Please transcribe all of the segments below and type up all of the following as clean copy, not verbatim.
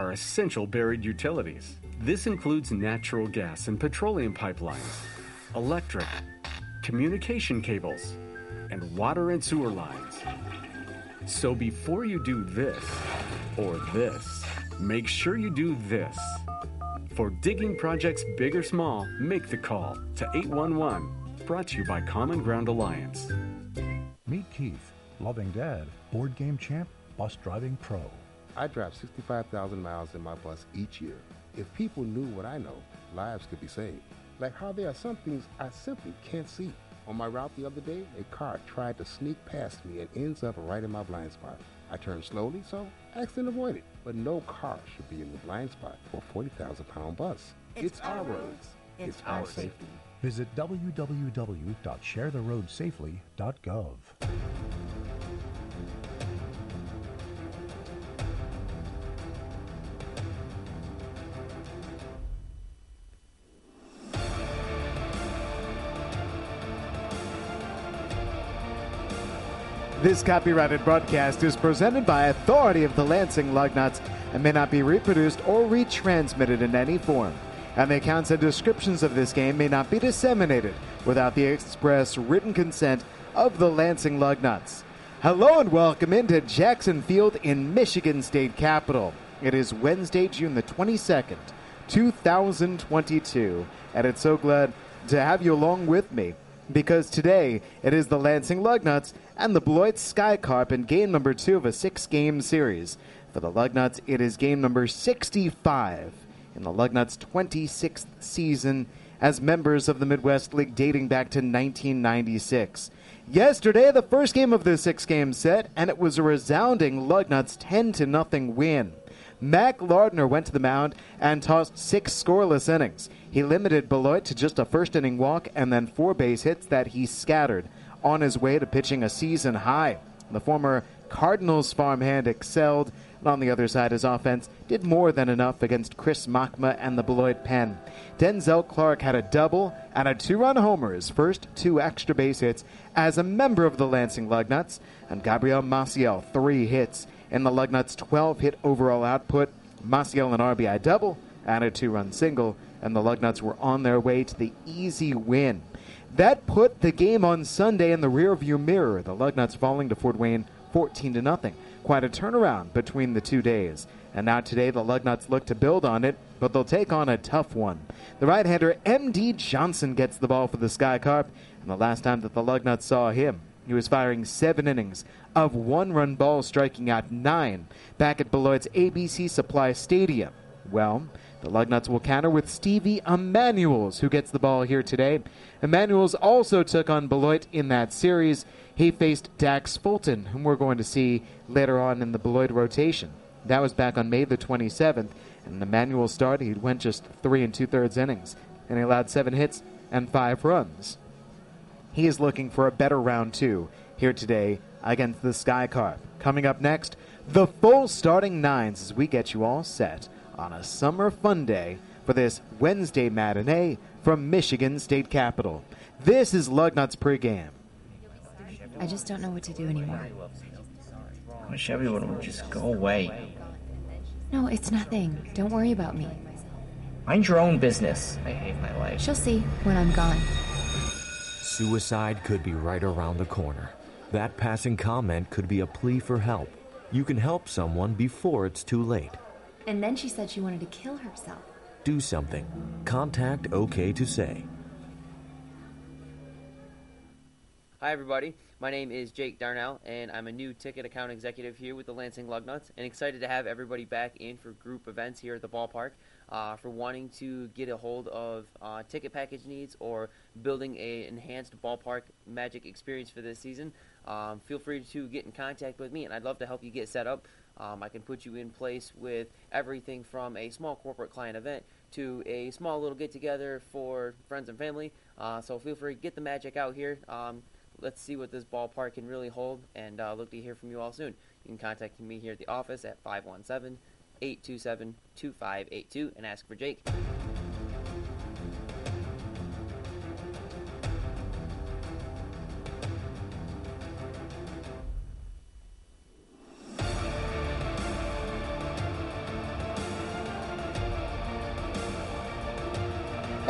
are essential buried utilities. This includes natural gas and petroleum pipelines, electric, communication cables, and water and sewer lines. So before you do this or this, make sure you do this. For digging projects big or small, make the call to 811. Brought to you by Common Ground Alliance. Meet Keith, loving dad, board game champ, bus driving pro. I drive 65,000 miles in my bus each year. If people knew what I know, lives could be saved. Like how there are some things I simply can't see. On my route the other day, a car tried to sneak past me and ends up right in my blind spot. I turned slowly, so accident avoided. But no car should be in the blind spot for a 40,000-pound bus. It's our roads. It's our safety. Visit www.sharetheroadsafely.gov. This copyrighted broadcast is presented by authority of the Lansing Lugnuts and may not be reproduced or retransmitted in any form. And the accounts and descriptions of this game may not be disseminated without the express written consent of the Lansing Lugnuts. Hello and welcome into Jackson Field in Michigan State Capitol. It is Wednesday, June the 22nd, 2022, and it's so glad to have you along with me, because today it is the Lansing Lugnuts and the Beloit Skycarp in game number 2 of a 6-game series. For the Lugnuts, it is game number 65 in the Lugnuts' 26th season as members of the Midwest League dating back to 1996. Yesterday, the first game of the 6-game set, and it was a resounding Lugnuts 10-0 win. Mac Lardner went to the mound and tossed 6 scoreless innings. He limited Beloit to just a first-inning walk and then 4 base hits that he scattered on his way to pitching a season high. The former Cardinals farmhand excelled, and on the other side, his offense did more than enough against Chris Machma and the Beloit pen. Denzel Clark had a double and a 2-run homer, his first 2 extra base hits as a member of the Lansing Lugnuts, and Gabriel Maciel 3 hits in the Lugnuts' 12-hit overall output. Maciel an RBI double and a 2-run single, and the Lugnuts were on their way to the easy win. That put the game on Sunday in the rearview mirror, the Lugnuts falling to Fort Wayne 14-0. Quite a turnaround between the 2 days. And now today the Lugnuts look to build on it, but they'll take on a tough one. The right-hander M.D. Johnson gets the ball for the Skycarp, and the last time that the Lugnuts saw him, he was firing 7 innings of 1-run balls, striking out 9 back at Beloit's ABC Supply Stadium. Well, the Lugnuts will counter with Stevie Emanuels, who gets the ball here today. Emanuels also took on Beloit in that series. He faced Dax Fulton, whom we're going to see later on in the Beloit rotation. That was back on May the 27th, and Emanuel started. He went just 3 2/3 innings, and he allowed 7 hits and 5 runs. He is looking for a better round 2 here today against the Skycarp. Coming up next, the full starting 9s as we get you all set on a summer fun day for this Wednesday matinee from Michigan State Capitol. This is Lugnuts pregame. I just don't know what to do anymore. I wish everyone would just go away. No, it's nothing. Don't worry about me. Mind your own business. I hate my life. She'll see when I'm gone. Suicide could be right around the corner. That passing comment could be a plea for help. You can help someone before it's too late. And then she said she wanted to kill herself. Do something. Contact OK to Say. Hi everybody, my name is Jake Darnell, and I'm a new ticket account executive here with the Lansing Lugnuts, and excited to have everybody back in for group events here at the ballpark. For wanting to get a hold of ticket package needs or building an enhanced ballpark magic experience for this season, feel free to get in contact with me, and I'd love to help you get set up. I can put you in place with everything from a small corporate client event to a small little get-together for friends and family. So feel free to get the magic out here. Let's see what this ballpark can really hold, and look to hear from you all soon. You can contact me here at the office at 517-827-2582 and ask for Jake.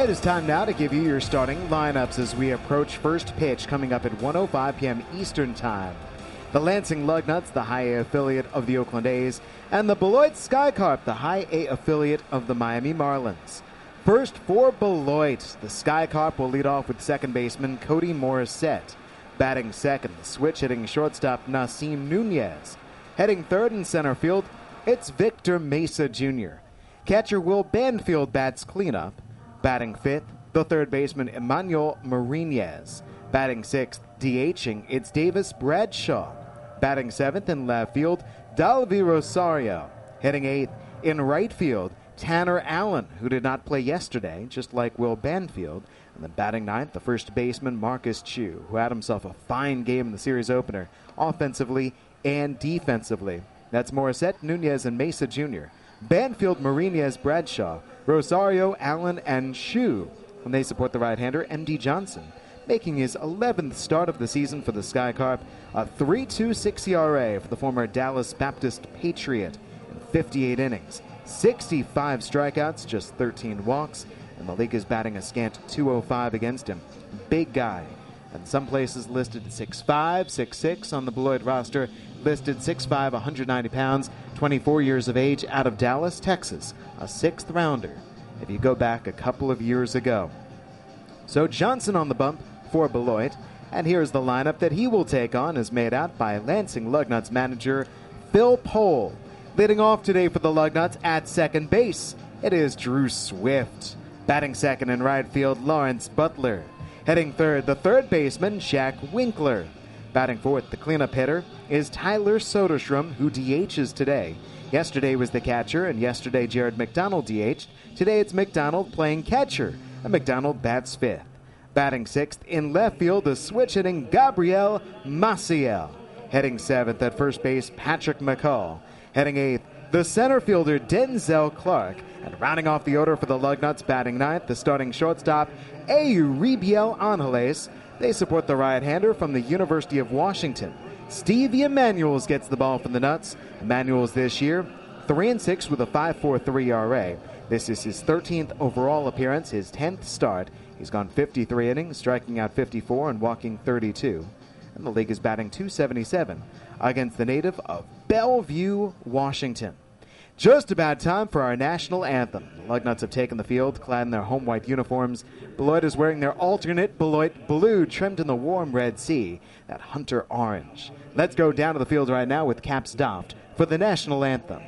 It is time now to give you your starting lineups as we approach first pitch coming up at 1:05 p.m. Eastern Time. The Lansing Lugnuts, the High A affiliate of the Oakland A's, and the Beloit Skycarp, the High A affiliate of the Miami Marlins. First for Beloit, the Skycarp will lead off with second baseman Cody Morissette. Batting second, the switch-hitting shortstop Nasim Nunez. Heading third in center field, it's Victor Mesa Jr. Catcher Will Banfield bats cleanup. Batting fifth, the third baseman Emmanuel Marinez. Batting sixth, DHing, it's Davis Bradshaw. Batting seventh in left field, Dalvi Rosario. Hitting eighth in right field, Tanner Allen, who did not play yesterday, just like Will Banfield. And then batting ninth, the first baseman Marcus Chu, who had himself a fine game in the series opener, offensively and defensively. That's Morissette, Nunez, and Mesa Jr. Banfield, Marinez, Bradshaw, Rosario, Allen, and Chu. And they support the right-hander M.D. Johnson, making his 11th start of the season for the Skycarp, a 3.26 ERA for the former Dallas Baptist Patriot in 58 innings, 65 strikeouts, just 13 walks, and the league is batting a scant .205 against him. Big guy. And some places listed 6'5", 6'6" on the Beloit roster, listed 6'5", 190 pounds, 24 years of age, out of Dallas, Texas, a sixth rounder if you go back a couple of years ago. So Johnson on the bump for Beloit, and here's the lineup that he will take on, as made out by Lansing Lugnuts manager Phil Pohl. Leading off today for the Lugnuts at second base, it is Drew Swift. Batting second in right field, Lawrence Butler. Heading third, the third baseman, Shaq Winkler. Batting fourth, the cleanup hitter, is Tyler Soderstrom, who DHs today. Yesterday was the catcher, and yesterday Jared McDonald DH'd. Today it's McDonald playing catcher, and McDonald bats fifth. Batting sixth in left field, the switch-hitting Gabriel Maciel. Heading seventh at first base, Patrick McCall. Heading eighth, the center fielder Denzel Clark. And rounding off the order for the Lugnuts, batting ninth, the starting shortstop, Euribiel Angeles. They support the right-hander from the University of Washington. Stevie Emanuels gets the ball from the Nuts. Emanuels this year, 3-6 with a 5.43 ERA. This is his 13th overall appearance, his 10th start. He's gone 53 innings, striking out 54 and walking 32. And the league is batting .277 against the native of Bellevue, Washington. Just about time for our national anthem. The Lugnuts have taken the field, clad in their home white uniforms. Beloit is wearing their alternate Beloit blue, trimmed in the warm red sea, that hunter orange. Let's go down to the field right now with caps doffed for the national anthem.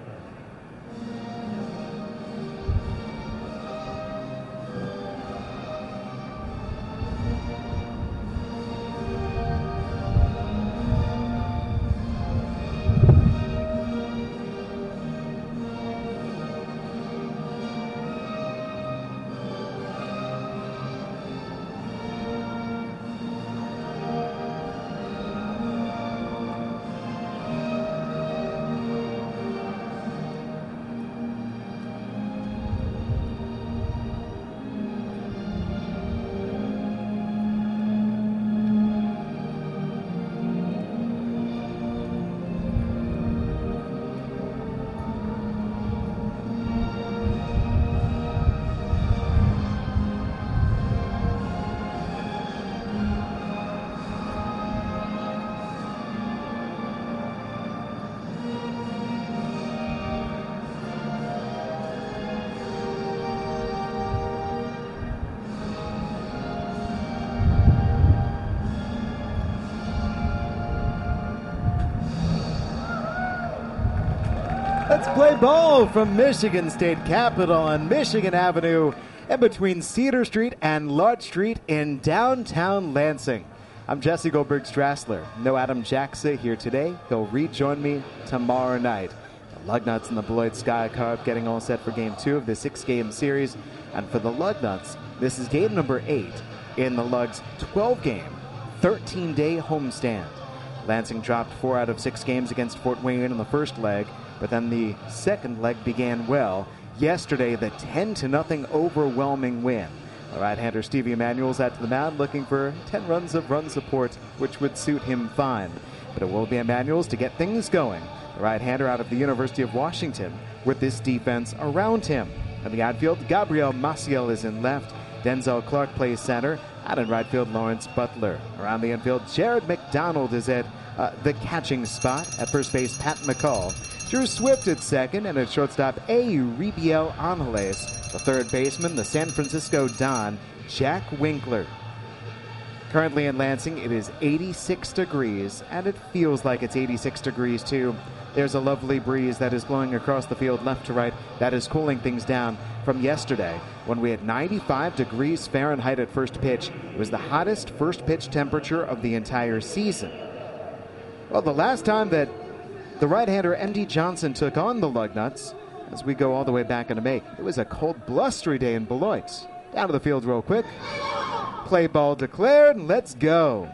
Let's play ball from Michigan State Capitol on Michigan Avenue in between Cedar Street and Larch Street in downtown Lansing. I'm Jesse Goldberg-Strassler. No Adam Jackson here today. He'll rejoin me tomorrow night. The Lugnuts and the Beloit Skycarp getting all set for Game 2 of the 6-game series. And for the Lugnuts, this is game number 8 in the Lugs' 12-game, 13-day homestand. Lansing dropped 4 out of 6 games against Fort Wayne in the first leg, but then the second leg began well. Yesterday, the 10-0 overwhelming win. The right-hander Stevie Emanuels out to the mound looking for 10 runs of run support, which would suit him fine. But it will be Emanuels to get things going. The right-hander out of the University of Washington with this defense around him. At the outfield, Gabriel Maciel is in left. Denzel Clark plays center. Out in right field, Lawrence Butler. Around the infield, Jared McDonald is at the catching spot. At first base, Pat McCall. Drew Swift at second, and at shortstop, Euribiel Angeles. The third baseman, the San Francisco Don, Jack Winkler. Currently in Lansing, it is 86 degrees, and it feels like it's 86 degrees too. There's a lovely breeze that is blowing across the field left to right that is cooling things down from yesterday when we had 95 degrees Fahrenheit at first pitch. It was the hottest first pitch temperature of the entire season. Well, the last time that the right-hander M.D. Johnson took on the Lugnuts, as we go all the way back into May, it was a cold, blustery day in Beloit. Down to the field real quick. Play ball declared, and let's go.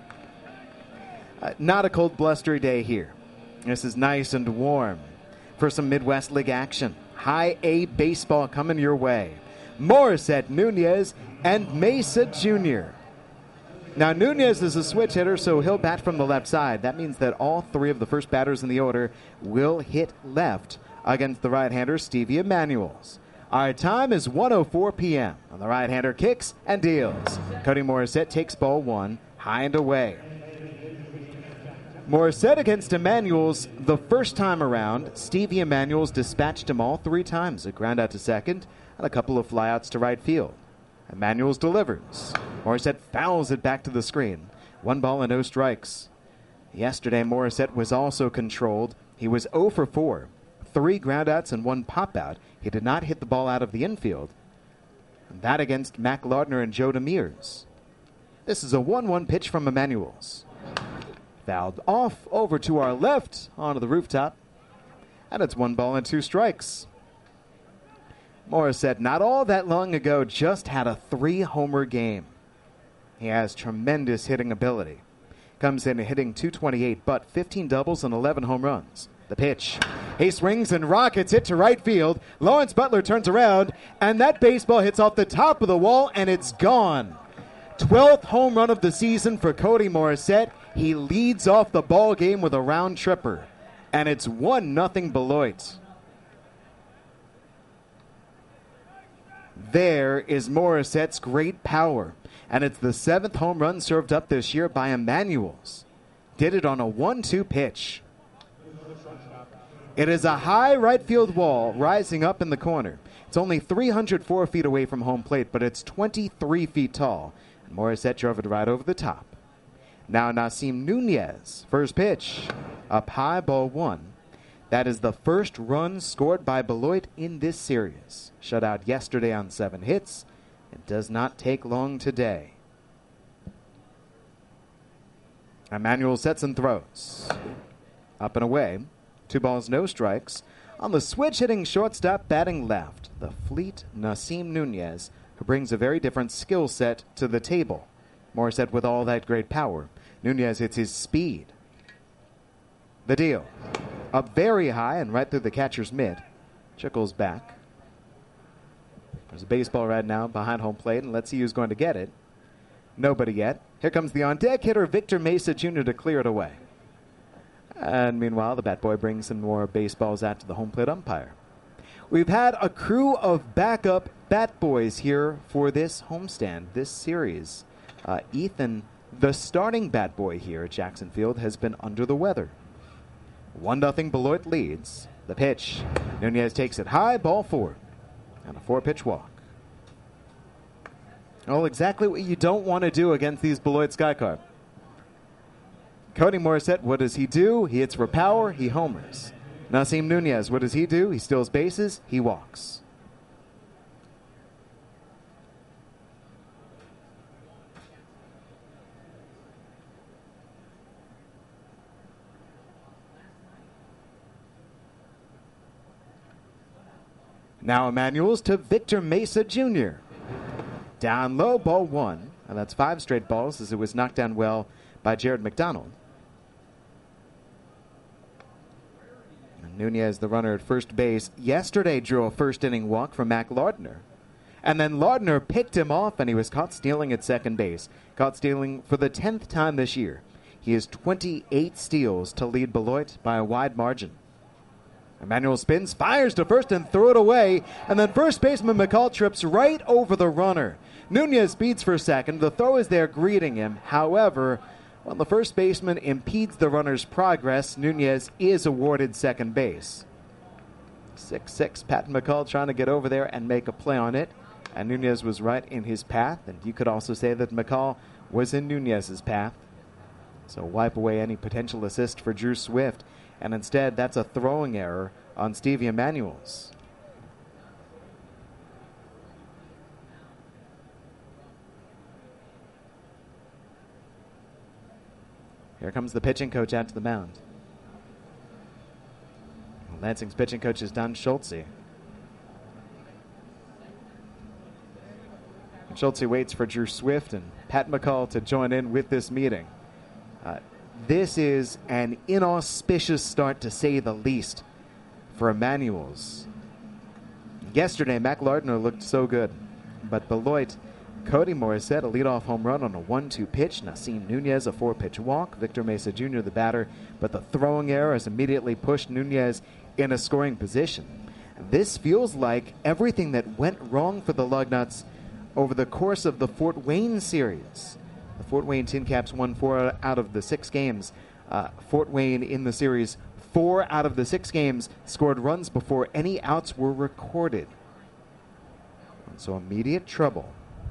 Not a cold, blustery day here. This is nice and warm for some Midwest League action. High A baseball coming your way. Morissette, Nunez, and Mesa Jr. Now, Nunez is a switch hitter, so he'll bat from the left side. That means that all three of the first batters in the order will hit left against the right-hander, Stevie Emanuels. Our time is 1:04 p.m. And the right-hander kicks and deals. Cody Morissette takes ball one, high and away. Morissette against Emanuels the first time around. Stevie Emanuels dispatched him all three times. A ground out to second and a couple of flyouts to right field. Emanuels delivers. Morissette fouls it back to the screen. 1 ball and no strikes. Yesterday, Morissette was also controlled. He was 0 for 4. 3 groundouts and 1 pop-out. He did not hit the ball out of the infield. And that against Mac Lardner and Joe Demers. This is a 1-1 pitch from Emanuels. Fouled off over to our left onto the rooftop. And it's 1 ball and 2 strikes. Morissette, not all that long ago, just had a 3-homer game. He has tremendous hitting ability. Comes in hitting .228, but 15 doubles and 11 home runs. The pitch. He swings and rockets it to right field. Lawrence Butler turns around, and that baseball hits off the top of the wall, and it's gone. 12th home run of the season for Cody Morissette. He leads off the ball game with a round tripper, and it's 1-0 Beloit. There is Morissette's great power, and it's the 7th home run served up this year by Emanuels. Did it on a 1-2 pitch. It is a high right field wall rising up in the corner. It's only 304 feet away from home plate, but it's 23 feet tall. And Morissette drove it right over the top. Now Nasim Nunez, first pitch, up high, ball 1. That is the first run scored by Beloit in this series. Shut out yesterday on 7 hits. It does not take long today. Emanuel sets and throws. Up and away. 2 balls, no strikes. On the switch hitting shortstop, batting left, the fleet Nasim Nunez, who brings a very different skill set to the table. Morissette with all that great power. Nunez hits his speed. The deal. Up very high and right through the catcher's mid. Chickles back. There's a baseball right now behind home plate, and let's see who's going to get it. Nobody yet. Here comes the on-deck hitter, Victor Mesa Jr., to clear it away. And meanwhile, the bat boy brings some more baseballs out to the home plate umpire. We've had a crew of backup bat boys here for this homestand, this series. Ethan, the starting bat boy here at Jackson Field, has been under the weather. 1-0 Beloit leads. The pitch. Nunez takes it high, ball 4. And a 4-pitch walk. Oh, exactly what you don't want to do against these Beloit Skycarp. Cody Morissette, what does he do? He hits for power, he homers. Nasim Nunez, what does he do? He steals bases, he walks. Now Emanuels to Victor Mesa Jr. Down low, ball 1. And that's 5 straight balls as it was knocked down well by Jared McDonald. And Nunez, the runner at first base, yesterday drew a first-inning walk from Mac Lardner. And then Lardner picked him off, and he was caught stealing at second base. Caught stealing for the 10th time this year. He has 28 steals to lead Beloit by a wide margin. Emmanuel spins, fires to first and throw it away, and then first baseman McCall trips right over the runner. Nunez speeds for second. The throw is there greeting him. However, when the first baseman impedes the runner's progress, Nunez is awarded second base. 6-6, Patton McCall trying to get over there and make a play on it. And Nunez was right in his path. And you could also say that McCall was in Nunez's path. So wipe away any potential assist for Drew Swift. And instead, that's a throwing error on Stevie Emanuels. Here comes the pitching coach out to the mound. Lansing's pitching coach is Don Schultze. Schultze waits for Drew Swift and Pat McCall to join in with this meeting. This is an inauspicious start, to say the least, for Emanuels. Yesterday, Mac Lardner looked so good, but Beloit, Cody Morissette, a leadoff home run on a 1-2 pitch. Nasim Nunez, a 4-pitch walk. Victor Mesa Jr., the batter, but the throwing error has immediately pushed Nunez in a scoring position. This feels like everything that went wrong for the Lugnuts over the course of the Fort Wayne series. The Fort Wayne Tin Caps won 4 out of the 6 games. Fort Wayne in the series, 4 out of the 6 games, scored runs before any outs were recorded. And so immediate trouble.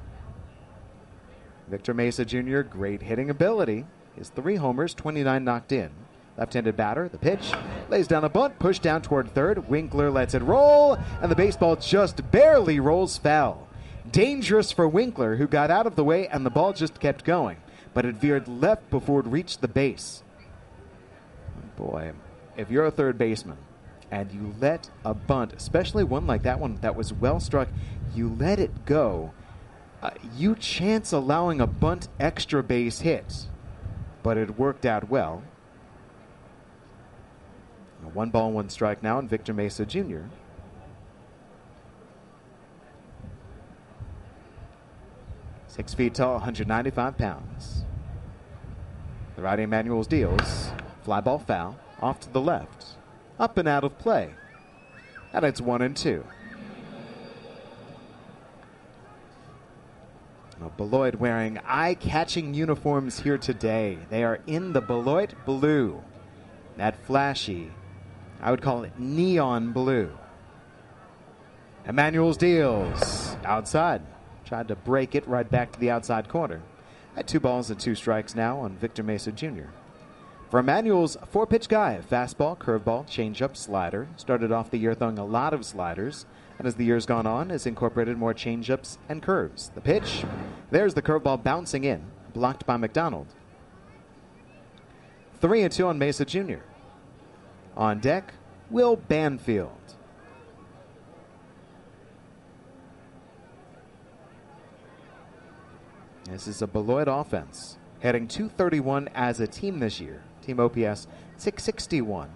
Victor Mesa Jr., great hitting ability. His 3 homers, 29 knocked in. Left-handed batter, the pitch, lays down a bunt, pushed down toward third. Winkler lets it roll, and the baseball just barely rolls foul. Dangerous for Winkler, who got out of the way, and the ball just kept going. But it veered left before it reached the base. Boy, if you're a third baseman and you let a bunt, especially one like that one that was well struck, you let it go, you chance allowing a bunt extra base hit. But it worked out well. 1 ball, 1 strike now, and Victor Mesa Jr. 6 feet tall, 195 pounds. The righty Emanuels deals. Fly ball foul, off to the left. Up and out of play. And it's 1-2. Beloit wearing eye-catching uniforms here today. They are in the Beloit blue. That flashy, I would call it neon blue. Emanuels deals. Outside. Tried to break it right back to the outside corner. At 2 balls and 2 strikes now on Victor Mesa Jr. For Emanuels, 4-pitch guy. Fastball, curveball, changeup, slider. Started off the year throwing a lot of sliders. And as the year's gone on, has incorporated more changeups and curves. The pitch. There's the curveball bouncing in. Blocked by McDonald. 3-2 on Mesa Jr. On deck, Will Banfield. This is a Beloit offense, heading .231 as a team this year. Team OPS .661.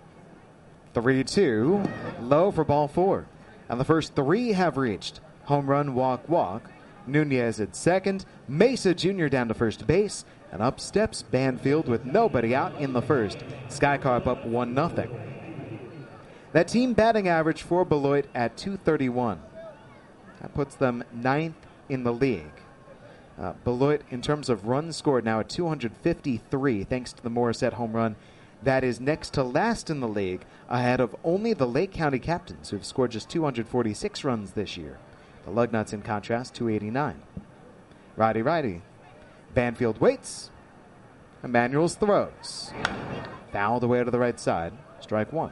3-2, low for ball 4. And the first 3 have reached. Home run, walk, walk. Nunez at second. Mesa Jr. down to first base. And up steps Banfield with nobody out in the first. Skycarp up 1-0. That team batting average for Beloit at .231. That puts them 9th in the league. Beloit, in terms of runs scored, now at 253, thanks to the Morissette home run. That is next to last in the league, ahead of only the Lake County Captains, who have scored just 246 runs this year. The Lugnuts, in contrast, 289. Righty. Banfield waits. Emanuels throws. Fouled away to the right side. Strike 1.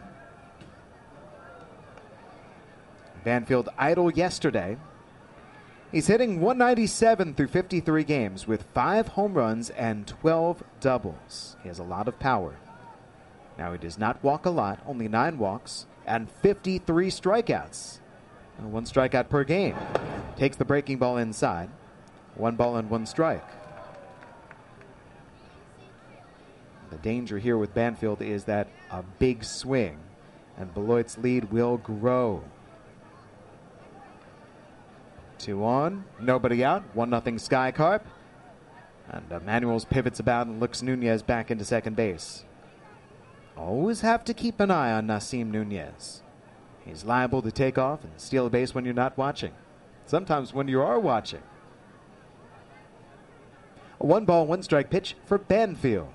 Banfield idle yesterday. He's hitting .197 through 53 games with 5 home runs and 12 doubles. He has a lot of power. Now, he does not walk a lot, only 9 walks and 53 strikeouts. 1 strikeout per game. Takes the breaking ball inside. 1 ball and 1 strike. The danger here with Banfield is that a big swing, and Beloit's lead will grow. 2 on, nobody out, 1-0 Skycarp. And Emanuels pivots about and looks Nunez back into second base. always have to keep an eye on Nasim Nunez. He's liable to take off and steal a base when you're not watching. Sometimes when you are watching. A 1-ball, 1-strike pitch for Banfield.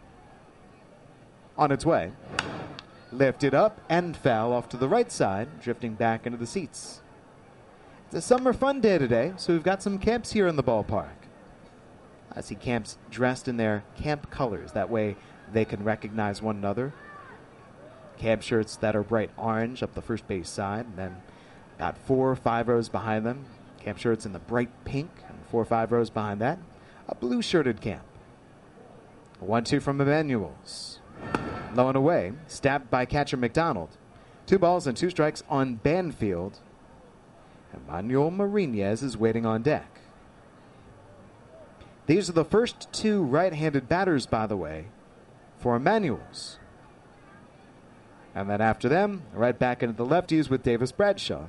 On its way. Lifted up and foul off to the right side, drifting back into the seats. It's a summer fun day today, so we've got some camps here in the ballpark. I see camps dressed in their camp colors. That way they can recognize one another. Camp shirts that are bright orange up the first base side, and then about 4 or 5 rows behind them. Camp shirts in the bright pink, and 4 or 5 rows behind that, a blue-shirted camp. A 1-2 from Emmanuels. Low and away, stabbed by catcher McDonald. 2 balls and 2 strikes on Banfield. Emmanuel Marinez is waiting on deck. These are the first 2 right-handed batters, by the way, for Emmanuels. And then after them, right back into the lefties with Davis Bradshaw.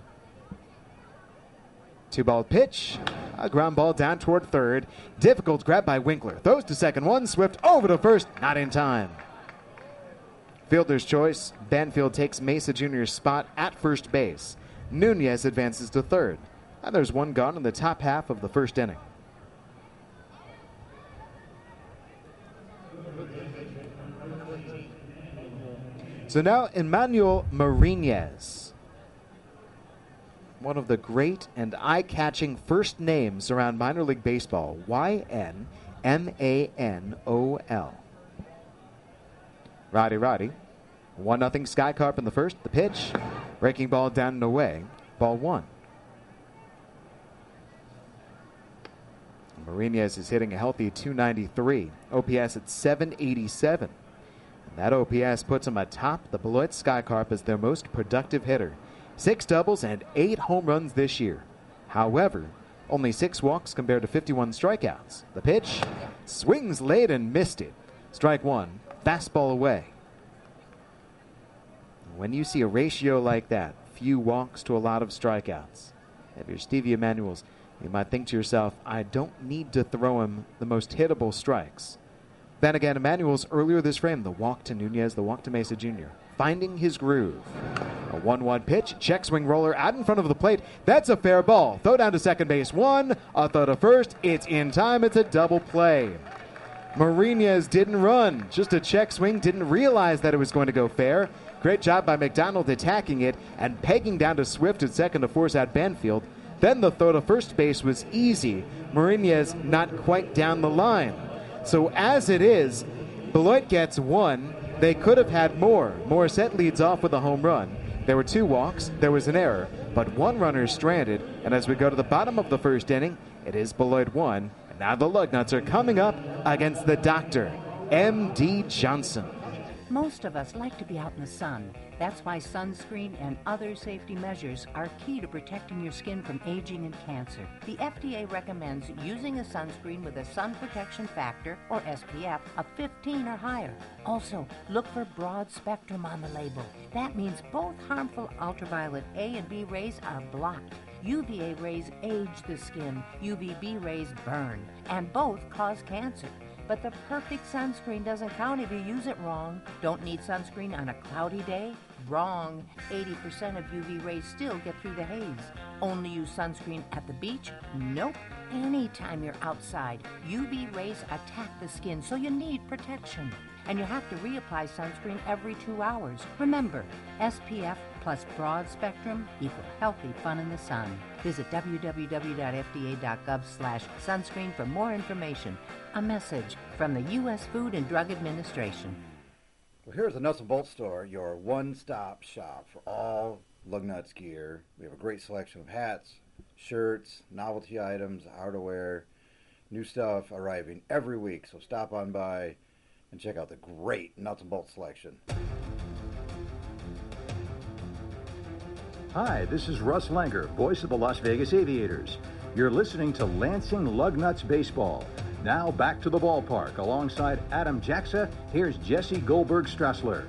2-ball pitch. A ground ball down toward third. Difficult grab by Winkler. Throws to second, 1 Swift over to first. Not in time. Fielder's choice. Banfield takes Mesa Jr.'s spot at first base. Nunez advances to third. And there's 1 gone in the top half of the first inning. So now Emmanuel Marinez, one of the great and eye-catching first names around minor league baseball, Y-N-M-A-N-O-L. Roddy. 1-0 Sky Carp in the first. The pitch, breaking ball down and away. Ball 1. Marinez is hitting a healthy .293. OPS at .787. And that OPS puts him atop the Beloit Sky Carp as their most productive hitter. 6 doubles and 8 home runs this year. However, only 6 walks compared to 51 strikeouts. The pitch, swings late and missed it. Strike 1, fastball away. When you see a ratio like that, few walks to a lot of strikeouts, if you're Stevie Emmanuels, you might think to yourself, I don't need to throw him the most hittable strikes. Then again, Emmanuels earlier this frame, the walk to Nunez, the walk to Mesa Jr., finding his groove. A 1-1 pitch, check swing roller out in front of the plate. That's a fair ball. Throw down to second base, 1, a throw to first. It's in time. It's a double play. Marinez didn't run, just a check swing, didn't realize that it was going to go fair. Great job by McDonald attacking it and pegging down to Swift at second to force out Banfield. Then the throw to first base was easy. Marinez not quite down the line. So as it is, Beloit gets 1. They could have had more. Morissette leads off with a home run. There were 2 walks, there was an error, but 1 runner stranded. And as we go to the bottom of the first inning, it is Beloit 1. And now the Lugnuts are coming up against the Doctor, M.D. Johnson. Most of us like to be out in the sun. That's why sunscreen and other safety measures are key to protecting your skin from aging and cancer. The FDA recommends using a sunscreen with a sun protection factor, or SPF, of 15 or higher. Also, look for broad spectrum on the label. That means both harmful ultraviolet A and B rays are blocked. UVA rays age the skin, UVB rays burn, and both cause cancer. But the perfect sunscreen doesn't count if you use it wrong. Don't need sunscreen on a cloudy day? Wrong. 80% of UV rays still get through the haze. Only use sunscreen at the beach? Nope. Anytime you're outside, UV rays attack the skin, so you need protection. And you have to reapply sunscreen every 2 hours. Remember, SPF plus broad spectrum equal healthy fun in the sun. Visit www.fda.gov/sunscreen for more information. A message from the U.S. Food and Drug Administration. Well, here's the Nuts and Bolts Store, your one-stop shop for all Lugnuts gear. We have a great selection of hats, shirts, novelty items, outerwear, new stuff arriving every week. So stop on by and check out the great Nuts and Bolts selection. Hi, this is Russ Langer, voice of the Las Vegas Aviators. You're listening to Lansing Lugnuts Baseball. Now back to the ballpark. Alongside Adam Jaxa, here's Jesse Goldberg-Strassler.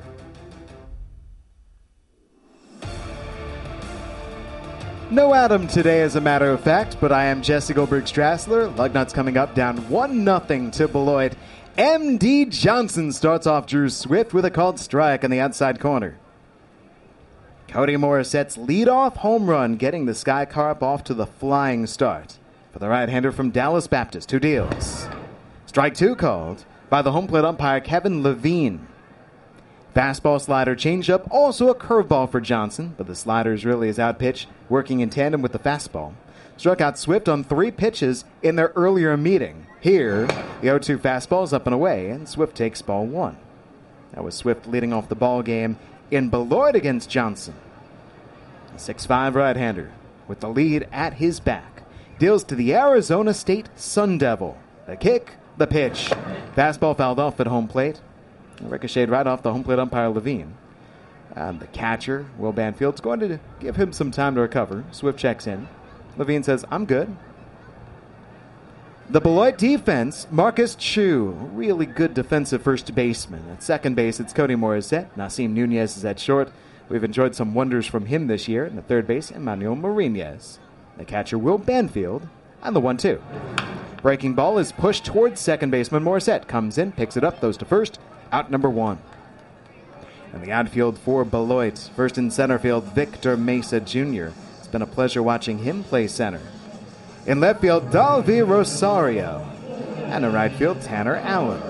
No Adam today, as a matter of fact, but I am Jesse Goldberg-Strassler. Lugnuts coming up down 1-0 to Beloit M.D. Johnson starts off Drew Swift with a called strike on the outside corner. Cody Morissette's leadoff home run getting the Sky Carp off to the flying start for the right-hander from Dallas Baptist, who deals. Strike 2 called by the home plate umpire Kevin Levine. Fastball, slider, changeup, also a curveball for Johnson, but the slider is really his outpitch, working in tandem with the fastball. Struck out Swift on 3 pitches in their earlier meeting. Here, the 0-2 fastball is up and away, and Swift takes ball 1. That was Swift leading off the ball game in Beloit against Johnson. A 6'5 right-hander with the lead at his back deals to the Arizona State Sun Devil. The kick, the pitch. Fastball fouled off at home plate. Ricocheted right off the home plate umpire Levine. And the catcher, Will Banfield's going to give him some time to recover. Swift checks in. Levine says, I'm good. The Beloit defense, Marcus Chu, really good defensive first baseman. At second base, it's Cody Morissette. Nasim Nunez is at short. We've enjoyed some wonders from him this year. And the third base, Emmanuel Marinez. The catcher, Will Banfield. And the 1-2. Breaking ball is pushed towards second baseman Morissette. Comes in, picks it up, goes to first. Out number 1. And the outfield for Beloit. First in center field, Victor Mesa Jr. It's been a pleasure watching him play center. In left field, Dalvi Rosario. And in right field, Tanner Allen.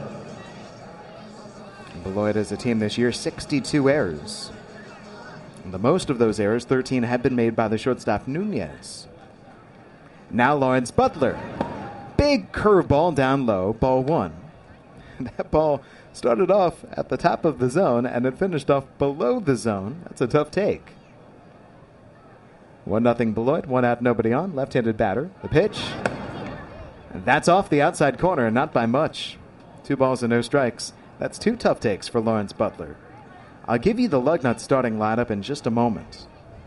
And Beloit is a team this year, 62 errors. And the most of those errors, 13, have been made by the shortstop Nunez. Now Lawrence Butler. Big curveball down low, ball 1. That ball started off at the top of the zone and it finished off below the zone. That's a tough take. 1-0 Beloit, 1 out, nobody on. Left-handed batter. The pitch. And that's off the outside corner, and not by much. 2 balls and no strikes. That's 2 tough takes for Lawrence Butler. I'll give you the Lugnut starting lineup in just a moment.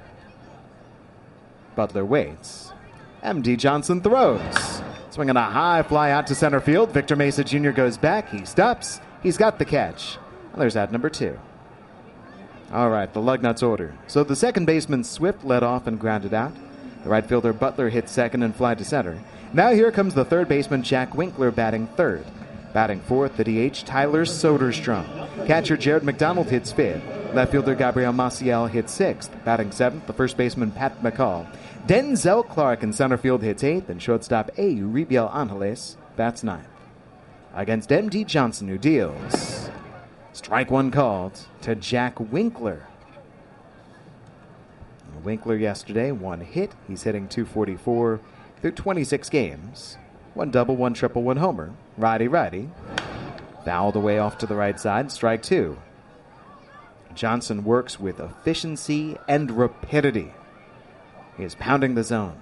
Butler waits. M.D. Johnson throws. Swinging a high fly out to center field. Victor Mesa Jr. goes back. He stops. He's got the catch. And there's out number 2. All right, the Lugnuts order. So the second baseman Swift led off and grounded out. The right fielder Butler hit second and fly to center. Now here comes the third baseman Jack Winkler batting third. Batting fourth, the DH Tyler Soderstrom. Catcher Jared McDonald hits fifth. Left fielder Gabriel Maciel hits sixth. Batting seventh, the first baseman Pat McCall. Denzel Clark in center field hits eighth, and shortstop Euribiel Angeles bats ninth. Against M.D. Johnson, who deals. Strike 1 called to Jack Winkler. Winkler yesterday, 1 hit. He's hitting .244 through 26 games. 1 double, 1 triple, 1 homer. Righty. Fouled away off to the right side. Strike 2. Johnson works with efficiency and rapidity. He is pounding the zone.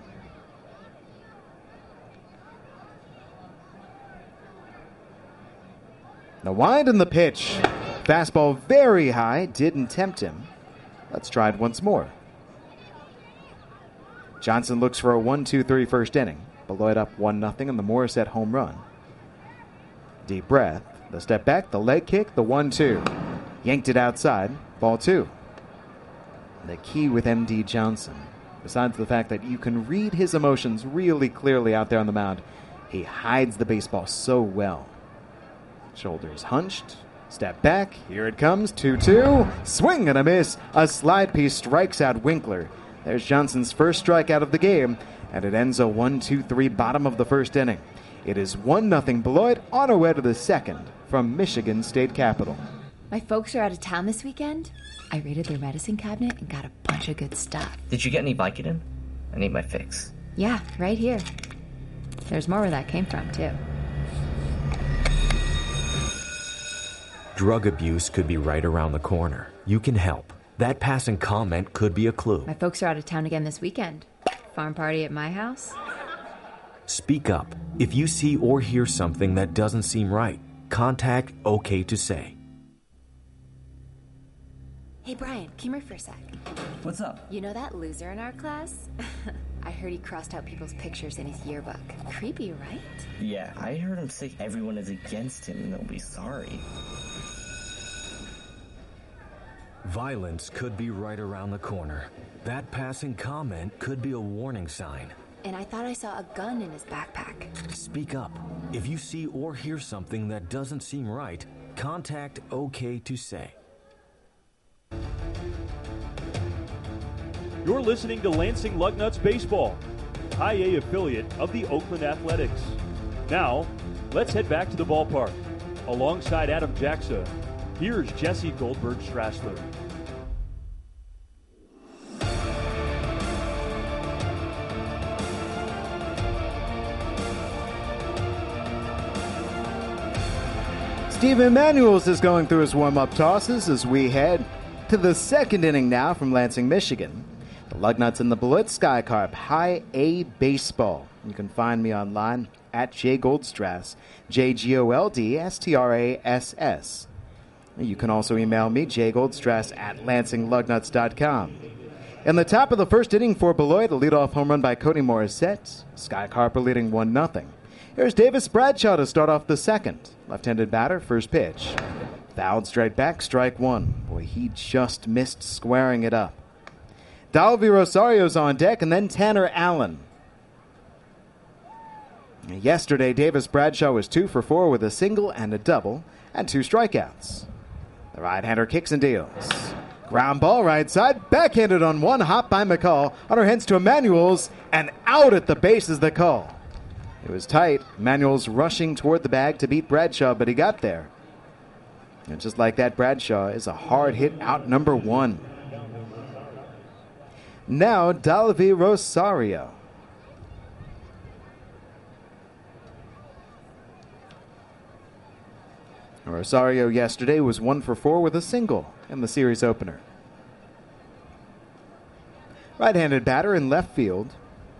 The wind and the pitch. Fastball very high. Didn't tempt him. Let's try it once more. Johnson looks for a 1-2-3 first inning. Beloit up 1-0 on the Morissette home run. Deep breath. The step back, the leg kick, the 1-2. Yanked it outside. Ball 2. The key with M.D. Johnson, besides the fact that you can read his emotions really clearly out there on the mound, he hides the baseball so well. Shoulders hunched. Step back. Here it comes. 2-2. Swing and a miss. A slide piece strikes out Winkler. There's Johnson's first strikeout of the game, and it ends a 1-2-3 bottom of the first inning. It is 1-0 Beloit on our way to the second from Michigan State Capitol. My folks are out of town this weekend. I raided their medicine cabinet and got a bunch of good stuff. Did you get any Vicodin? I need my fix. Yeah, right here. There's more where that came from, too. Drug abuse could be right around the corner. You can help. That passing comment could be a clue. My folks are out of town again this weekend. Farm party at my house. Speak up. If you see or hear something that doesn't seem right, contact OK to Say. Hey, Brian, come here for a sec. What's up? You know that loser in our class? I heard he crossed out people's pictures in his yearbook. Creepy, right? Yeah, I heard him say everyone is against him and they'll be sorry. Violence could be right around the corner. That passing comment could be a warning sign. and I thought I saw a gun in his backpack. Speak up. If you see or hear something that doesn't seem right, contact OK to Say. You're listening to Lansing Lugnuts Baseball, High A affiliate of the Oakland Athletics. Now, let's head back to the ballpark. Alongside Adam Jackson, here's Jesse Goldberg-Strassler. Steven Manuels is going through his warm-up tosses as we head to the second inning now from Lansing, Michigan. The Lugnuts and the Beloit Skycarp High A Baseball. You can find me online at jgoldstrass, JGOLDSTRASS. You can also email me, jgoldstrass at lansinglugnuts.com. In the top of the first inning for Beloit, a leadoff home run by Cody Morissette. Skycarp are leading 1-0. Here's Davis Bradshaw to start off the second. Left-handed batter, first pitch. Fouled straight back, strike one. Boy, he just missed squaring it up. Dalvi Rosario's on deck, and then Tanner Allen. Yesterday, Davis Bradshaw was 2 for 4 with a single and a double and 2 strikeouts. The right-hander kicks and deals. Ground ball right side, backhanded on one hop by McCall. Hunter Hens to Emanuels, and out at the base is the call. It was tight. Emanuels rushing toward the bag to beat Bradshaw, but he got there. And just like that, Bradshaw is a hard hit out number 1. Now, Dalvi Rosario. Rosario yesterday was 1 for 4 with a single in the series opener. Right-handed batter in left field.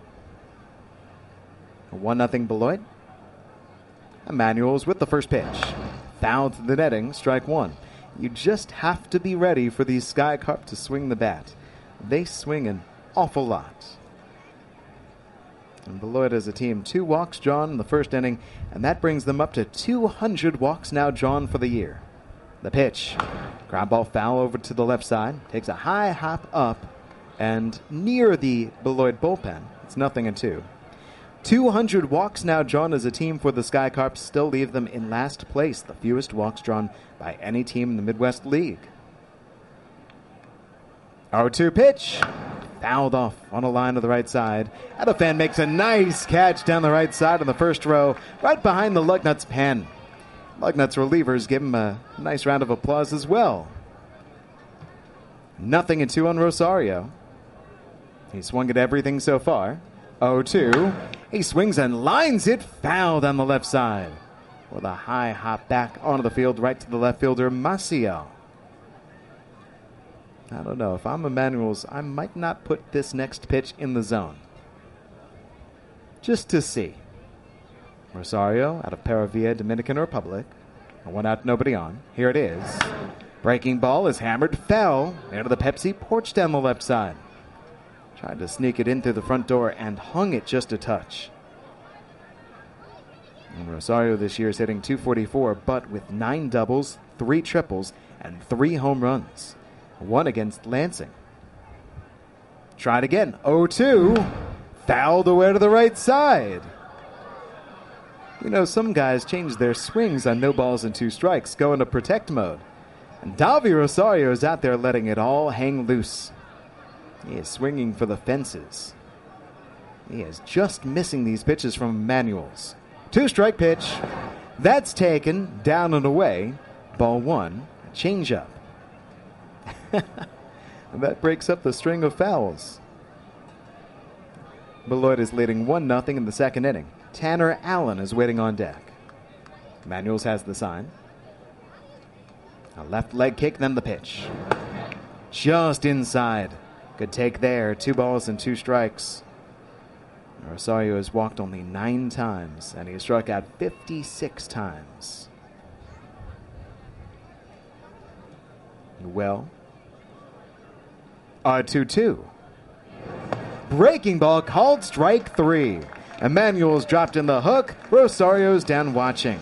1-0 Beloit. Emanuels with the first pitch. Fouled to the netting, strike one. You just have to be ready for these Skycarp to swing the bat. They swing an awful lot. And Beloit as a team, 2 walks drawn in the first inning, and that brings them up to 200 walks now drawn for the year. The pitch. Ground ball foul over to the left side. Takes a high hop up and near the Beloit bullpen. It's 0-2. 200 walks now drawn as a team for the Skycarps still leave them in last place, the fewest walks drawn by any team in the Midwest League. 0-2 pitch. Fouled off on a line to the right side. Adafan makes a nice catch down the right side in the first row, right behind the Lugnuts pen. Lugnuts relievers give him a nice round of applause as well. 0-2 on Rosario. He swung at everything so far. 0-2. He swings and lines it foul down the left side. With a high hop back onto the field, right to the left fielder, Maciel. I don't know. If I'm Emanuels, I might not put this next pitch in the zone. Just to see. Rosario out of Paravia, Dominican Republic. 1 out, nobody on. Here it is. Breaking ball is hammered, fell into the Pepsi porch down the left side. Tried to sneak it in through the front door and hung it just a touch. And Rosario this year is hitting .244, but with 9 doubles, 3 triples, and 3 home runs. 1 against Lansing. Tried again. 0-2. Fouled away to the right side. You know, some guys change their swings on no balls and 2 strikes, go into protect mode. And Dalvi Rosario is out there letting it all hang loose. He is swinging for the fences. He is just missing these pitches from Emanuels. 2-strike pitch. That's taken down and away. Ball 1. Changeup. That breaks up the string of fouls. Beloit is leading 1-0 in the second inning. Tanner Allen is waiting on deck. Emanuels has the sign. A left leg kick, then the pitch. Just inside. Good take there. 2 balls and 2 strikes. Rosario has walked only 9 times, and he has struck out 56 times. Well, 2-2. Breaking ball called strike 3. Emanuels dropped in the hook. Rosario's down watching.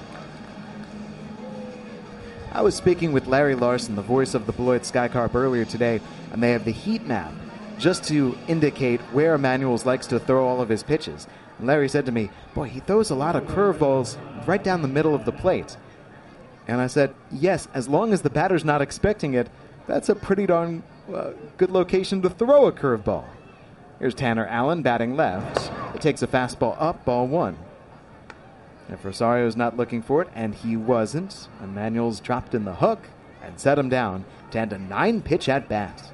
I was speaking with Larry Larson, the voice of the Beloit Skycarp, earlier today, and they have the heat map just to indicate where Emanuels likes to throw all of his pitches. And Larry said to me, boy, he throws a lot of curveballs right down the middle of the plate. And I said, yes, as long as the batter's not expecting it, that's a pretty darn good location to throw a curveball. Here's Tanner Allen batting left. It takes a fastball up, ball one. If Rosario's not looking for it, and he wasn't, Emanuels dropped in the hook and set him down to end a 9-pitch at bat.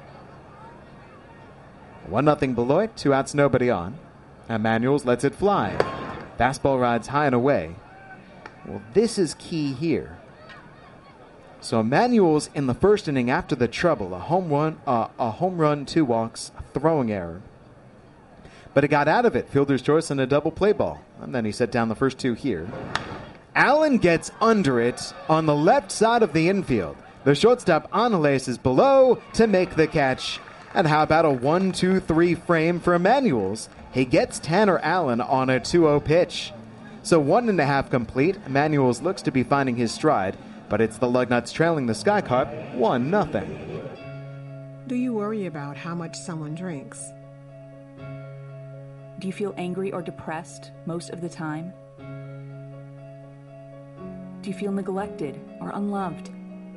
1-0 Beloit, 2 outs, nobody on. Emanuels lets it fly. Fastball rides high and away. Well, this is key here. So Emanuels in the first inning after the trouble, a home run, 2 walks, a throwing error. But it got out of it, fielder's choice and a double play ball. And then he set down the first 2 here. Allen gets under it on the left side of the infield. The shortstop Angeles is below to make the catch. And how about a 1-2-3 frame for Emanuels? He gets Tanner Allen on a 2-0 pitch. So 1.5 complete. Emanuels looks to be finding his stride, but it's the Lugnuts trailing the Skycarp 1-0. Do you worry about how much someone drinks? Do you feel angry or depressed most of the time? Do you feel neglected or unloved?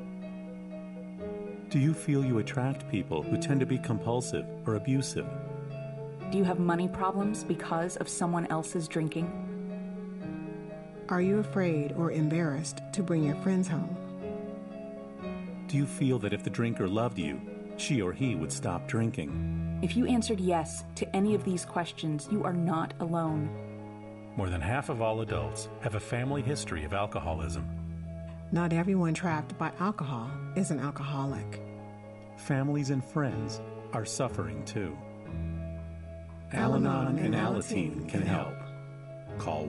Do you feel you attract people who tend to be compulsive or abusive? Do you have money problems because of someone else's drinking? Are you afraid or embarrassed to bring your friends home? Do you feel that if the drinker loved you, she or he would stop drinking? If you answered yes to any of these questions, you are not alone. More than half of all adults have a family history of alcoholism. Not everyone trapped by alcohol is an alcoholic. Families and friends are suffering too. Al-Anon and Alateen can help. Call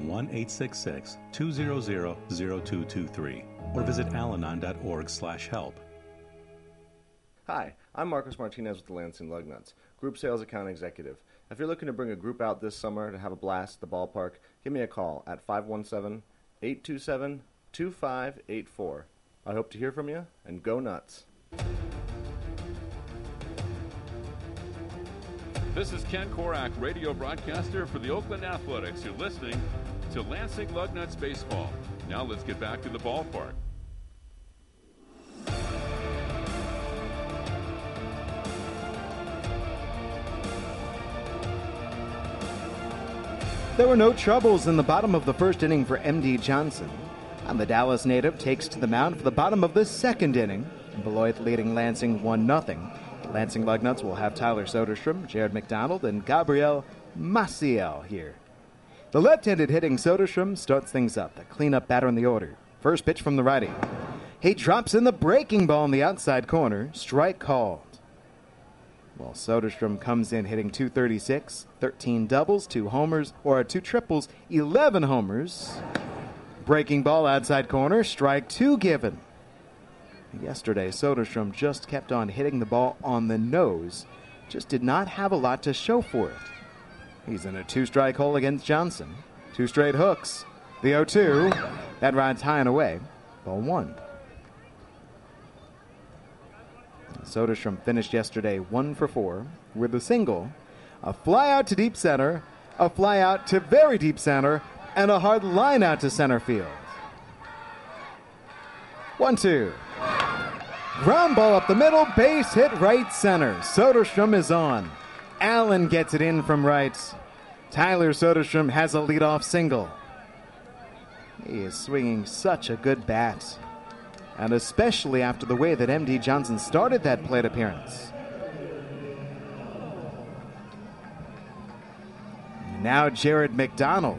1-866-200-0223 or visit alanon.org/help. Hi, I'm Marcos Martinez with the Lansing Lugnuts, Group Sales Account Executive. If you're looking to bring a group out this summer to have a blast at the ballpark, give me a call at 517-827-2584. I hope to hear from you, and go nuts. This is Ken Korak, radio broadcaster for the Oakland Athletics. You're listening to Lansing Lugnuts Baseball. Now let's get back to the ballpark. There were no troubles in the bottom of the first inning for M.D. Johnson. And the Dallas native takes to the mound for the bottom of the second inning. Beloit leading Lansing 1-0. The Lansing Lugnuts will have Tyler Soderstrom, Jared McDonald, and Gabriel Maciel here. The left-handed hitting Soderstrom starts things up. The cleanup batter in the order. First pitch from the righty. He drops in the breaking ball in the outside corner. Strike called. Well, Soderstrom comes in hitting .236, 13 doubles, 2 triples, 11 homers. Breaking ball outside corner, strike 2 given. Yesterday, Soderstrom just kept on hitting the ball on the nose. Just did not have a lot to show for it. He's in a 2-strike hole against Johnson. 2 straight hooks. The 0-2. That rides high and away. Ball 1. Soderstrom finished yesterday 1 for 4 with a single, a fly out to deep center, a fly out to very deep center, and a hard line out to center field. 1-2. Ground ball up the middle, base hit right center. Soderstrom is on. Allen gets it in from right. Tyler Soderstrom has a leadoff single. He is swinging such a good bat. And especially after the way that M.D. Johnson started that plate appearance. Now Jared McDonald.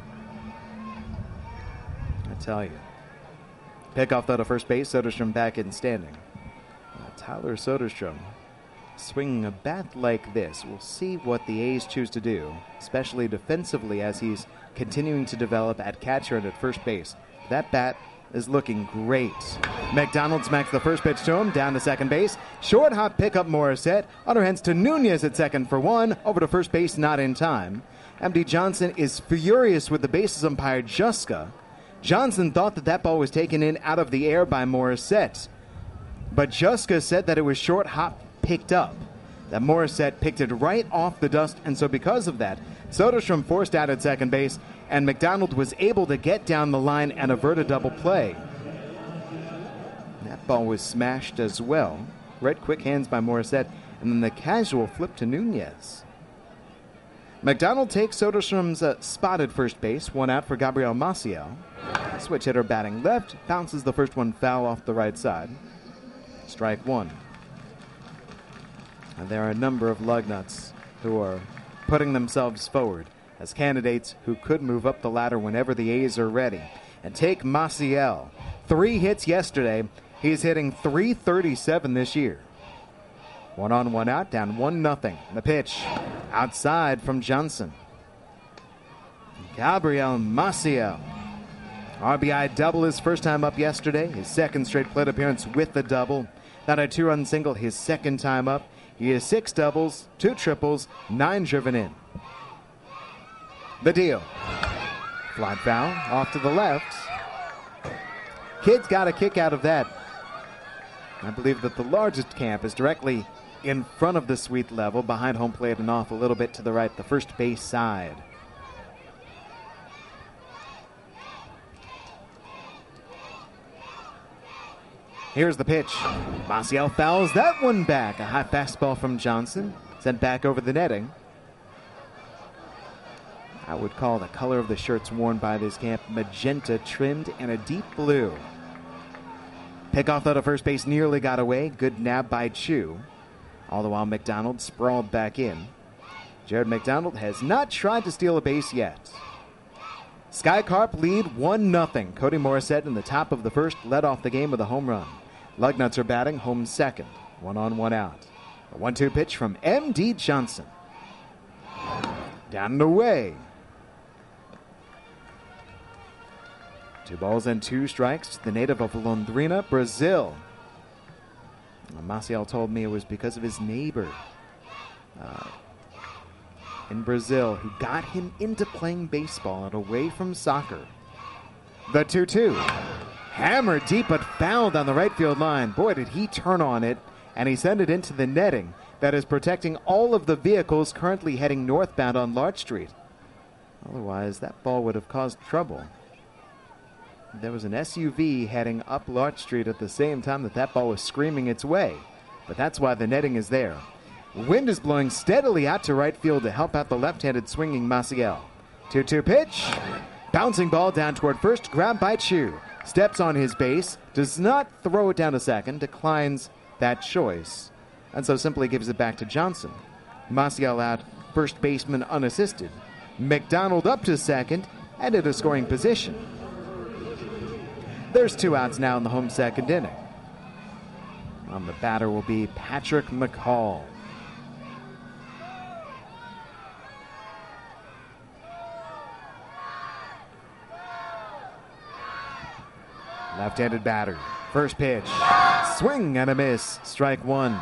I tell you. Pickoff though to first base, Soderstrom back in standing. Tyler Soderstrom swinging a bat like this. We'll see what the A's choose to do, especially defensively as he's continuing to develop at catcher and at first base. That bat is looking great. McDonald smacks the first pitch to him, down to second base. Short hop pickup Morissette. Underhands to Nunez at second for 1. Over to first base, not in time. M.D. Johnson is furious with the bases umpire, Juska. Johnson thought that ball was taken in out of the air by Morissette. But Juska said that it was short hop picked up. that Morissette picked it right off the dust, and so because of that, Soderstrom forced out at second base, and McDonald was able to get down the line and avert a double play. That ball was smashed as well. Right quick hands by Morissette, and then the casual flip to Nunez. McDonald takes Soderstrom's spot at first base, one out for Gabriel Maciel. Switch hitter batting left, bounces the first one foul off the right side. Strike one. And there are a number of Lugnuts who are putting themselves forward as candidates who could move up the ladder whenever the A's are ready. And take Maciel. 3 hits yesterday. He's hitting .337 this year. 1 on, 1 out, down 1-0. The pitch outside from Johnson. Gabriel Maciel. RBI double his first time up yesterday. His second straight plate appearance with the double. Not a 2-run single his second time up. He has 6 doubles, 2 triples, 9 driven in. The deal. Fly foul off to the left. Kid's got a kick out of that. I believe that the largest camp is directly in front of the suite level, behind home plate and off a little bit to the right, the first base side. Here's the pitch. Maciel fouls that one back. A high fastball from Johnson, sent back over the netting. I would call the color of the shirts worn by this camp magenta, trimmed in a deep blue. Pickoff out of first base nearly got away. Good nab by Chu. All the while McDonald sprawled back in. Jared McDonald has not tried to steal a base yet. Sky Carp lead 1-0. Cody Morissette in the top of the first led off the game with a home run. Lugnuts are batting home second. 1 on, 1 out. A 1-2 pitch from M.D. Johnson. Down and away. 2 balls and 2 strikes. The native of Londrina, Brazil. Maciel told me it was because of his neighbor in Brazil who got him into playing baseball and away from soccer. The 2-2. Hammered deep but fouled on the right field line. Boy, did he turn on it, and he sent it into the netting that is protecting all of the vehicles currently heading northbound on Larch Street. Otherwise, that ball would have caused trouble. There was an SUV heading up Larch Street at the same time that ball was screaming its way. But that's why the netting is there. Wind is blowing steadily out to right field to help out the left-handed swinging Maciel. 2-2 pitch. Bouncing ball down toward first, grabbed by Chu. Steps on his base, does not throw it down to second, declines that choice, and so simply gives it back to Johnson. Maciel out, first baseman unassisted. McDonald up to second, and in a scoring position. There's 2 outs now in the home second inning. The batter will be Patrick McCall. Left-handed batter. First pitch. Swing and a miss. Strike 1.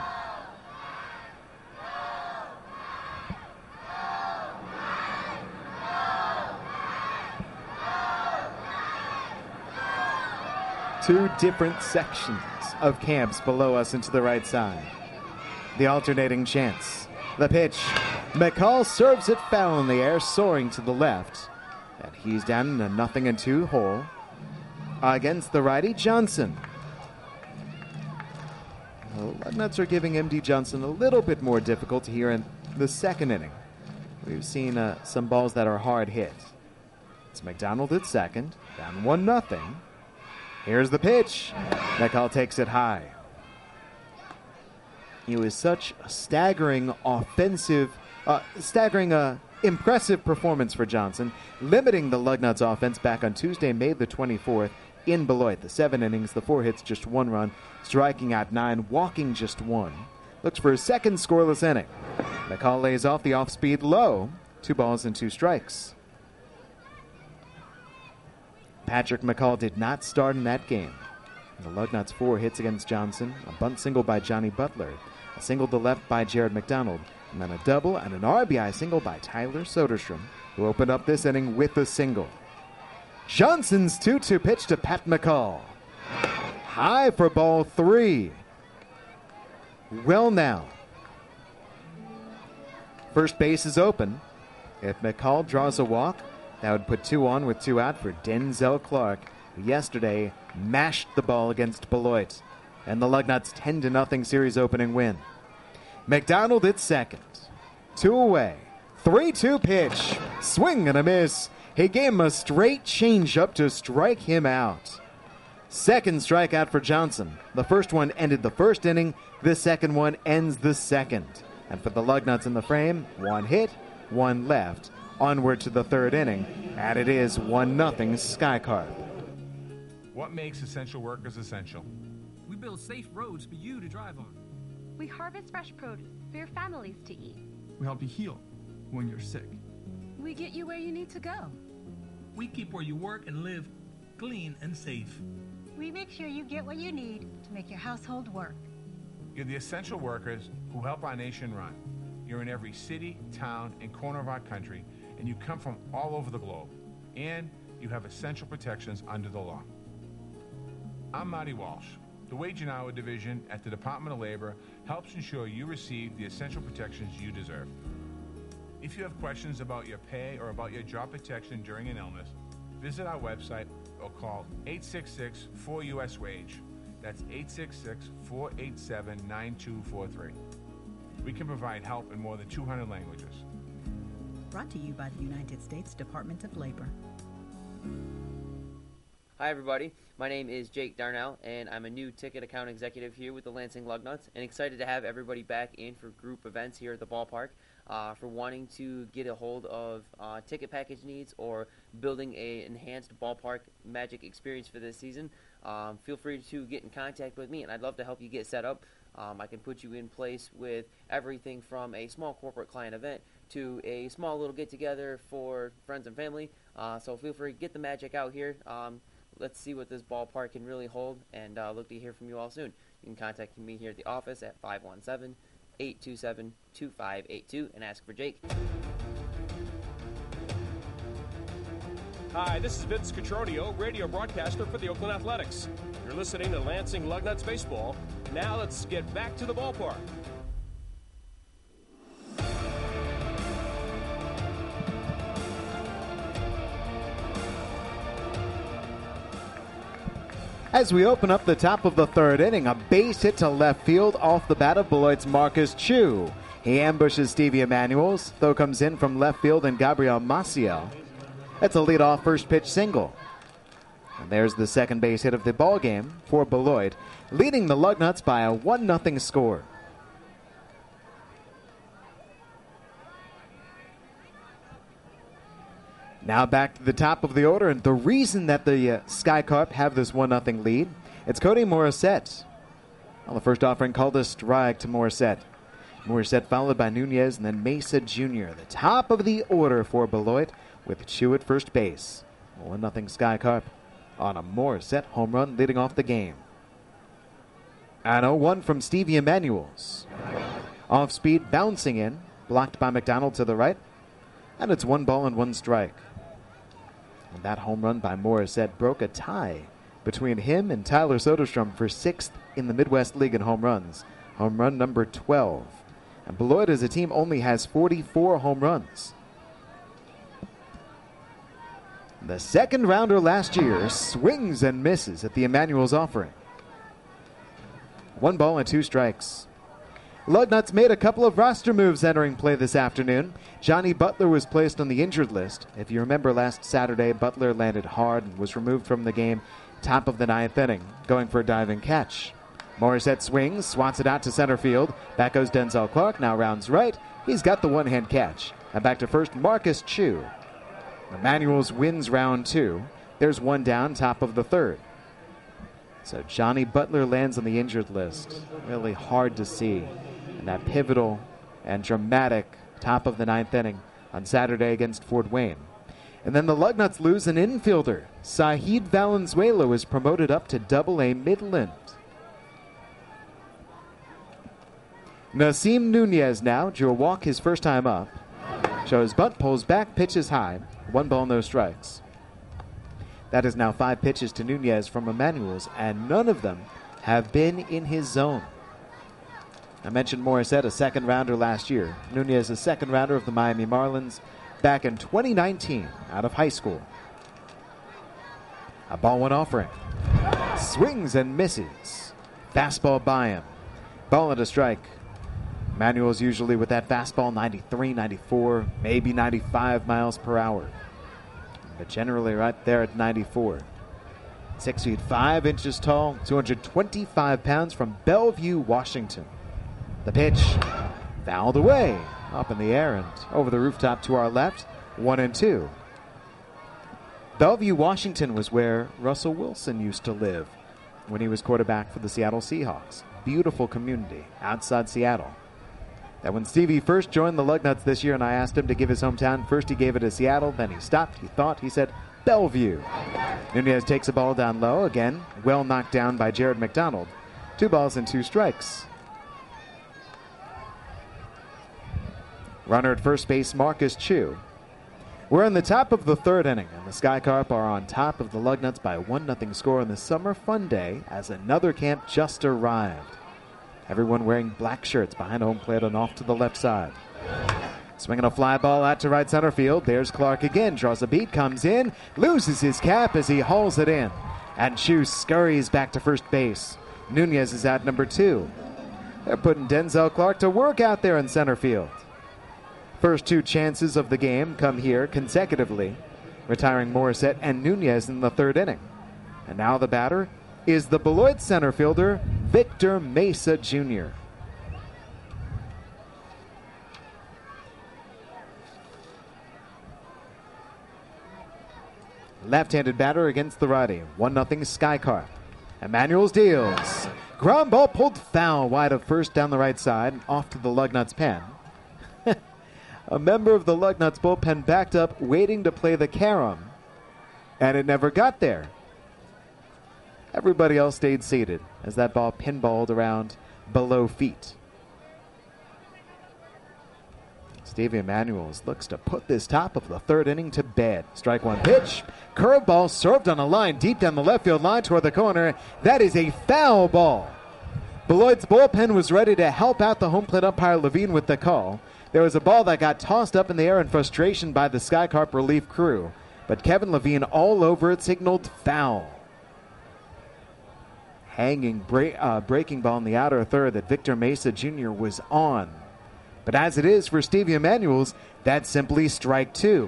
Two different sections of camps below us and to the right side. The alternating chants. The pitch. McCall serves it foul in the air, soaring to the left. And he's down in a 0-2 hole against the righty Johnson. The Lugnuts are giving M.D. Johnson a little bit more difficulty here in the second inning. We've seen some balls that are hard hit. It's McDonald at second, down 1-0. Here's the pitch. McCall takes it high. It was such a staggering impressive performance for Johnson, limiting the Lugnuts offense back on Tuesday, May the 24th in Beloit. The 7 innings, the 4 hits, just 1 run, striking out 9, walking just 1. Looks for his second scoreless inning. McCall lays off the off-speed low. 2 balls and 2 strikes. Patrick McCall did not start in that game. The Lugnuts 4 hits against Johnson, a bunt single by Johnny Butler, a single to left by Jared McDonald, and then a double and an RBI single by Tyler Soderstrom, who opened up this inning with a single. Johnson's 2-2 pitch to Pat McCall. High for ball 3. Well now, First base is open. If McCall draws a walk, that would put 2 on with 2 out for Denzel Clark, who yesterday mashed the ball against Beloit, and the Lugnuts 10-0 series opening win. McDonald at second. 2 away. 3-2 pitch. Swing and a miss. He gave him a straight changeup to strike him out. Second strikeout for Johnson. The first one ended the first inning. The second one ends the second. And for the Lugnuts in the frame, 1 hit, 1 left. Onward to the third inning, and it is 1-0 Sky Carp. What makes essential workers essential? We build safe roads for you to drive on. We harvest fresh produce for your families to eat. We help you heal when you're sick. We get you where you need to go. We keep where you work and live clean and safe. We make sure you get what you need to make your household work. You're the essential workers who help our nation run. You're in every city, town, and corner of our country, and you come from all over the globe. And you have essential protections under the law. I'm Marty Walsh. The Wage and Hour Division at the Department of Labor helps ensure you receive the essential protections you deserve. If you have questions about your pay or about your job protection during an illness, visit our website or call 866-4US-WAGE. That's 866-487-9243. We can provide help in more than 200 languages. Brought to you by the United States Department of Labor. Hi everybody, my name is Jake Darnell, and I'm a new ticket account executive here with the Lansing Lugnuts, and excited to have everybody back in for group events here at the ballpark. For wanting to get a hold of ticket package needs or building an enhanced ballpark magic experience for this season, feel free to get in contact with me, and I'd love to help you get set up. I can put you in place with everything from a small corporate client event to a small little get-together for friends and family. So feel free to get the magic out here. Let's see what this ballpark can really hold, and look to hear from you all soon. You can contact me here at the office at 517-827-2582 and ask for Jake. Hi, this is Vince Cotroneo, radio broadcaster for the Oakland Athletics. You're listening to Lansing Lugnuts Baseball. Now let's get back to the ballpark. As we open up the top of the third inning, a base hit to left field off the bat of Beloit's Marcus Chu. He ambushes Stevie Emanuels, though comes in from left field and Gabriel Maciel. That's a leadoff first pitch single. And there's the second base hit of the ball game for Beloit, leading the Lugnuts by a 1-0 score. Now back to the top of the order, and the reason that the Sky Carp have this 1-0 lead, it's Cody Morissette. Well, the first offering called a strike to Morissette. Morissette followed by Nunez and then Mesa Jr. The top of the order for Beloit with Chu at first base. 1-0 Sky Carp on a Morissette home run leading off the game. And 0-1 from Stevie Emanuels. Off speed, bouncing in, blocked by McDonald to the right, and it's 1-1 strike. And that home run by Morissette broke a tie between him and Tyler Soderstrom for 6th in the Midwest League in home runs. Home run number 12. And Beloit as a team only has 44 home runs. The second rounder last year swings and misses at the Emanuels offering. 1-2 strikes. Lugnuts made a couple of roster moves entering play this afternoon. Johnny Butler was placed on the injured list. If you remember last Saturday, Butler landed hard and was removed from the game top of the 9th inning, going for a diving catch. Morissette swings, swats it out to center field. Back goes Denzel Clark, now rounds right. He's got the one-hand catch. And back to first, Marcus Chu. Emanuels wins round 2. There's one down, top of the third. So Johnny Butler lands on the injured list. Really hard to see. And that pivotal and dramatic top of the 9th inning on Saturday against Fort Wayne. And then the Lugnuts lose an infielder. Sahid Valenzuela was promoted up to Double-A Midland. Nasim Nunez now drew a walk his first time up. Shows bunt, pulls back, pitches high. 1 no strikes. That is now 5 pitches to Nunez from Emanuels, and none of them have been in his zone. I mentioned Morissette, a second rounder last year. Nunez, a second rounder of the Miami Marlins back in 2019 out of high school. A ball went off for him. Swings and misses. Fastball by him. Ball and a strike. Manuel's usually with that fastball 93, 94, maybe 95 miles per hour. But generally right there at 94. 6 feet 5 inches tall, 225 pounds from Bellevue, Washington. The pitch fouled away, up in the air and over the rooftop to our left, 1-2. Bellevue, Washington was where Russell Wilson used to live when he was quarterback for the Seattle Seahawks. Beautiful community outside Seattle. That when Stevie first joined the Lugnuts this year and I asked him to give his hometown, first he gave it to Seattle, then he stopped, he thought, he said, Bellevue. Nunez takes a ball down low, again, well knocked down by Jared McDonald. 2 balls and 2 strikes. Runner at first base, Marcus Chu. We're in the top of the 3rd inning, and the Sky Carp are on top of the Lugnuts by a 1-0 score on the Summer Fun Day as another camp just arrived. Everyone wearing black shirts behind home plate and off to the left side. Swinging a fly ball out to right center field. There's Clark again. Draws a beat, comes in, loses his cap as he hauls it in. And Chu scurries back to first base. Nunez is at number 2. They're putting Denzel Clark to work out there in center field. First 2 chances of the game come here consecutively, retiring Morissette and Nunez in the 3rd inning. And now the batter is the Beloit center fielder, Victor Mesa Jr. Left-handed batter against the righty. 1-0 Sky Carp. Emmanuel's deals. Ground ball pulled foul wide of first down the right side, off to the Lugnuts pen. A member of the Lugnuts bullpen backed up, waiting to play the carom, and it never got there. Everybody else stayed seated as that ball pinballed around below feet. Stevie Emanuels looks to put this top of the 3rd inning to bed. Strike 1 pitch. Curveball served on a line deep down the left field line toward the corner. That is a foul ball. Beloit's bullpen was ready to help out the home plate umpire Levine with the call. There was a ball that got tossed up in the air in frustration by the Sky Carp relief crew, but Kevin Levine all over it signaled foul. Hanging breaking ball in the outer third that Victor Mesa Jr. was on. But as it is for Stevie Emanuels, that's simply strike 2.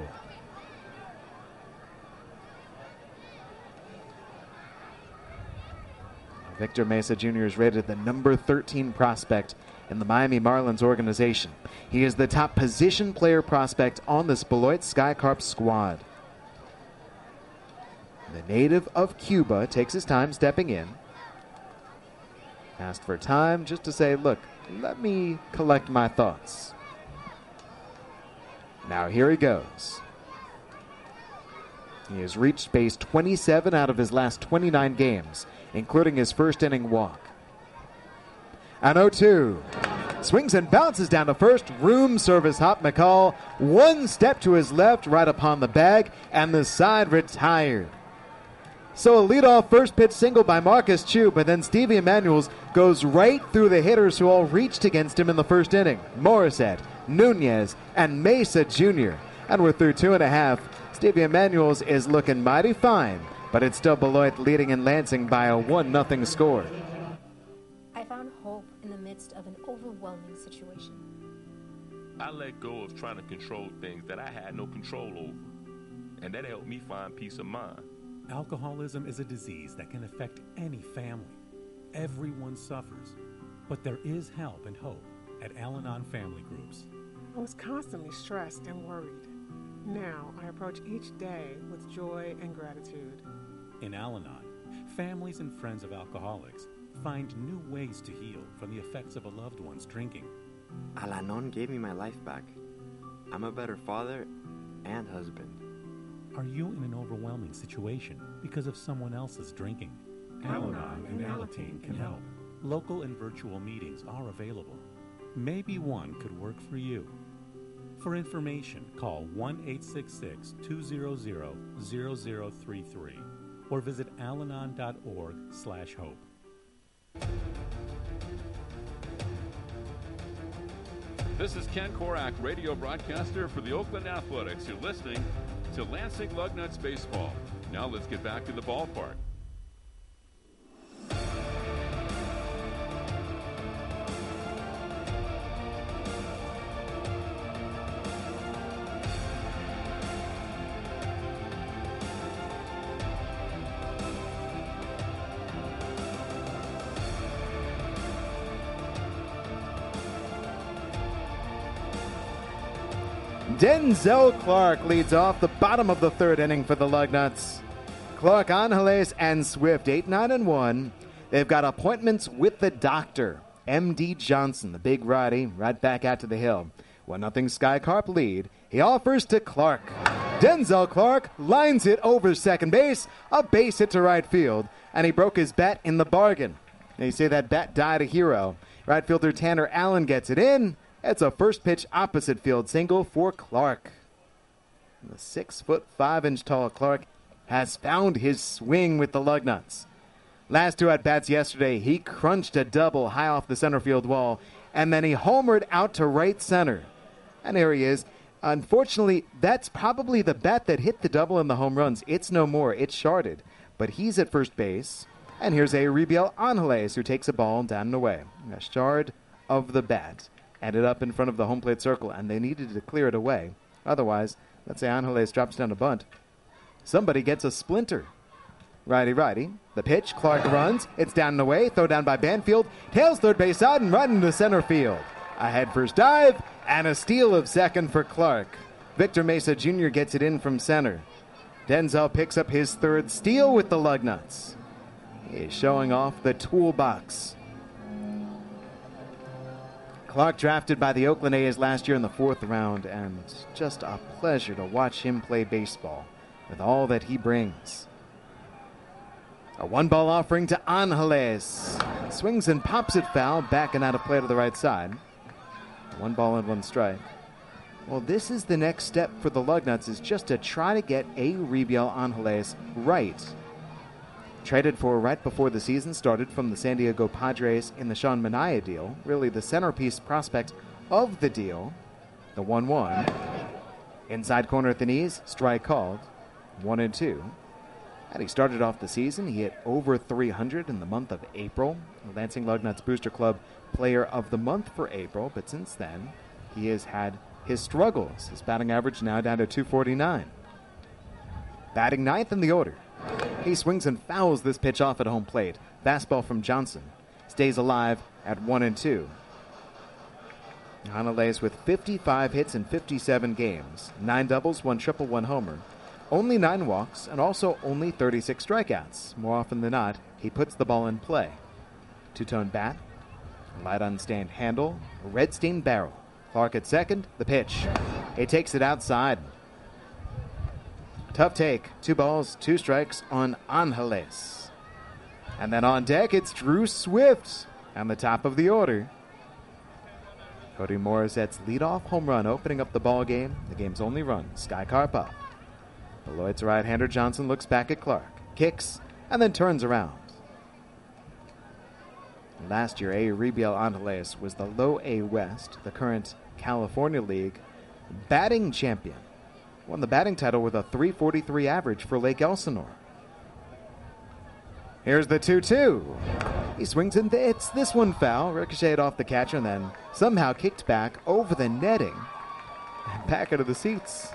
Victor Mesa Jr. is rated the number 13 prospect in the Miami Marlins organization. He is the top position player prospect on this Beloit Sky Carp squad. The native of Cuba takes his time stepping in. Asked for time just to say, look, let me collect my thoughts. Now here he goes. He has reached base 27 out of his last 29 games, including his first inning walk. An 0-2. Swings and bounces down to first. Room service hop McCall. One step to his left, right upon the bag, and the side retired. So a leadoff first pitch single by Marcus Chu, but then Stevie Emanuels goes right through the hitters who all reached against him in the first inning. Morissette, Nunez, and Mesa Jr. And we're through 2.5. Stevie Emanuels is looking mighty fine, but it's still Beloit leading in Lansing by a 1-0 score. I found hope in the midst of an overwhelming situation. I let go of trying to control things that I had no control over, and that helped me find peace of mind. Alcoholism is a disease that can affect any family. Everyone suffers, but there is help and hope at Al-Anon Family Groups. I was constantly stressed and worried. Now I approach each day with joy and gratitude. In Al-Anon, families and friends of alcoholics find new ways to heal from the effects of a loved one's drinking. Al-Anon gave me my life back. I'm a better father and husband. Are you in an overwhelming situation because of someone else's drinking? Al-Anon and Alateen can help. Local and virtual meetings are available. Maybe one could work for you. For information, call 1-866-200-0033 or visit alanon.org/hope. This is Ken Korak, radio broadcaster for the Oakland Athletics. You're listening to Lansing Lugnuts Baseball. Now let's get back to the ballpark. Denzel Clark leads off the bottom of the third inning for the Lugnuts. Clark, Angeles, and Swift, 8-9-1. They've got appointments with the doctor, M.D. Johnson, the big righty, right back out to the hill. 1-0 Sky Carp lead. He offers to Clark. Denzel Clark lines it over second base, a base hit to right field, and he broke his bat in the bargain. They say that bat died a hero. Right fielder Tanner Allen gets it in. It's a first pitch opposite field single for Clark. The 6'5" tall Clark has found his swing with the Lugnuts. Last two at-bats yesterday, he crunched a double high off the center field wall, and then he homered out to right center. And here he is. Unfortunately, that's probably the bat that hit the double in the home runs. It's no more. It's sharded. But he's at first base. And here's Euribiel Angeles, who takes a ball down and away. A shard of the bat ended up in front of the home plate circle, and they needed to clear it away. Otherwise, let's say Angeles drops down a bunt. Somebody gets a splinter. Righty. The pitch. Clark runs. It's down and away. Throw down by Banfield. Tails third base side and right into center field. A head first dive and a steal of second for Clark. Victor Mesa Jr. gets it in from center. Denzel picks up his third steal with the Lugnuts. He's showing off the toolbox. Clark drafted by the Oakland A's last year in the 4th round, and just a pleasure to watch him play baseball with all that he brings. A 1-ball offering to Angeles. Swings and pops it foul, back and out of play to the right side. 1 ball and 1 strike. Well, this is the next step for the Lugnuts, is just to try to get Euribiel Angeles right. Traded for right before the season started from the San Diego Padres in the Sean Manaea deal. Really the centerpiece prospect of the deal. The 1-1. Inside corner at the knees, strike called. 1-2. And he started off the season. He hit over 300 in the month of April. The Lansing Lugnuts Booster Club Player of the Month for April. But since then, he has had his struggles. His batting average now down to 249. Batting ninth in the order. He swings and fouls this pitch off at home plate. Fastball from Johnson. Stays alive at 1-2. Angeles with 55 hits in 57 games. 9 doubles, 1 triple, 1 homer. Only 9 walks, and also only 36 strikeouts. More often than not, he puts the ball in play. Two-tone bat, light unstained handle, a red-stained barrel. Clark at second, the pitch. He takes it outside. Tough take. 2 balls, 2 strikes on Angeles. And then on deck, it's Drew Swift on the top of the order. Cody Morissette's leadoff home run opening up the ball game. The game's only run. Sky Carp up. Beloit's right-hander Johnson looks back at Clark, kicks, and then turns around. Last year, Euribiel Angeles was the Low A West, the current California League batting champion. Won the batting title with a .343 average for Lake Elsinore. Here's the 2-2. He swings and hits this one foul, ricocheted off the catcher, and then somehow kicked back over the netting and back into the seats.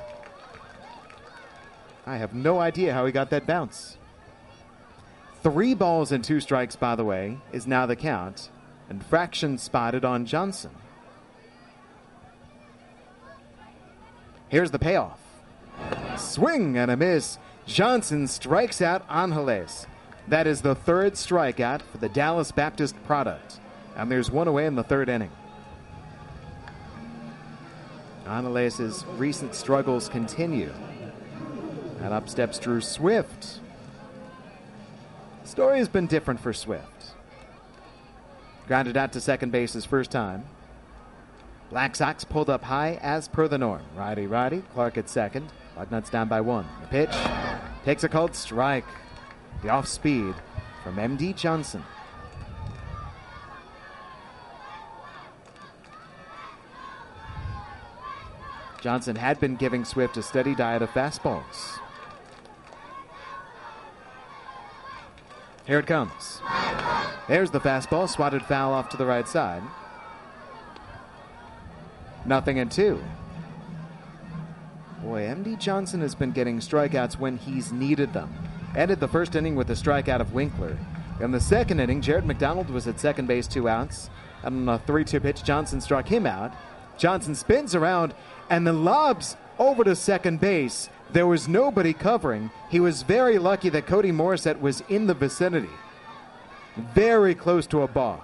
I have no idea how he got that bounce. 3 balls and 2 strikes, by the way, is now the count. Infraction spotted on Johnson. Here's the payoff. Swing and a miss. Johnson strikes out Angeles. That is the 3rd strikeout for the Dallas Baptist product. And there's 1 away in the 3rd inning. Angeles' recent struggles continue. And up steps Drew Swift. Story has been different for Swift. Grounded out to second base his first time. Black Sox pulled up high as per the norm. Righty. Clark at second. Lugnuts down by 1. The pitch takes a called strike. The off speed from M.D. Johnson. Johnson had been giving Swift a steady diet of fastballs. Here it comes. There's the fastball, swatted foul off to the right side. 0-2. Boy, M.D. Johnson has been getting strikeouts when he's needed them. Ended the first inning with a strikeout of Winkler. In the second inning, Jared McDonald was at second base, 2 outs. And on a 3-2 pitch, Johnson struck him out. Johnson spins around and then lobs over to second base. There was nobody covering. He was very lucky that Cody Morissette was in the vicinity. Very close to a balk.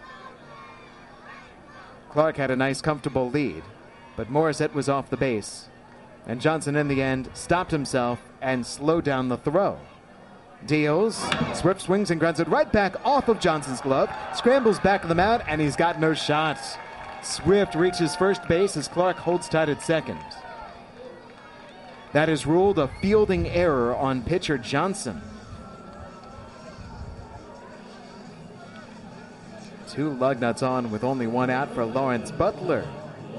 Clark had a nice, comfortable lead, but Morissette was off the base. And Johnson, in the end, stopped himself and slowed down the throw. Deals. Swift swings and grounds it right back off of Johnson's glove. Scrambles back to the mound, and he's got no shot. Swift reaches first base as Clark holds tight at second. That is ruled a fielding error on pitcher Johnson. 2 Lugnuts on with only 1 out for Lawrence Butler.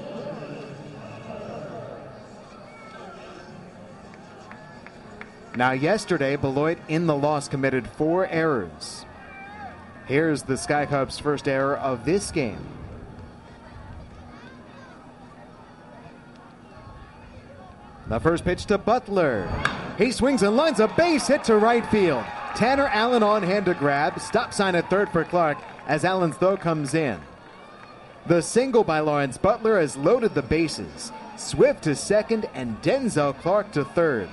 Now, yesterday, Beloit in the loss committed 4 errors. Here's the Sky Cubs' first error of this game. The first pitch to Butler. He swings and lines a base hit to right field. Tanner Allen on hand to grab. Stop sign at third for Clark as Allen's throw comes in. The single by Lawrence Butler has loaded the bases. Swift to second and Denzel Clark to third.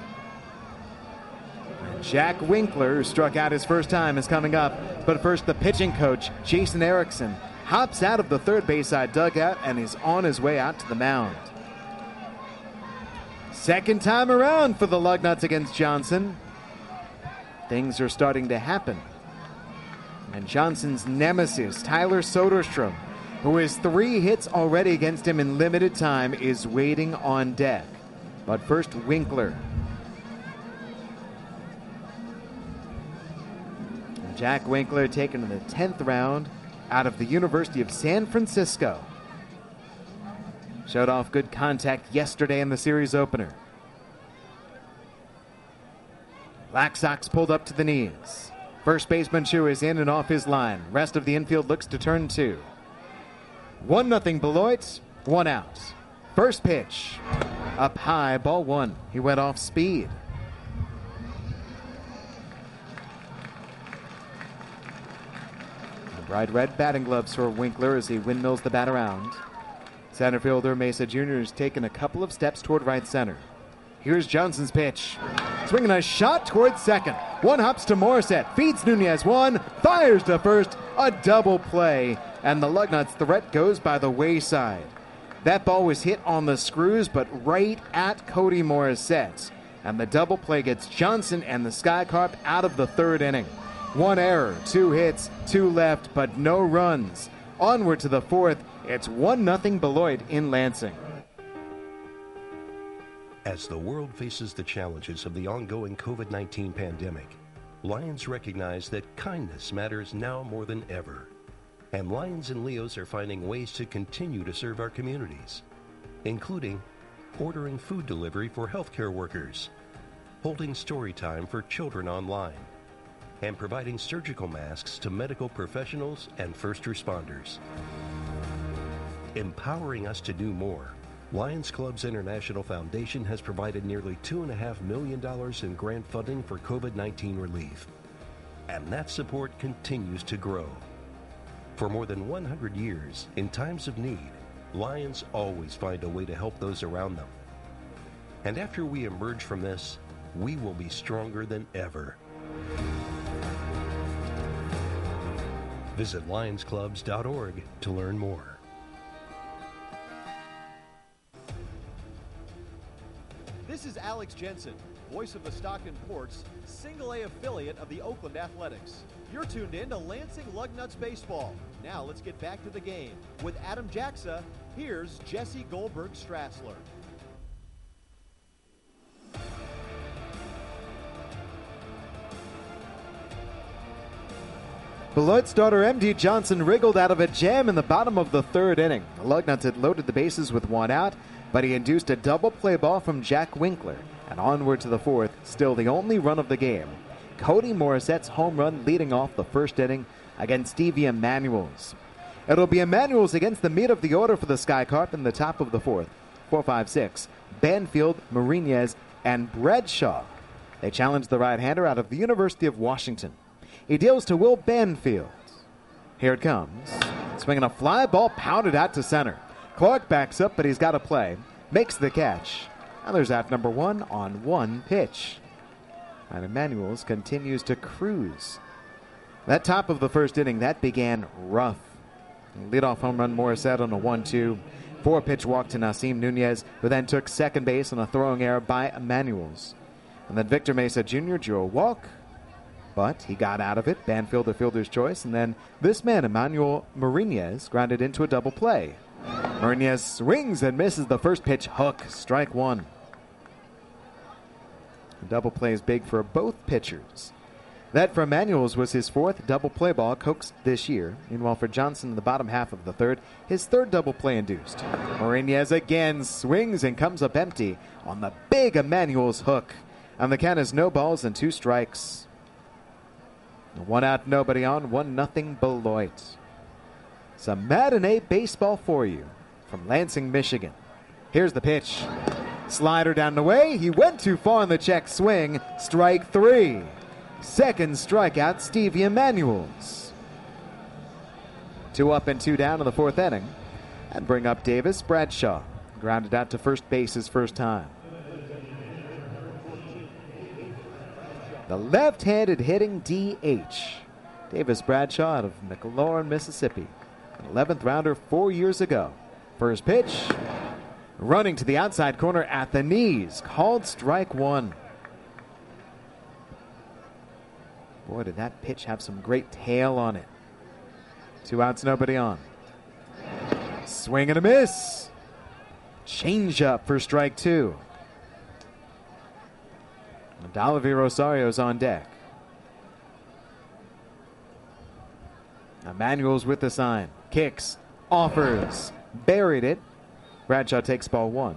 Jack Winkler, who struck out his first time, is coming up. But first, the pitching coach, Jason Erickson, hops out of the third base side dugout and is on his way out to the mound. Second time around for the Lugnuts against Johnson. Things are starting to happen. And Johnson's nemesis, Tyler Soderstrom, who has 3 hits already against him in limited time, is waiting on deck. But first, Winkler. Jack Winkler taken in the 10th round out of the University of San Francisco. Showed off good contact yesterday in the series opener. Black Sox pulled up to the knees. First baseman Chu is in and off his line. Rest of the infield looks to turn 2. 1-0 Beloit, 1 out. First pitch. Up high, ball 1. He went off speed. Bright red batting gloves for Winkler as he windmills the bat around. Center fielder Mesa Jr. has taken a couple of steps toward right center. Here's Johnson's pitch. Swinging a shot toward second. 1 hops to Morissette. Feeds Nunez 1. Fires to first. A double play. And the Lugnuts' threat goes by the wayside. That ball was hit on the screws, but right at Cody Morissette. And the double play gets Johnson and the Sky Carp out of the 3rd inning. 1 error, 2 hits, 2 left, but no runs. Onward to the 4th, it's 1-0 Beloit in Lansing. As the world faces the challenges of the ongoing COVID-19 pandemic, Lions recognize that kindness matters now more than ever. And Lions and Leos are finding ways to continue to serve our communities, including ordering food delivery for healthcare workers, holding story time for children online, and providing surgical masks to medical professionals and first responders. Empowering us to do more, Lions Clubs International Foundation has provided nearly $2.5 million in grant funding for COVID-19 relief. And that support continues to grow. For more than 100 years, in times of need, Lions always find a way to help those around them. And after we emerge from this, we will be stronger than ever. Visit lionsclubs.org to learn more. This is Alex Jensen, voice of the Stockton Ports, single-A affiliate of the Oakland Athletics. You're tuned in to Lansing Lugnuts Baseball. Now let's get back to the game. With Adam Jaxa, here's Jesse Goldberg-Strassler. Beloit starter M.D. Johnson wriggled out of a jam in the bottom of the 3rd inning. The Lugnuts had loaded the bases with 1 out. but he induced a double play ball from Jack Winkler, and onward to the fourth, still the only run of the game. Cody Morissette's home run leading off the first inning against Stevie Emanuels. It'll be Emanuels against the meat of the order for the Sky Carp in the top of the fourth. 4-5-6. Banfield, Marinez, and Bradshaw. They challenge the right-hander out of the University of Washington. He deals to Will Banfield. Here it comes. Swinging a fly ball pounded out to center. Clark backs up, but he's got to play. Makes the catch. And there's out number one on one pitch. And Emanuels continues to cruise. That top of the first inning, that began rough. Leadoff home run Morissette on a 1-2. 4-pitch walk to Nasim Nunez, who then took second base on a throwing error by Emanuels. And then Victor Mesa Jr. drew a walk, but he got out of it. Banfield the fielder's choice. And then this man, Emmanuel Marinez, grounded into a double play. Marinez swings and misses the first pitch hook. Strike one. The double play is big for both pitchers. That for Emanuels was his fourth double play ball coaxed this year. Meanwhile, for Johnson in the bottom half of the third, his third double play induced. Marinez again swings and comes up empty on the big Emanuels hook. And the count is no balls and 2 strikes. 1 out, nobody on, 1-0 Beloit. Some matinee baseball for you from Lansing, Michigan. Here's the pitch. Slider down the way. He went too far on the check swing. Strike 3. Second strikeout, Stevie Emanuels. 2 up and 2 down in the fourth inning. And bring up Davis Bradshaw. Grounded out to first base his first time. The left-handed hitting DH. Davis Bradshaw out of McLaurin, Mississippi. An 11th rounder 4 years ago. First pitch. Running to the outside corner at the knees. Called strike 1. Boy, did that pitch have some great tail on it. 2 outs, nobody on. Swing and a miss. Change up for strike 2. Dalavi Rosario's on deck. Emanuels with the sign. Kicks. Offers. Buried it. Bradshaw takes ball 1.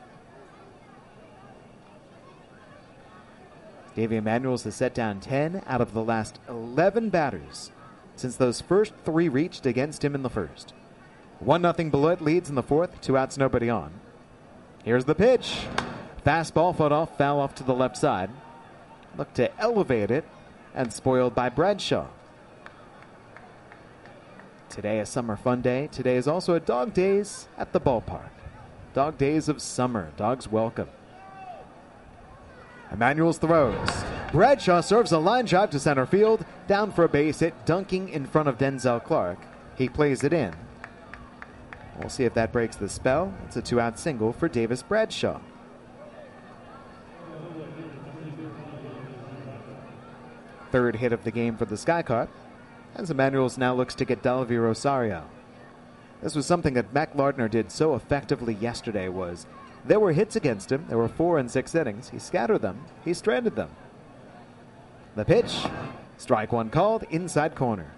Davey Emanuels has set down 10 out of the last 11 batters since those first 3 reached against him in the first. 1-0 Beloit leads in the fourth. 2 outs, nobody on. Here's the pitch. Fastball fought off, foul off to the left side. Looked to elevate it and spoiled by Bradshaw. Today a summer fun day. Today is also a dog days at the ballpark. Dog days of summer. Dogs welcome. Emanuels throws. Bradshaw serves a line drive to center field. Down for a base hit, dunking in front of Denzel Clark. He plays it in. We'll see if that breaks the spell. It's a 2-out single for Davis Bradshaw. Third hit of the game for the Sky Carp, as Emanuels now looks to get Dalavi Rosario. This was something that Mac Lardner did so effectively yesterday. Was there were hits against him. There were 4 in 6 innings. He scattered them. He stranded them. The pitch. Strike 1 called. Inside corner.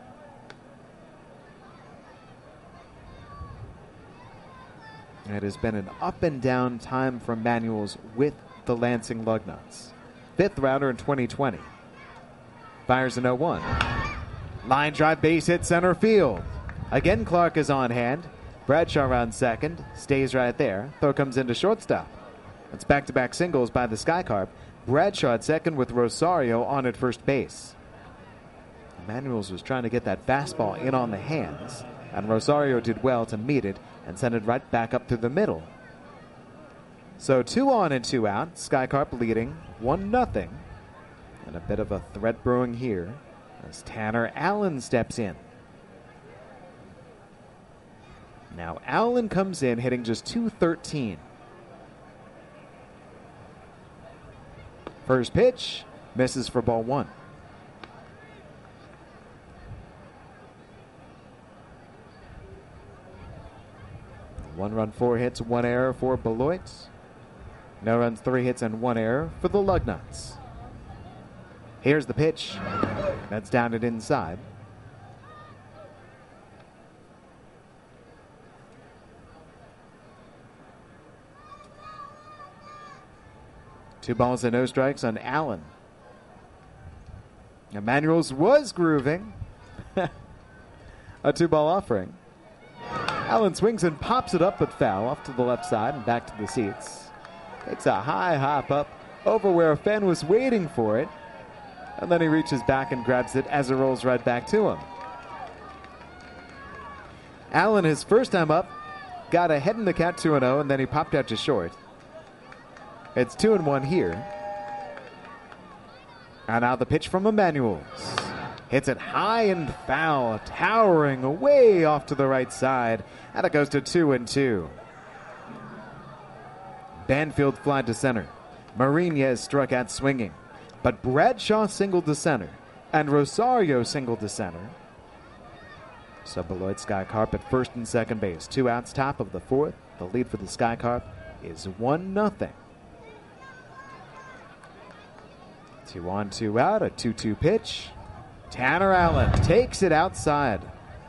It has been an up and down time for Emanuels with the Lansing Lugnuts. 5th rounder in 2020. Fires an 0-1. Line drive, base hit, center field. Again, Clark is on hand. Bradshaw around second. Stays right there. Throw comes into shortstop. It's back-to-back singles by the Sky Carp. Bradshaw at second with Rosario on at first base. Emanuels was trying to get that fastball in on the hands, and Rosario did well to meet it and send it right back up through the middle. So 2 on and 2 out. Sky Carp leading 1-0. And a bit of a threat brewing here as Tanner Allen steps in. Now Allen comes in hitting just .213. First pitch, misses for ball 1. One run, 4 hits, 1 error for Beloit. No runs, 3 hits, and 1 error for the Lugnuts. Here's the pitch. That's down and inside. 2 balls and no strikes on Allen. Emanuels was grooving. A 2-ball offering. Allen swings and pops it up, but foul off to the left side and back to the seats. Takes a high hop up over where a fan was waiting for it. And then he reaches back and grabs it as it rolls right back to him. Allen, his first time up, got ahead in the count 2-0, and then he popped out to short. It's 2-1 here. And now the pitch from Emanuels. Hits it high and foul, towering away off to the right side. And it goes to 2-2. Banfield flied to center. Marinez struck out swinging. But Bradshaw singled to center. And Rosario singled to center. So Beloit Sky Carp at first and second base. 2 outs, top of the 4th. The lead for the Sky Carp is 1-0. 2 on, 2 out, a 2-2 pitch. Tanner Allen takes it outside.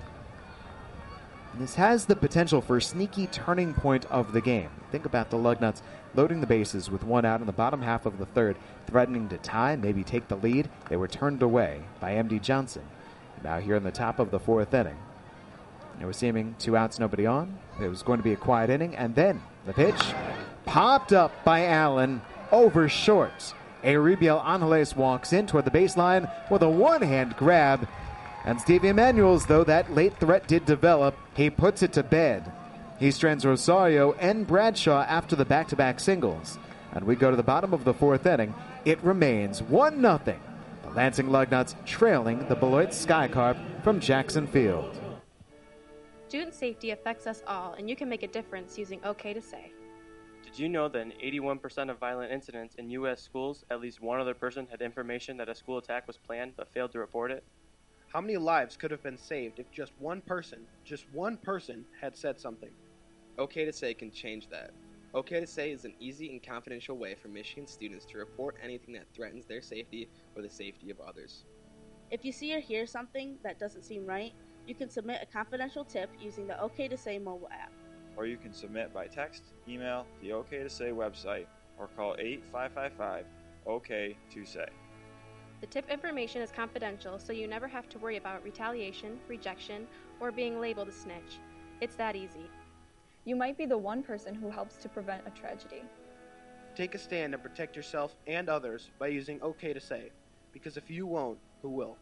This has the potential for a sneaky turning point of the game. Think about the Lugnuts loading the bases with 1 out in the bottom half of the 3rd, threatening to tie, maybe take the lead. They were turned away by M.D. Johnson. Now here in the top of the 4th inning. It was seeming 2 outs, nobody on. It was going to be a quiet inning, and then the pitch popped up by Allen over short. Euribiel Angeles walks in toward the baseline with a one-hand grab. And Stevie Emanuels, though that late threat did develop, he puts it to bed. He strands Rosario and Bradshaw after the back-to-back singles. And we go to the bottom of the 4th inning. It remains 1-0. The Lansing Lugnuts trailing the Beloit Sky Carp from Jackson Field. Student safety affects us all, and you can make a difference using OK to Say. Did you know that in 81% of violent incidents in U.S. schools, at least one other person had information that a school attack was planned but failed to report it? How many lives could have been saved if just one person, had said something? OK to Say can change that. OK to Say is an easy and confidential way for Michigan students to report anything that threatens their safety or the safety of others. If you see or hear something that doesn't seem right, you can submit a confidential tip using the OK to Say mobile app. Or you can submit by text, email, the OK to Say website, or call 855-OK-to-SAY. The tip information is confidential, so you never have to worry about retaliation, rejection, or being labeled a snitch. It's that easy. You might be the one person who helps to prevent a tragedy. Take a stand and protect yourself and others by using OK to Say, because if you won't, who will?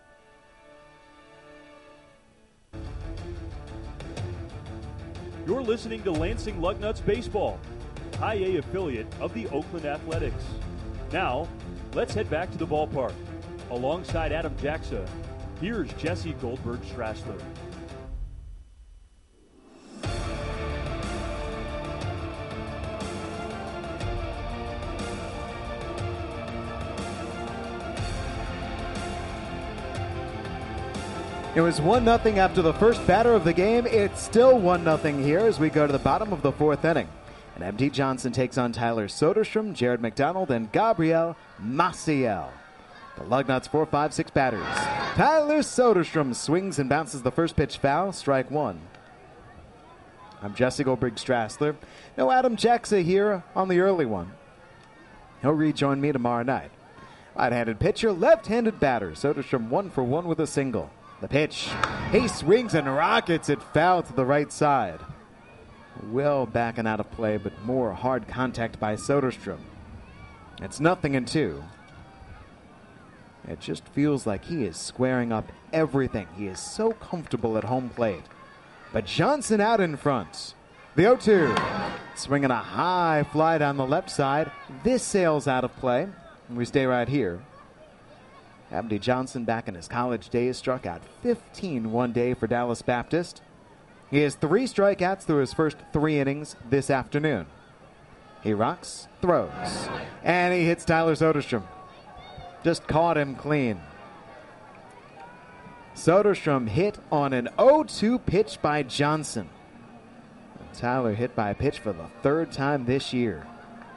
You're listening to Lansing Lugnuts Baseball, High A affiliate of the Oakland Athletics. Now, let's head back to the ballpark. Alongside Adam Jaxa, here's Jesse Goldberg-Strassler. It was 1-0 after the first batter of the game. It's still 1-0 here as we go to the bottom of the 4th inning. And M.D. Johnson takes on Tyler Soderstrom, Jared McDonald, and Gabriel Maciel. The Lugnuts 4, 5, 6 batters. Tyler Soderstrom swings and bounces the first pitch foul, strike 1. I'm Jesse Goldberg-Strassler. No Adam Jaxa here on the early one. He'll rejoin me tomorrow night. Right-handed pitcher, left-handed batter. Soderstrom 1 for 1 with a single. The pitch. He swings and rockets it foul to the right side. Well back and out of play, but more hard contact by Soderstrom. It's 0-2. It just feels like he is squaring up everything. He is so comfortable at home plate. But Johnson out in front. The 0-2. Swinging a high fly down the left side. This sails out of play. And we stay right here. M.D. Johnson, back in his college days, struck out 15 one day for Dallas Baptist. He has 3 strikeouts through his first 3 innings this afternoon. He rocks, throws, and he hits Tyler Soderstrom. Just caught him clean. Soderstrom hit on an 0-2 pitch by Johnson. And Tyler hit by a pitch for the 3rd time this year.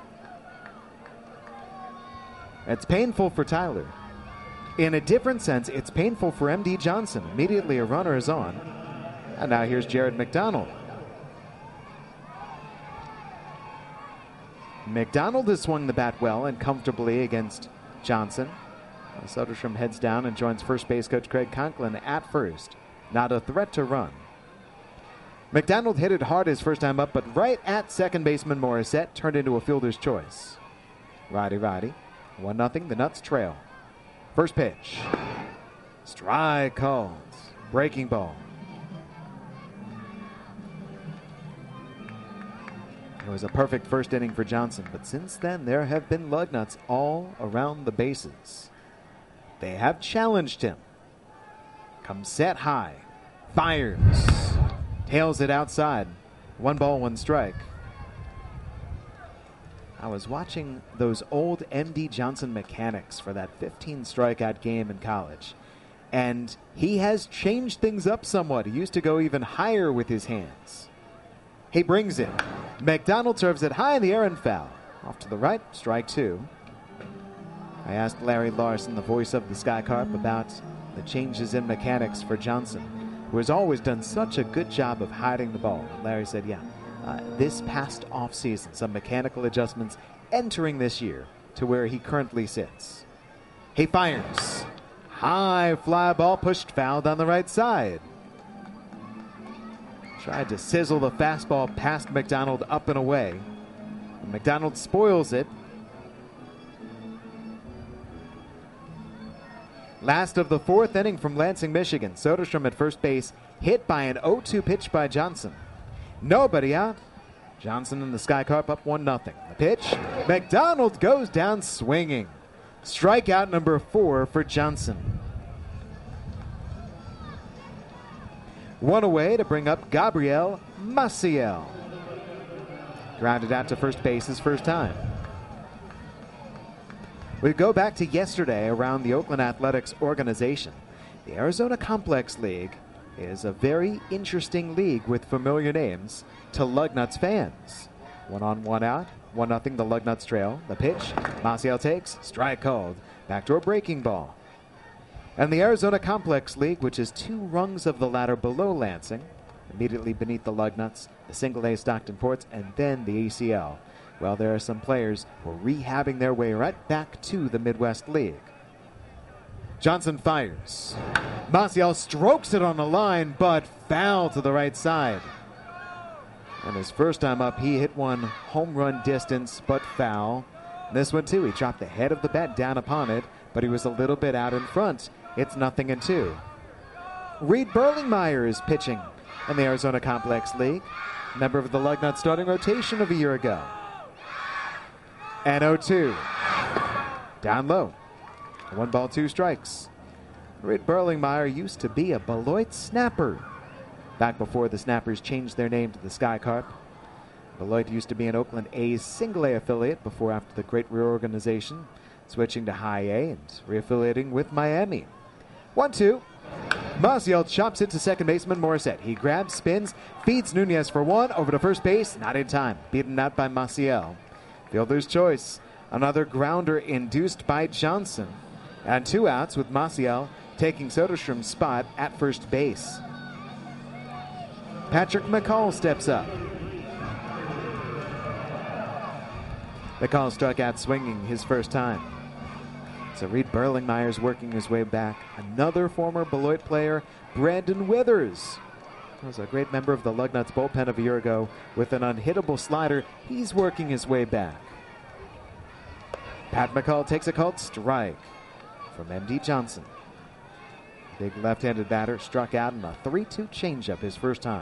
It's painful for Tyler. In a different sense, it's painful for M.D. Johnson. Immediately a runner is on. And now here's Jared McDonald. McDonald has swung the bat well and comfortably against Johnson. Soderstrom heads down and joins first base coach Craig Conklin at first. Not a threat to run. McDonald hit it hard his first time up, but right at second baseman Morissette turned into a fielder's choice. Righty. 1-0, the Nuts trail. First pitch. Strike called. Breaking ball. It was a perfect first inning for Johnson, but since then there have been Lugnuts all around the bases. They have challenged him. Comes set high. Fires. Tails it outside. 1 ball, 1 strike. I was watching those old M.D. Johnson mechanics for that 15 strikeout game in college. And he has changed things up somewhat. He used to go even higher with his hands. He brings it. McDonald serves it high in the air and foul. Off to the right, strike 2. I asked Larry Larson, the voice of the Sky Carp, about the changes in mechanics for Johnson, who has always done such a good job of hiding the ball. Larry said, this past offseason, some mechanical adjustments entering this year to where he currently sits. He fires. High fly ball pushed foul down the right side. Tried to sizzle the fastball past McDonald up and away. And McDonald spoils it. Last of the 4th inning from Lansing, Michigan. Soderstrom at first base, hit by an 0-2 pitch by Johnson. Nobody out. Johnson and the Sky Carp up 1-0. The pitch. McDonald goes down swinging. Strikeout number 4 for Johnson. 1 away to bring up Gabriel Maciel. Grounded out to first base his first time. We go back to yesterday around the Oakland Athletics organization. The Arizona Complex League is a very interesting league with familiar names to Lugnuts fans. 1 on, 1 out, 1-0 the Lugnuts trail. The pitch, Maciel takes, strike called. Backdoor breaking ball. And the Arizona Complex League, which is 2 rungs of the ladder below Lansing, immediately beneath the Lugnuts, the Single-A Stockton Ports, and then the ACL. Well, there are some players who are rehabbing their way right back to the Midwest League. Johnson fires. Maciel strokes it on the line, but foul to the right side. And his first time up, he hit one home run distance, but foul. This one, too, he dropped the head of the bat down upon it, but he was a little bit out in front. It's 0-2. Reed Berlingmeyer is pitching in the Arizona Complex League, member of the Lugnuts starting rotation of a year ago. And 0-2. Down low. 1 ball, 2 strikes. Reed Berlingmeyer used to be a Beloit Snapper back before the Snappers changed their name to the Sky Carp. Beloit used to be an Oakland A's Single-A affiliate before, after the great reorganization, switching to High A and reaffiliating with Miami. 1-2. Maciel chops it to second baseman Morissette. He grabs, spins, feeds Nunez for 1, over to first base, not in time. Beaten out by Maciel. Fielder's choice. Another grounder induced by Johnson. And 2 outs with Maciel taking Soderstrom's spot at first base. Patrick McCall steps up. McCall struck out swinging his first time. So Reed Berlingmeyer's working his way back. Another former Beloit player, Brandon Withers. He was a great member of the Lugnuts bullpen of a year ago with an unhittable slider. He's working his way back. Pat McCall takes a called strike from M.D. Johnson. Big left-handed batter struck out in a 3-2 changeup his first time.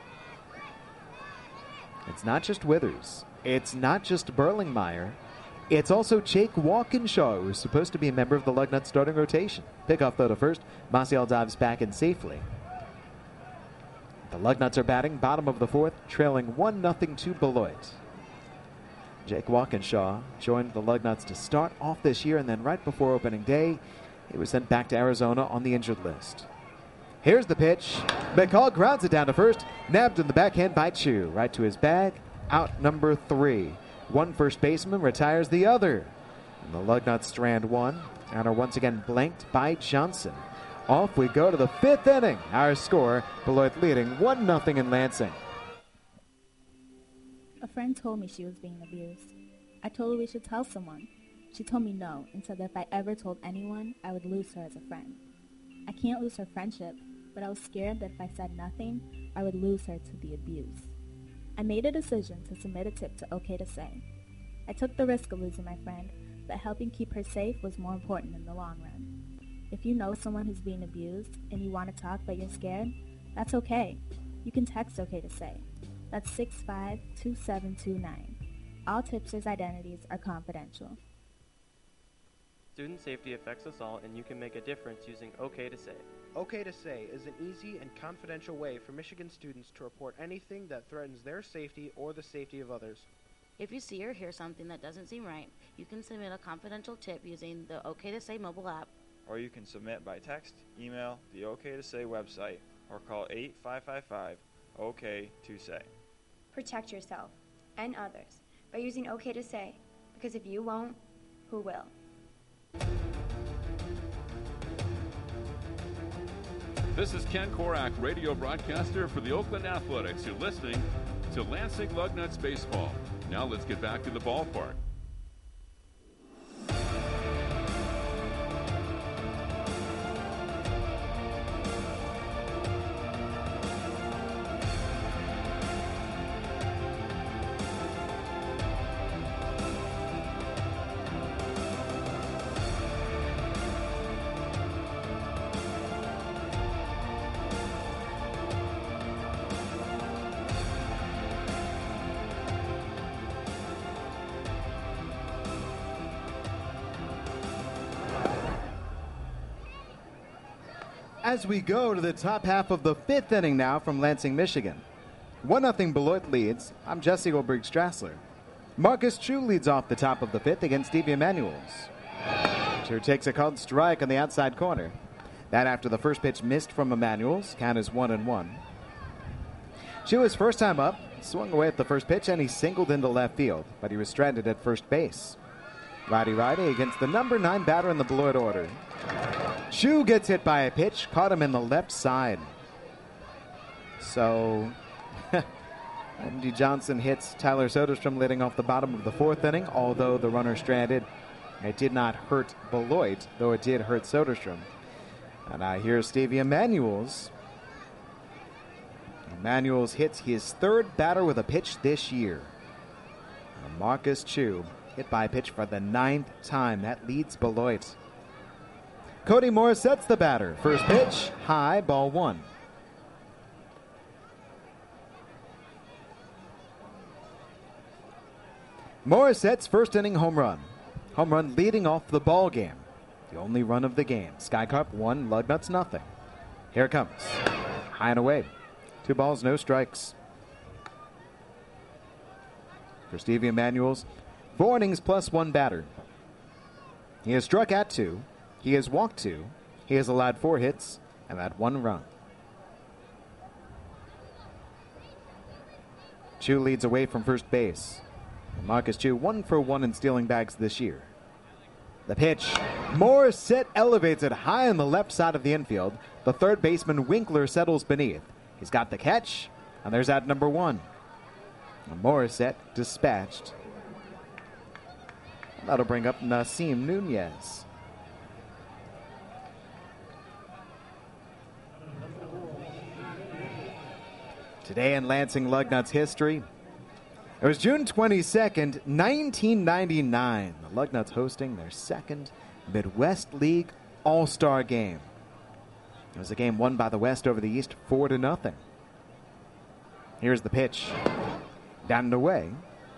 It's not just Withers. It's not just Berlingmeyer. It's also Jake Walkinshaw, who's supposed to be a member of the Lugnuts starting rotation. Pickoff though to first. Maciel dives back in safely. The Lugnuts are batting bottom of the 4th, trailing 1-0 to Beloit. Jake Walkinshaw joined the Lugnuts to start off this year, and then right before opening day, he was sent back to Arizona on the injured list. Here's the pitch. McCall grounds it down to first. Nabbed in the backhand by Chu. Right to his bag. Out number 3. One first baseman retires the other. And the Lugnuts strand 1 and are once again blanked by Johnson. Off we go to the 5th inning. Our score, Beloit leading 1-0 in Lansing. A friend told me she was being abused. I told her we should tell someone. She told me no and said that if I ever told anyone, I would lose her as a friend. I can't lose her friendship, but I was scared that if I said nothing, I would lose her to the abuse. I made a decision to submit a tip to OK to Say. I took the risk of losing my friend, but helping keep her safe was more important in the long run. If you know someone who's being abused and you want to talk but you're scared, that's okay. You can text OK to Say. That's 652729. All tipsters' identities are confidential. Student safety affects us all, and you can make a difference using OK to Say. OK to Say is an easy and confidential way for Michigan students to report anything that threatens their safety or the safety of others. If you see or hear something that doesn't seem right, you can submit a confidential tip using the OK to Say mobile app. Or you can submit by text, email, the OK to Say website, or call 8555-OK-to-SAY. Protect yourself and others by using OK to Say, because if you won't, who will? This is Ken Korak, radio broadcaster for the Oakland Athletics. You're listening to Lansing Lugnuts Baseball. Now let's get back to the ballpark. As we go to the top half of the fifth inning now from Lansing, Michigan. 1-0 Beloit leads. I'm Jesse Goldberg-Strassler. Marcus Chu leads off the top of the fifth against Stevie Emanuels. Chu takes a called strike on the outside corner. That after the first pitch missed from Emanuels. Count is 1-1. Chu, his first time up, swung away at the first pitch and he singled into left field, but he was stranded at first base. Righty-righty against the number 9 batter in the Beloit order. Chu gets hit by a pitch, caught him in the left side. So, Andy Johnson hits Tyler Soderstrom leading off the bottom of the fourth inning, although the runner stranded. It did not hurt Beloit, though it did hurt Soderstrom. And here's Stevie Emanuels. Emanuels hits his third batter with a pitch this year. And Marcus Chu hit by a pitch for the 9th time. That leads Beloit. Cody Morris sets the batter. First pitch, high, ball 1. Morris sets first inning home run. Home run leading off the ball game. The only run of the game. Skycarp 1, Lugnuts nothing. Here it comes. High and away. 2 balls, no strikes. For Stevie Emanuels, 4 innings plus 1 batter. He has struck at 2. He has walked 2. He has allowed 4 hits and that 1 run. Chu leads away from first base. Marcus Chu 1 for 1 in stealing bags this year. The pitch. Morissette elevates it high on the left side of the infield. The third baseman Winkler settles beneath. He's got the catch, and there's out number 1. And Morissette dispatched. That'll bring up Nasim Nunez. Today in Lansing Lugnuts history, it was June 22nd, 1999. The Lugnuts hosting their second Midwest League All-Star game. It was a game won by the West over the East 4-0. Here's the pitch. Down and away.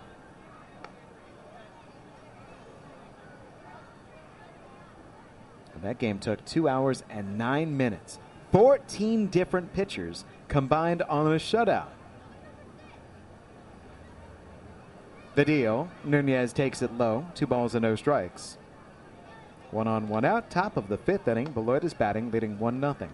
And that game took 2 hours and 9 minutes. 14 different pitchers combined on a shutout. The deal, Nunez takes it low, 2 balls and no strikes. 1 on, 1 out, top of the 5th inning. Beloit is batting, leading 1-0.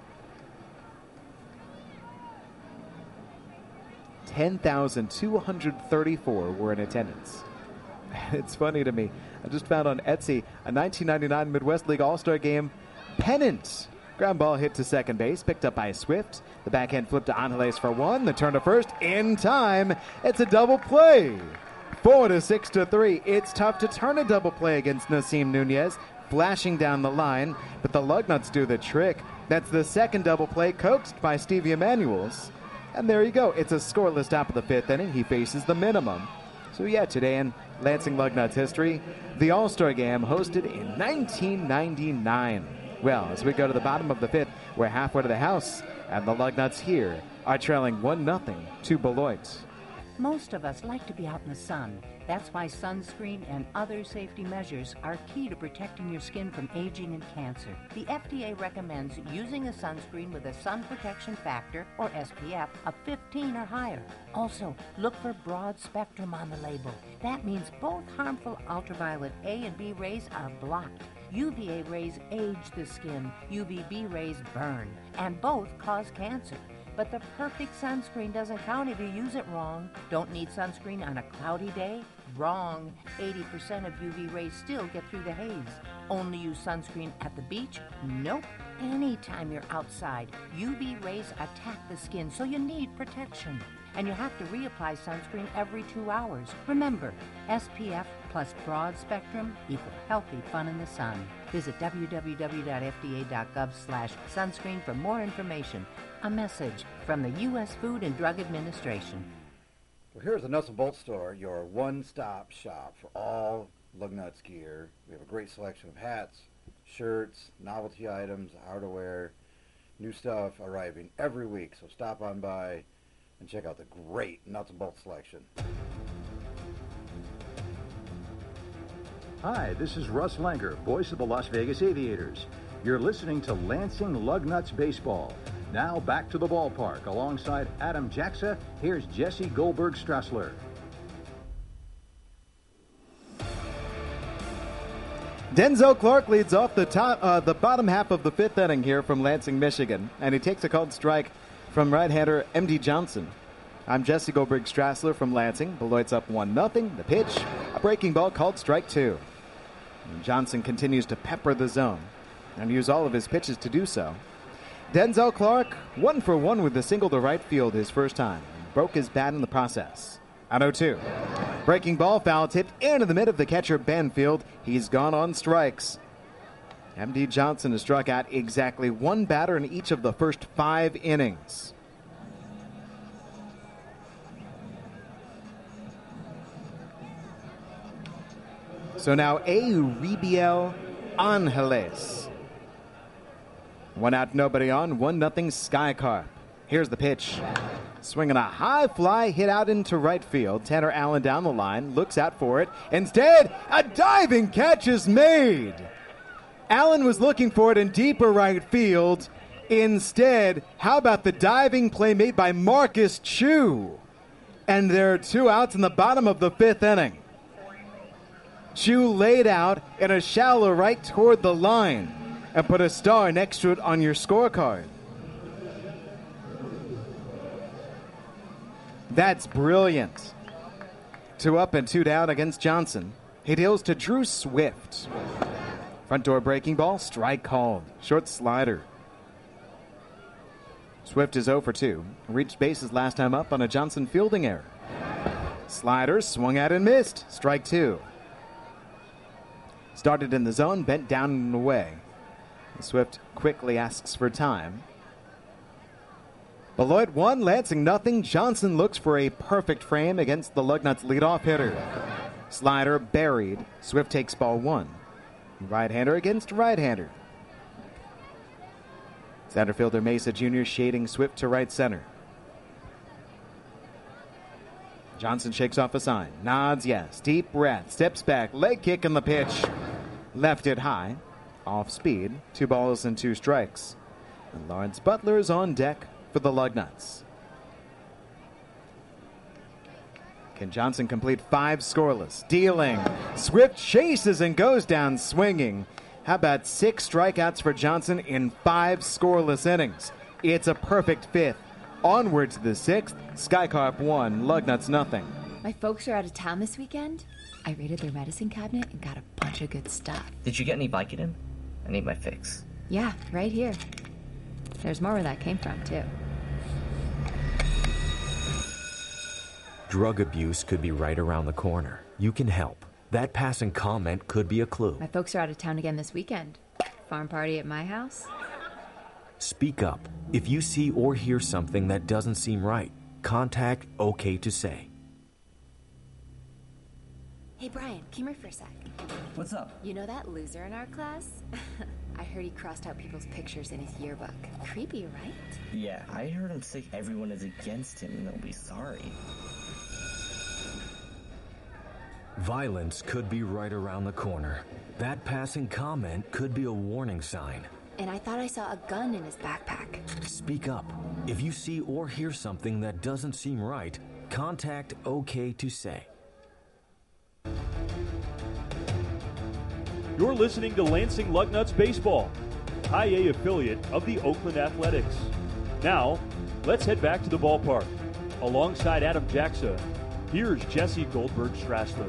10,234 were in attendance. It's funny to me. I just found on Etsy a 1999 Midwest League All-Star Game pennant. Ground ball hit to second base, picked up by Swift. The backhand flip to Angeles for 1. The turn to first in time. It's a double play. 4 to 6 to 3. It's tough to turn a double play against Nasim Nunez, flashing down the line, but the Lugnuts do the trick. That's the second double play coaxed by Stevie Emanuels. And there you go. It's a scoreless top of the fifth inning. He faces the minimum. So yeah, today in Lansing Lugnuts history, the All-Star Game hosted in 1999. Well, as we go to the bottom of the fifth, we're halfway to the house, and the Lugnuts here are trailing 1-0 to Beloit. Most of us like to be out in the sun. That's why sunscreen and other safety measures are key to protecting your skin from aging and cancer. The FDA recommends using a sunscreen with a sun protection factor, or SPF, of 15 or higher. Also, look for broad spectrum on the label. That means both harmful ultraviolet A and B rays are blocked. UVA rays age the skin, UVB rays burn, and both cause cancer. But the perfect sunscreen doesn't count if you use it wrong. Don't need sunscreen on a cloudy day? Wrong. 80% of UV rays still get through the haze. Only use sunscreen at the beach? Nope. Anytime you're outside, UV rays attack the skin, so you need protection. And you have to reapply sunscreen every 2 hours. Remember, SPF plus broad spectrum equal healthy fun in the sun. Visit www.fda.gov/sunscreen for more information. A message from the U.S. Food and Drug Administration. Well, here's the Nuts and Bolts store, your one-stop shop for all Lugnuts gear. We have a great selection of hats, shirts, novelty items, outerwear, new stuff arriving every week. So stop on by and check out the great Nuts and Bolts selection. Hi, this is Russ Langer, voice of the Las Vegas Aviators. You're listening to Lansing Lugnuts Baseball. Now back to the ballpark. Alongside Adam Jaxa, here's Jesse Goldberg-Strassler. Denzel Clark leads off the bottom half of the fifth inning here from Lansing, Michigan, and he takes a called strike from right-hander M.D. Johnson. I'm Jesse Goldberg-Strassler from Lansing. Beloit's up 1-0. The pitch, a breaking ball called strike 2. And Johnson continues to pepper the zone and use all of his pitches to do so. Denzel Clark, 1 for 1 with a single to right field his first time. Broke his bat in the process. On 0-2. Breaking ball, foul tipped into the mid of the catcher Banfield. He's gone on strikes. M.D. Johnson has struck out exactly one batter in each of the first 5 innings. So now Euribiel Angeles. 1 out, nobody on. 1-0 Sky Carp. Here's the pitch. Swinging a high fly hit out into right field. Tanner Allen down the line. Looks out for it. Instead, a diving catch is made. Allen was looking for it in deeper right field. Instead, how about the diving play made by Marcus Chu? And there are 2 outs in the bottom of the 5th inning. Chu laid out in a shallow right toward the line and put a star next to it on your scorecard. That's brilliant. 2 up and 2 down against Johnson. He deals to Drew Swift. Front door breaking ball, strike called. Short slider. Swift is 0 for 2. Reached bases last time up on a Johnson fielding error. Slider swung at and missed. Strike 2. Started in the zone, bent down and away. Swift quickly asks for time. Beloit 1, Lansing 0. Johnson looks for a perfect frame against the Lugnuts leadoff hitter. Slider buried. Swift takes ball 1. Right-hander against right-hander. Center fielder Mesa Jr. shading Swift to right center. Johnson shakes off a sign. Nods yes. Deep breath. Steps back. Leg kick in the pitch. Left it high. Off speed. 2 balls and 2 strikes. And Lawrence Butler is on deck for the Lugnuts. Can Johnson complete 5 scoreless? Dealing. Swift chases and goes down swinging. How about 6 strikeouts for Johnson in 5 scoreless innings? It's a perfect 5th. Onward to the 6th. Sky Carp 1, Lugnuts 0. My folks are out of town this weekend. I raided their medicine cabinet and got a bunch of good stuff. Did you get any Vicodin? I need my fix. Yeah, right here. There's more where that came from, too. Drug abuse could be right around the corner. You can help. That passing comment could be a clue. My folks are out of town again this weekend. Farm party at my house? Speak up. If you see or hear something that doesn't seem right, contact OK to Say. Hey, Brian, come here for a sec. What's up? You know that loser in our class? I heard he crossed out people's pictures in his yearbook. Creepy, right? Yeah, I heard him say everyone is against him and they'll be sorry. Violence could be right around the corner. That passing comment could be a warning sign. And I thought I saw a gun in his backpack. Speak up. If you see or hear something that doesn't seem right, contact OK to Say. You're listening to Lansing Lugnuts Baseball, High A affiliate of the Oakland Athletics. Now, let's head back to the ballpark. Alongside Adam Jackson, here's Jesse Goldberg-Strassler.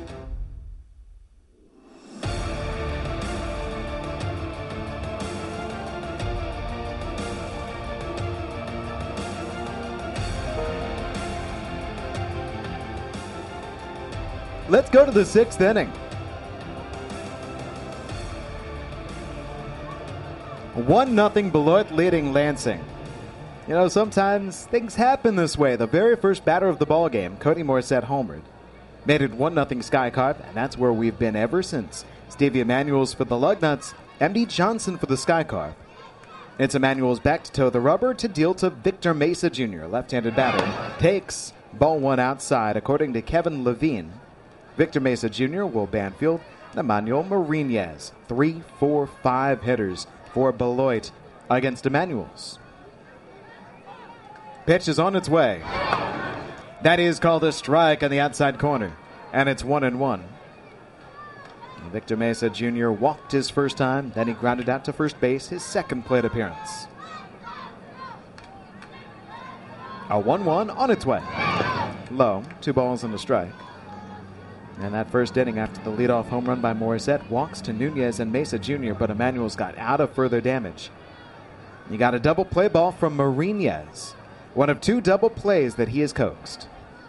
Let's go to the 6th inning. 1-0 Beloit leading Lansing. You know, sometimes things happen this way. The very first batter of the ball game, Cody Morissette homered. Made it 1-0 Sky Carp, and that's where we've been ever since. Stevie Emanuels for the Lugnuts, M.D. Johnson for the Sky Carp. It's Emanuels back to toe the rubber to deal to Victor Mesa Jr., left-handed batter. Takes ball one outside, according to Kevin Levine. Victor Mesa Jr. will Banfield, and Emmanuel Marinez. 3, 4, 5 hitters for Beloit against Emanuels. Pitch is on its way. That is called a strike on the outside corner, and it's 1-1. Victor Mesa Jr. walked his first time, then he grounded out to first base, his second plate appearance. A 1-1 on its way. Low, 2 balls and a strike. And that first inning after the leadoff home run by Morissette, walks to Nunez and Mesa Jr., but Emanuels got out of further damage. You got a double play ball from Marinez, one of 2 double plays that he has coaxed.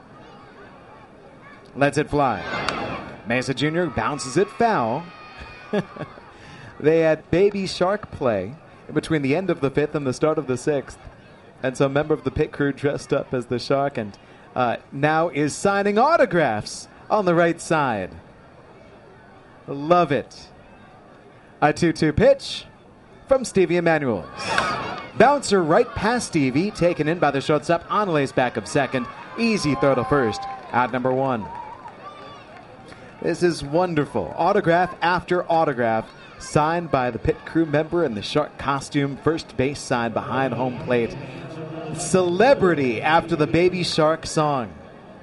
Lets it fly. Mesa Jr. bounces it foul. They had baby shark play in between the end of the 5th and the start of the 6th. And some member of the pit crew dressed up as the shark and now is signing autographs on the right side. Love it. A 2-2 pitch from Stevie Emanuels. Bouncer right past Stevie, taken in by the shortstop. Onlace back of second. Easy throw to first. Out number 1. This is wonderful. Autograph after autograph, signed by the pit crew member in the shark costume, first base side behind home plate. Celebrity after the Baby Shark song.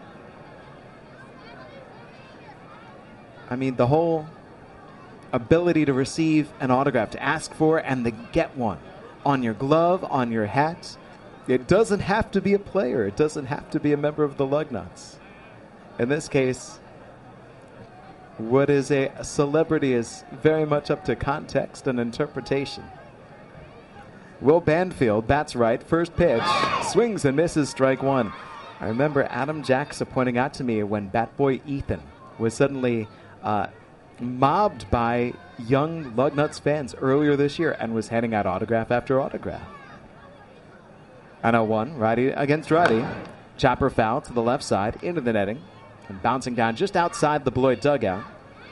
I mean, the whole ability to receive an autograph, to ask for and to get one on your glove, on your hat. It doesn't have to be a player. It doesn't have to be a member of the Lugnuts. In this case, what is a celebrity is very much up to context and interpretation. Will Banfield bats right, first pitch, swings and misses, strike 1. I remember Adam Jackson pointing out to me when Bat Boy Ethan was suddenly mobbed by young Lugnuts fans earlier this year and was handing out autograph after autograph. And a 1, righty against righty. Chopper foul to the left side, into the netting, and bouncing down just outside the Beloit dugout.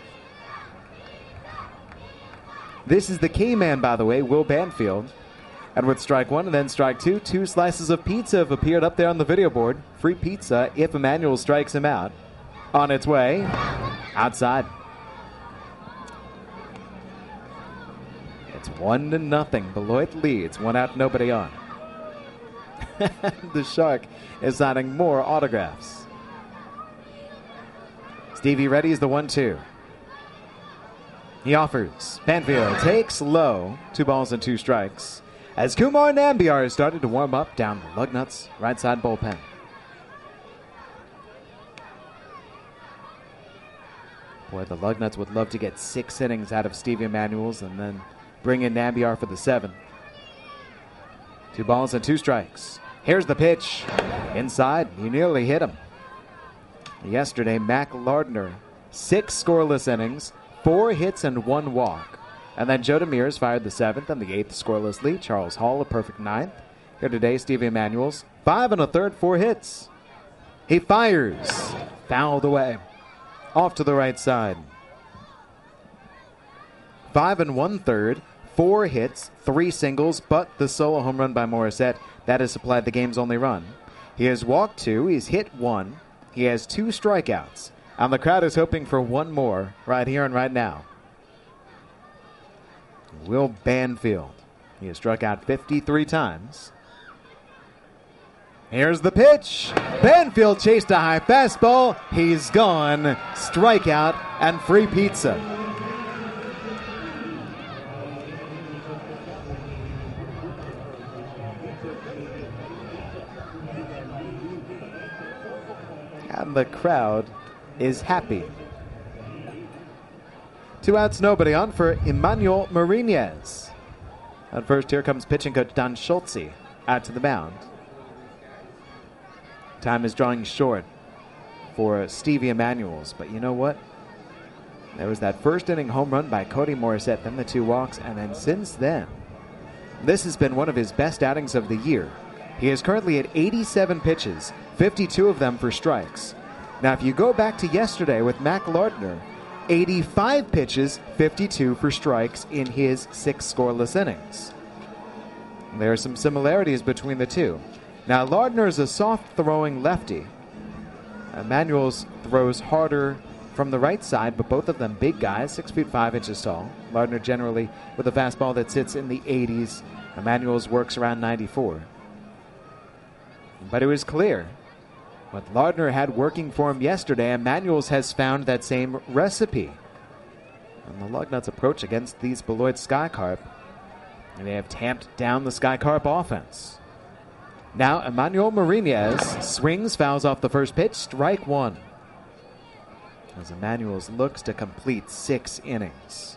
This is the key man, by the way, Will Banfield. And with strike 1 and then strike 2, 2 slices of pizza have appeared up there on the video board. Free pizza if Emanuel strikes him out. On its way, outside. It's 1-0. Beloit leads, 1 out, nobody on. The Shark is signing more autographs. Stevie ready is the 1-2. He offers. Banfield takes low. 2 balls and 2 strikes. As Kumar Nambiar has started to warm up down the Lugnuts right side bullpen. Boy, the Lugnuts would love to get 6 innings out of Stevie Emanuels and then bring in Nambiar for the 7th. 2 balls and 2 strikes. Here's the pitch. Inside. He nearly hit him. Yesterday, Mac Lardner, 6 scoreless innings, 4 hits and 1 walk. And then Joe Demers fired the 7th and the 8th scoreless lead. Charles Hall, a perfect 9th. Here today, Stevie Emanuels, 5 1/3, 4 hits. He fires. Fouled away. Off to the right side. 5 1/3, 4 hits, 3 singles, but the solo home run by Morissette, that has supplied the game's only run. He has walked 2, he's hit 1, he has 2 strikeouts, and the crowd is hoping for one more right here and right now. Will Banfield. He has struck out 53 times. Here's the pitch. Banfield chased a high fastball. He's gone. Strikeout and free pizza. And the crowd is happy. 2 outs, nobody on for Emmanuel Marinez. At first, here comes pitching coach Don Schultze out to the mound. Time is drawing short for Stevie Emanuels, but you know what? There was that first inning home run by Cody Morissette, then the 2 walks, and then since then, this has been one of his best outings of the year. He is currently at 87 pitches, 52 of them for strikes. Now, if you go back to yesterday with Mac Lardner, 85 pitches, 52 for strikes in his 6 scoreless innings. There are some similarities between the two. Now, Lardner is a soft-throwing lefty. Emanuels throws harder from the right side, but both of them big guys, 6 feet 5 inches tall. Lardner generally with a fastball that sits in the 80s. Emanuels works around 94. But it was clear what Lardner had working for him yesterday, Emanuels has found that same recipe. And the Lugnuts approach against these Beloit Skycarp, and they have tamped down the Skycarp offense. Now Emmanuel Marinez swings, fouls off the first pitch, strike 1. As Emanuels looks to complete 6 innings.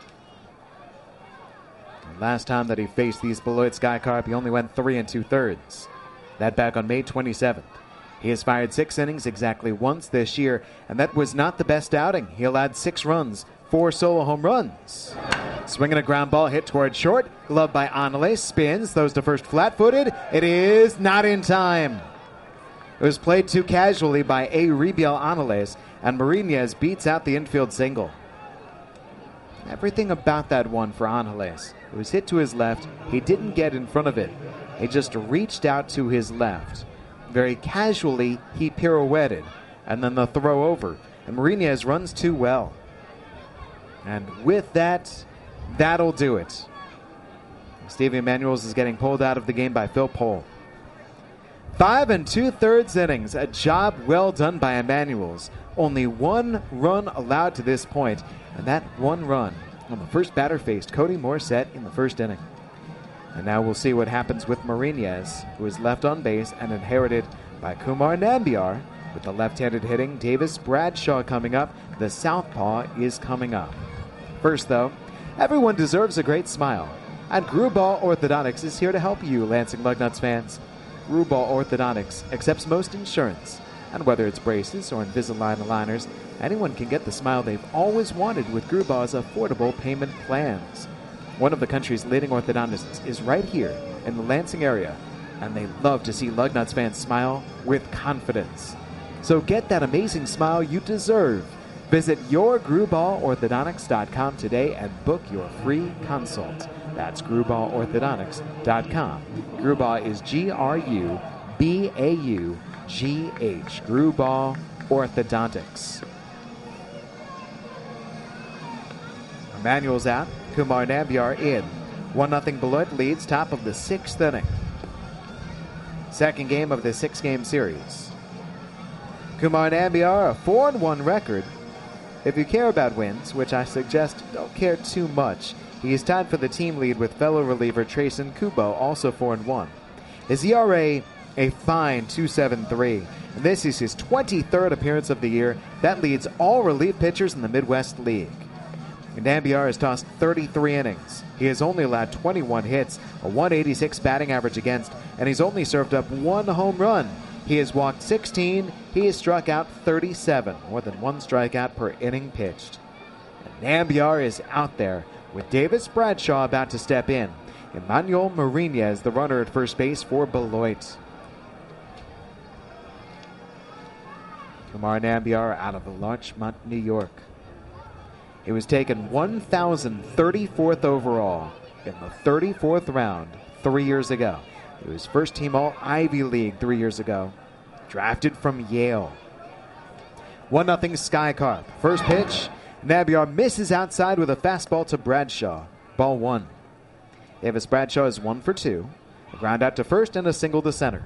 And last time that he faced these Beloit Skycarp, he only went 3 2/3. That back on May 27th. He has fired 6 innings exactly once this year, and that was not the best outing. He allowed 6 runs, 4 solo home runs. Swinging a ground ball hit toward short, gloved by Anales, spins, throws to first flat-footed. It is not in time. It was played too casually by A. Rebiel Anales, and Marinez beats out the infield single. Everything about that one for Anales. It was hit to his left. He didn't get in front of it. He just reached out to his left. Very casually, he pirouetted, and then the throw over. And Marinez runs too well. And with that, that'll do it. Stevie Emanuels is getting pulled out of the game by Phil Pohl. 5 2/3 innings, a job well done by Emanuels. Only 1 run allowed to this point, and that 1 run on the first batter faced Cody Morissette in the first inning. And now we'll see what happens with Marinez, who is left on base and inherited by Kumar Nambiar. With the left-handed hitting, Davis Bradshaw coming up. The southpaw is coming up. First, though, everyone deserves a great smile. And Grubauer Orthodontics is here to help you, Lansing Lugnuts fans. Grubauer Orthodontics accepts most insurance. And whether it's braces or Invisalign aligners, anyone can get the smile they've always wanted with Grubauer's affordable payment plans. One of the country's leading orthodontists is right here in the Lansing area, and they love to see Lugnuts fans smile with confidence. So get that amazing smile you deserve. Visit yourgrubauerorthodontics.com today and book your free consult. That's grubauerorthodontics.com. Grubauer is Grubaughh. Grubauer Orthodontics. Emanuel's out. Kumar Nambiar in. 1-0 Beloit leads, top of the 6th inning. Second game of the 6-game series. Kumar Nambiar, a 4-1 record. If you care about wins, which I suggest don't care too much, he is tied for the team lead with fellow reliever Trayson Kubo, also 4-1. His ERA, a fine 2.73. And this is his 23rd appearance of the year. That leads all relief pitchers in the Midwest League. Nambiar has tossed 33 innings. He has only allowed 21 hits, a 186 batting average against, and he's only served up 1 home run. He has walked 16. He has struck out 37, more than one strikeout per inning pitched. And Nambiar is out there with Davis Bradshaw about to step in. Emmanuel Marinez, the runner at first base for Beloit. Kumar Nambiar out of Larchmont, New York. He was taken 1,034th overall in the 34th round 3 years ago. He was first team All-Ivy League 3 years ago. Drafted from Yale. 1-0 Sky Carp. First pitch, Nambiar misses outside with a fastball to Bradshaw. Ball 1. Davis Bradshaw is 1 for 2. A ground out to first and a single to center.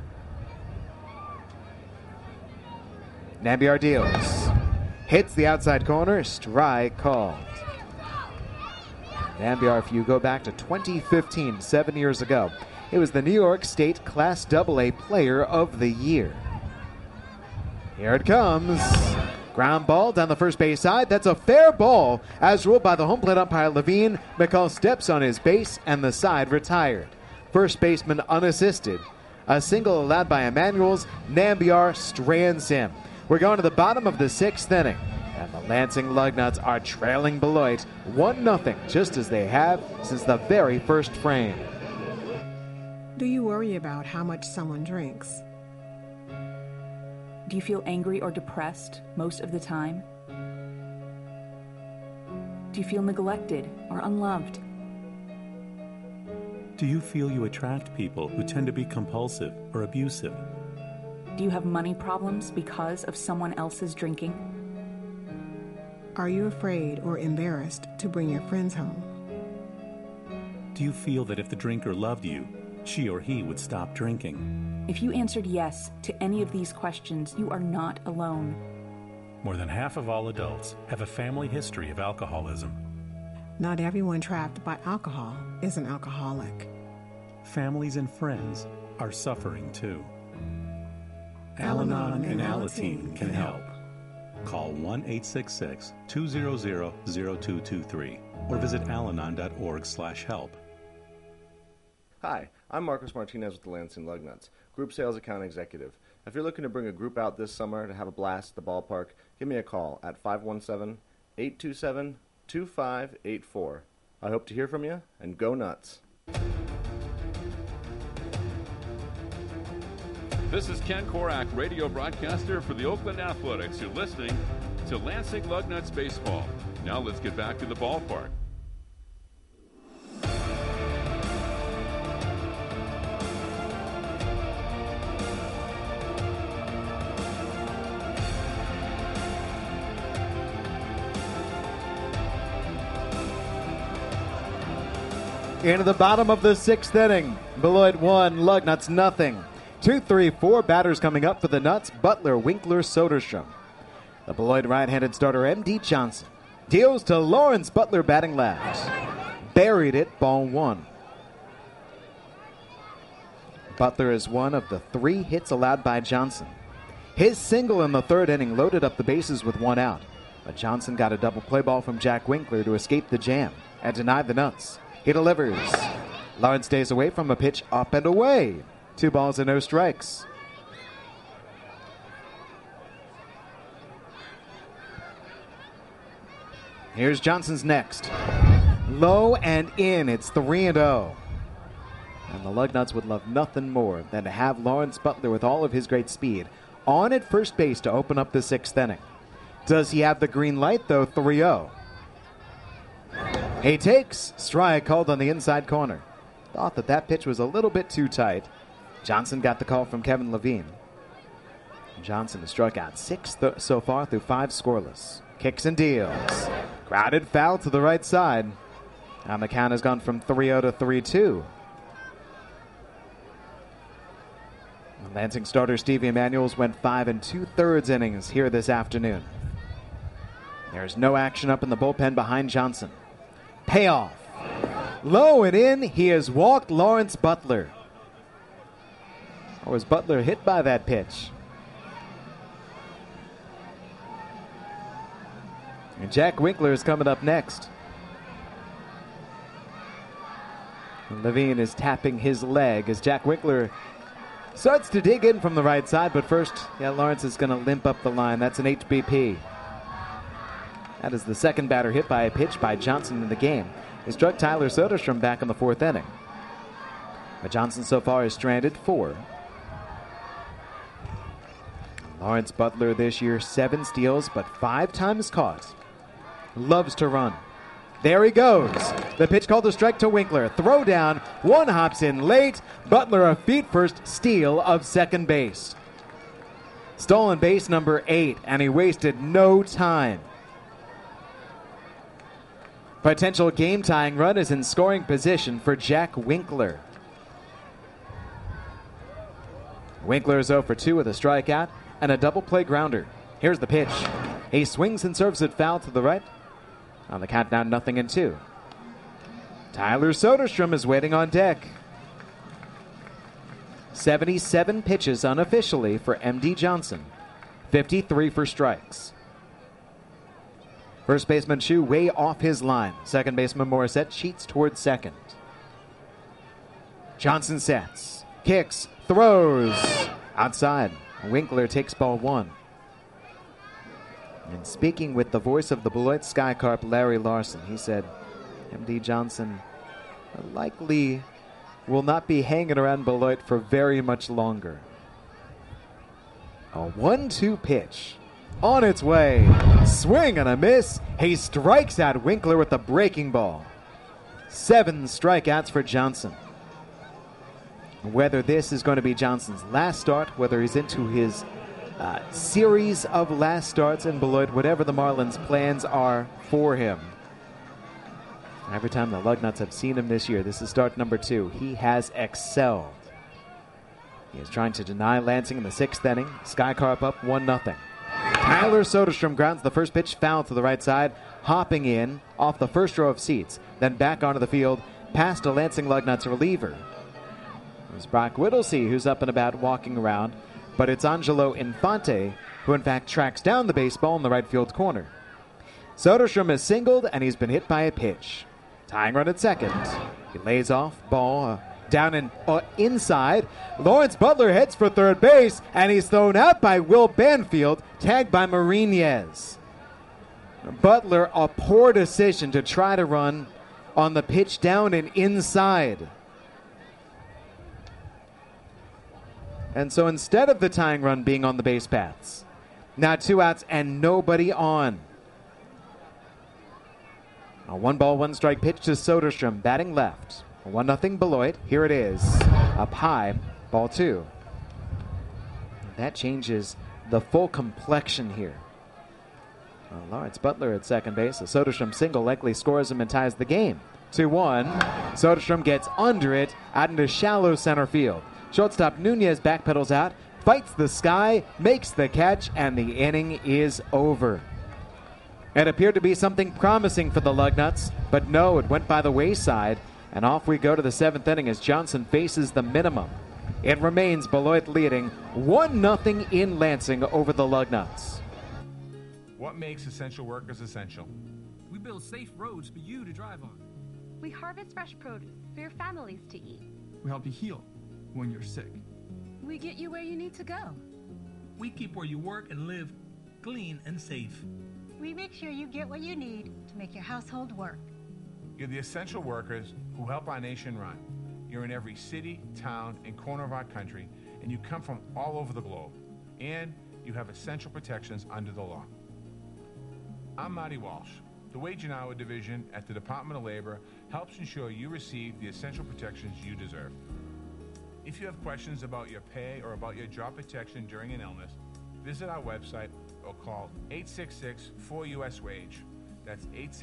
Nambiar deals. Hits the outside corner. Strike called. Nambiar, if you go back to 2015, 7 years ago, it was the New York State Class AA Player of the Year. Here it comes. Ground ball down the first base side. That's a fair ball. As ruled by the home plate umpire Levine, McCall steps on his base and the side retired. First baseman unassisted. A single allowed by Emanuels. Nambiar strands him. We're going to the bottom of the 6th inning, and the Lansing Lugnuts are trailing Beloit 1-0, just as they have since the very first frame. Do you worry about how much someone drinks? Do you feel angry or depressed most of the time? Do you feel neglected or unloved? Do you feel you attract people who tend to be compulsive or abusive? Do you have money problems because of someone else's drinking? Are you afraid or embarrassed to bring your friends home? Do you feel that if the drinker loved you, she or he would stop drinking? If you answered yes to any of these questions, you are not alone. More than half of all adults have a family history of alcoholism. Not everyone trapped by alcohol is an alcoholic. Families and friends are suffering too. Al-Anon and Alateen can help. Call 1-866-200-0223 or visit alanon.org/help. Hi, I'm Marcos Martinez with the Lansing Lugnuts, Group Sales Account Executive. If you're looking to bring a group out this summer to have a blast at the ballpark, give me a call at 517-827-2584. I hope to hear from you, and go nuts. This is Ken Korak, radio broadcaster for the Oakland Athletics. You're listening to Lansing Lugnuts Baseball. Now let's get back to the ballpark. Into the bottom of the 6th inning. Beloit 1, Lugnuts nothing. 2, 3, 4 batters coming up for the Nuts. Butler, Winkler, Soderstrom. The Beloit right-handed starter, M.D. Johnson, deals to Lawrence Butler batting left. Buried it, ball 1. Butler is one of the 3 hits allowed by Johnson. His single in the 3rd inning loaded up the bases with 1 out. But Johnson got a double play ball from Jack Winkler to escape the jam and deny the Nuts. He delivers. Lawrence stays away from a pitch up and away. 2 balls and no strikes. Here's Johnson's next. Low and in. It's 3-0. And the Lugnuts would love nothing more than to have Lawrence Butler with all of his great speed on at first base to open up the 6th inning. Does he have the green light, though? 3-0. He takes. Strike called on the inside corner. Thought that pitch was a little bit too tight. Johnson got the call from Kevin Levine. Johnson has struck out 6 so far through 5 scoreless. Kicks and deals. Grounded foul to the right side. And the count has gone from 3-0 to 3-2. Lansing starter Stevie Emanuels went 5 2/3 innings here this afternoon. There's no action up in the bullpen behind Johnson. Payoff. Low and in. He has walked Lawrence Butler. Or was Butler hit by that pitch? And Jack Winkler is coming up next. Levine is tapping his leg as Jack Winkler Starts to dig in from the right side, but first, Lawrence is going to limp up the line. That's an HBP. That is the second batter hit by a pitch by Johnson in the game. He struck Tyler Soderstrom back in the 4th inning. But Johnson so far is stranded 4. Lawrence Butler this year, 7 steals, but 5 times caught. Loves to run. There he goes. The pitch called a strike to Winkler. Throw down. One hops in late. Butler a feet first steal of second base. Stolen base number 8, and he wasted no time. Potential game-tying run is in scoring position for Jack Winkler. Winkler is 0 for 2 with a strikeout and a double play grounder. Here's the pitch. He swings and serves it foul to the right. On the count now 0-2. Tyler Soderstrom is waiting on deck. 77 pitches unofficially for M.D. Johnson. 53 for strikes. First baseman Chu way off his line. Second baseman Morissette cheats towards second. Johnson sets, kicks, throws. Outside. Winkler takes ball 1. And speaking with the voice of the Beloit Skycarp, Larry Larson, he said M.D. Johnson likely will not be hanging around Beloit for very much longer. A 1-2 pitch. On its way. Swing and a miss. He strikes out Winkler with a breaking ball. 7 strikeouts for Johnson. Whether this is going to be Johnson's last start, whether he's into his series of last starts in Beloit, whatever the Marlins' plans are for him. Every time the Lugnuts have seen him this year, this is start number 2. He has excelled. He is trying to deny Lansing in the 6th inning. Skycarp up 1-0. Tyler Soderstrom grounds the first pitch foul to the right side, hopping in off the first row of seats, then back onto the field, past a Lansing Lugnuts reliever. It's Brock Whittlesey who's up and about walking around, but it's Angelo Infante who in fact tracks down the baseball in the right field corner. Soderstrom is singled and he's been hit by a pitch. Tying run at second. He lays off, ball down and inside. Lawrence Butler heads for third base, and he's thrown out by Will Banfield, tagged by Marinez. Butler, a poor decision to try to run on the pitch down and inside. And so instead of the tying run being on the base paths, now 2 outs and nobody on. A 1-1 strike pitch to Soderstrom, batting left. 1-0 Beloit. Here it is. Up high, ball 2. That changes the full complexion here. Lawrence Butler at second base. A Soderstrom single likely scores him and ties the game. 2-1. Soderstrom gets under it out into shallow center field. Shortstop Nunez backpedals out, fights the sky, makes the catch, and the inning is over. It appeared to be something promising for the Lugnuts, but no, it went by the wayside, and off we go to the 7th inning as Johnson faces the minimum. It remains Beloit leading 1-0 in Lansing over the Lugnuts. What makes essential workers essential? We build safe roads for you to drive on. We harvest fresh produce for your families to eat. We help you heal when you're sick. We get you where you need to go. We keep where you work and live clean and safe. We make sure you get what you need to make your household work. You're the essential workers who help our nation run. You're in every city, town, and corner of our country, and you come from all over the globe. And you have essential protections under the law. I'm Marty Walsh. The Wage and Hour Division at the Department of Labor helps ensure you receive the essential protections you deserve. If you have questions about your pay or about your job protection during an illness, visit our website or call 866-4US-WAGE. That's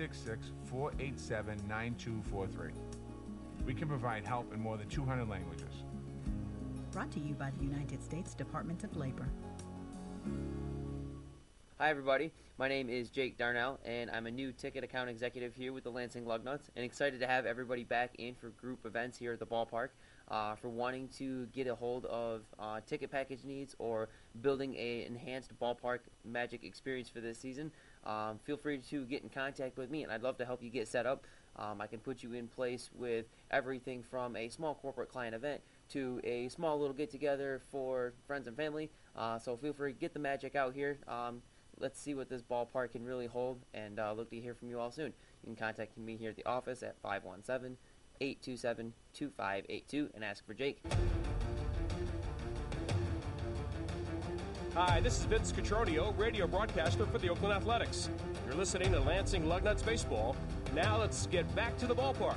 866-487-9243. We can provide help in more than 200 languages. Brought to you by the United States Department of Labor. Hi everybody, my name is Jake Darnell, and I'm a new ticket account executive here with the Lansing Lugnuts, and excited to have everybody back in for group events here at the ballpark. For wanting to get a hold of ticket package needs or building an enhanced ballpark magic experience for this season, feel free to get in contact with me, and I'd love to help you get set up. I can put you in place with everything from a small corporate client event to a small little get-together for friends and family. So feel free to get the magic out here. Let's see what this ballpark can really hold, and look to hear from you all soon. You can contact me here at the office at 517-827-2582 and ask for Jake. Hi, this is Vince Cotroneo, radio broadcaster for the Oakland Athletics. You're listening to Lansing Lugnuts Baseball. Now let's get back to the ballpark.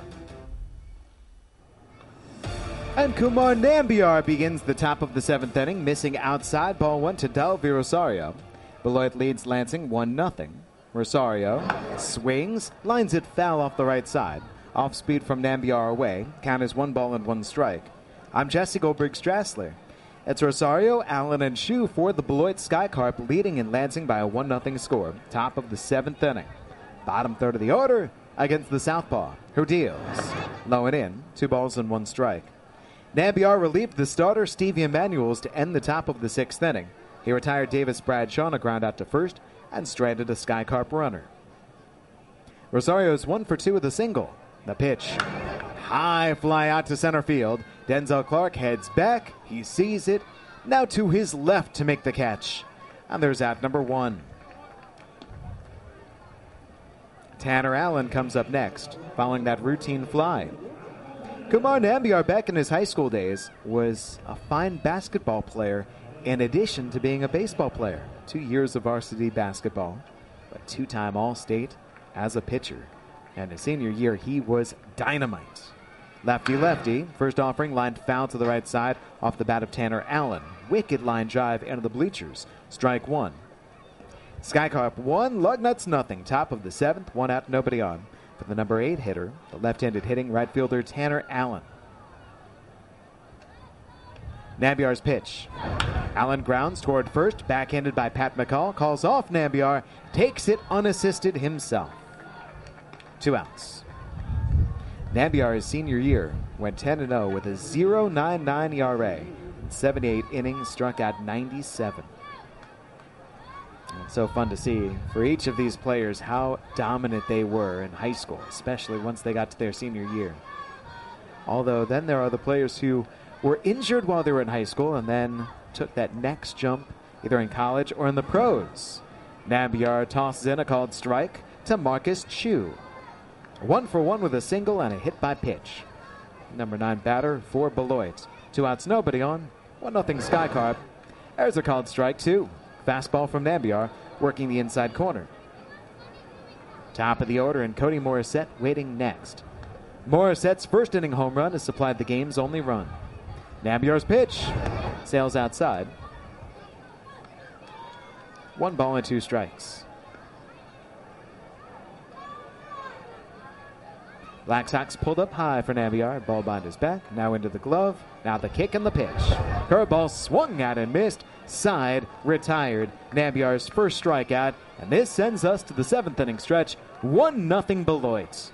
And Kumar Nambiar begins the top of the 7th inning, missing outside. Ball 1 to Dalvi Rosario. Beloit leads Lansing 1-0. Rosario swings, lines it foul off the right side. Off speed from Nambiar away. Count is 1-1 strike. I'm Jesse Goldberg-Strassler. It's Rosario, Allen, and Shu for the Beloit Skycarp, leading in Lansing by a 1-0 score. Top of the 7th inning. Bottom third of the order against the southpaw, who deals. Low and in, 2-1 strike. Nambiar relieved the starter, Stevie Emanuels, to end the top of the 6th inning. He retired Davis Bradshaw on a ground out to first and stranded a Skycarp runner. Rosario's 1 for 2 with a single. The pitch. High fly out to center field. Denzel Clark heads back. He sees it. Now to his left to make the catch. And there's out number 1. Tanner Allen comes up next, following that routine fly. Kumar Nambiar, back in his high school days, was a fine basketball player in addition to being a baseball player. 2 years of varsity basketball, but 2-time All-State as a pitcher. And his senior year, he was dynamite. Lefty-lefty, first offering lined foul to the right side off the bat of Tanner Allen. Wicked line drive into the bleachers. Strike 1. Skycarp 1, Lugnuts nothing. Top of the 7th, 1 out, nobody on. For the number 8 hitter, the left-handed hitting right fielder Tanner Allen. Nambiar's pitch. Allen grounds toward first, backhanded by Pat McCall. Calls off Nambiar, takes it unassisted himself. 2 outs. Nambiar's senior year went 10-0 with a 0.99 ERA. In 78 innings, struck out 97. It's so fun to see for each of these players how dominant they were in high school, especially once they got to their senior year. Although then there are the players who were injured while they were in high school and then took that next jump either in college or in the pros. Nambiar tosses in a called strike to Marcus Chu. 1 for 1 with a single and a hit by pitch. Number 9 batter for Beloit. 2 outs, nobody on. 1-0 Skycarp. There's a called strike, too. Fastball from Nambiar, working the inside corner. Top of the order, and Cody Morissette waiting next. Morissette's first inning home run has supplied the game's only run. Nambiar's pitch sails outside. 1-2 strikes. Black Sox pulled up high for Nambiar. Ball behind his back. Now into the glove. Now the kick and the pitch. Curveball swung at and missed. Side retired. Nambiar's first strikeout. And this sends us to the 7th inning stretch. 1-0 Beloit.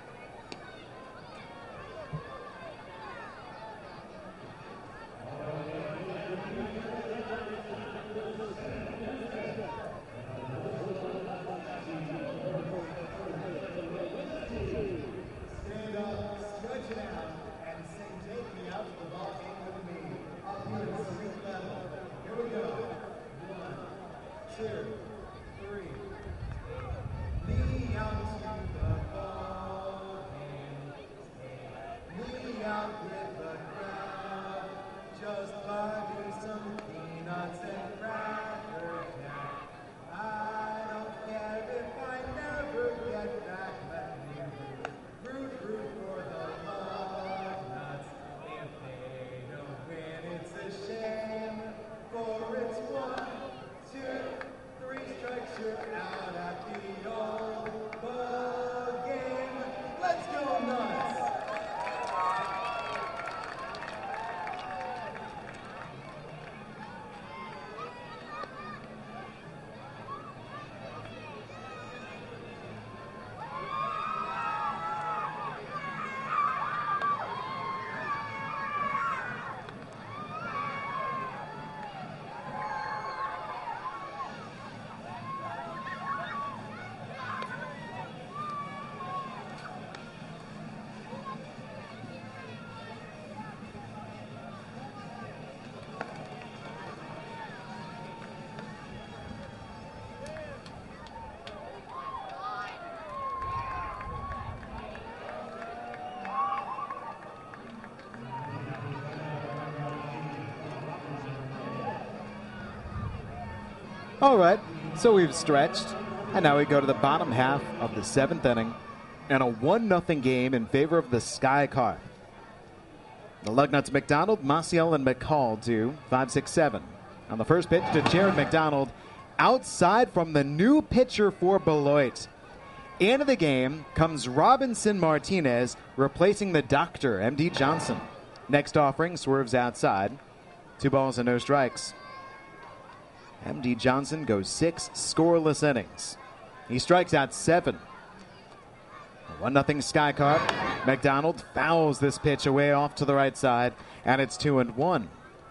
All right, so we've stretched, and now we go to the bottom half of the 7th inning, and a 1-0 game in favor of the Sky Carp. The Lugnuts, McDonald, Maciel, and McCall do 5-6-7. On the first pitch to Jared McDonald, outside from the new pitcher for Beloit. Into the game comes Robinson Martinez, replacing the doctor, M.D. Johnson. Next offering swerves outside. 2 balls and no strikes. M.D. Johnson goes 6 scoreless innings. He strikes out 7. 1-0 Sky Carp. McDonald fouls this pitch away off to the right side, and it's 2-1.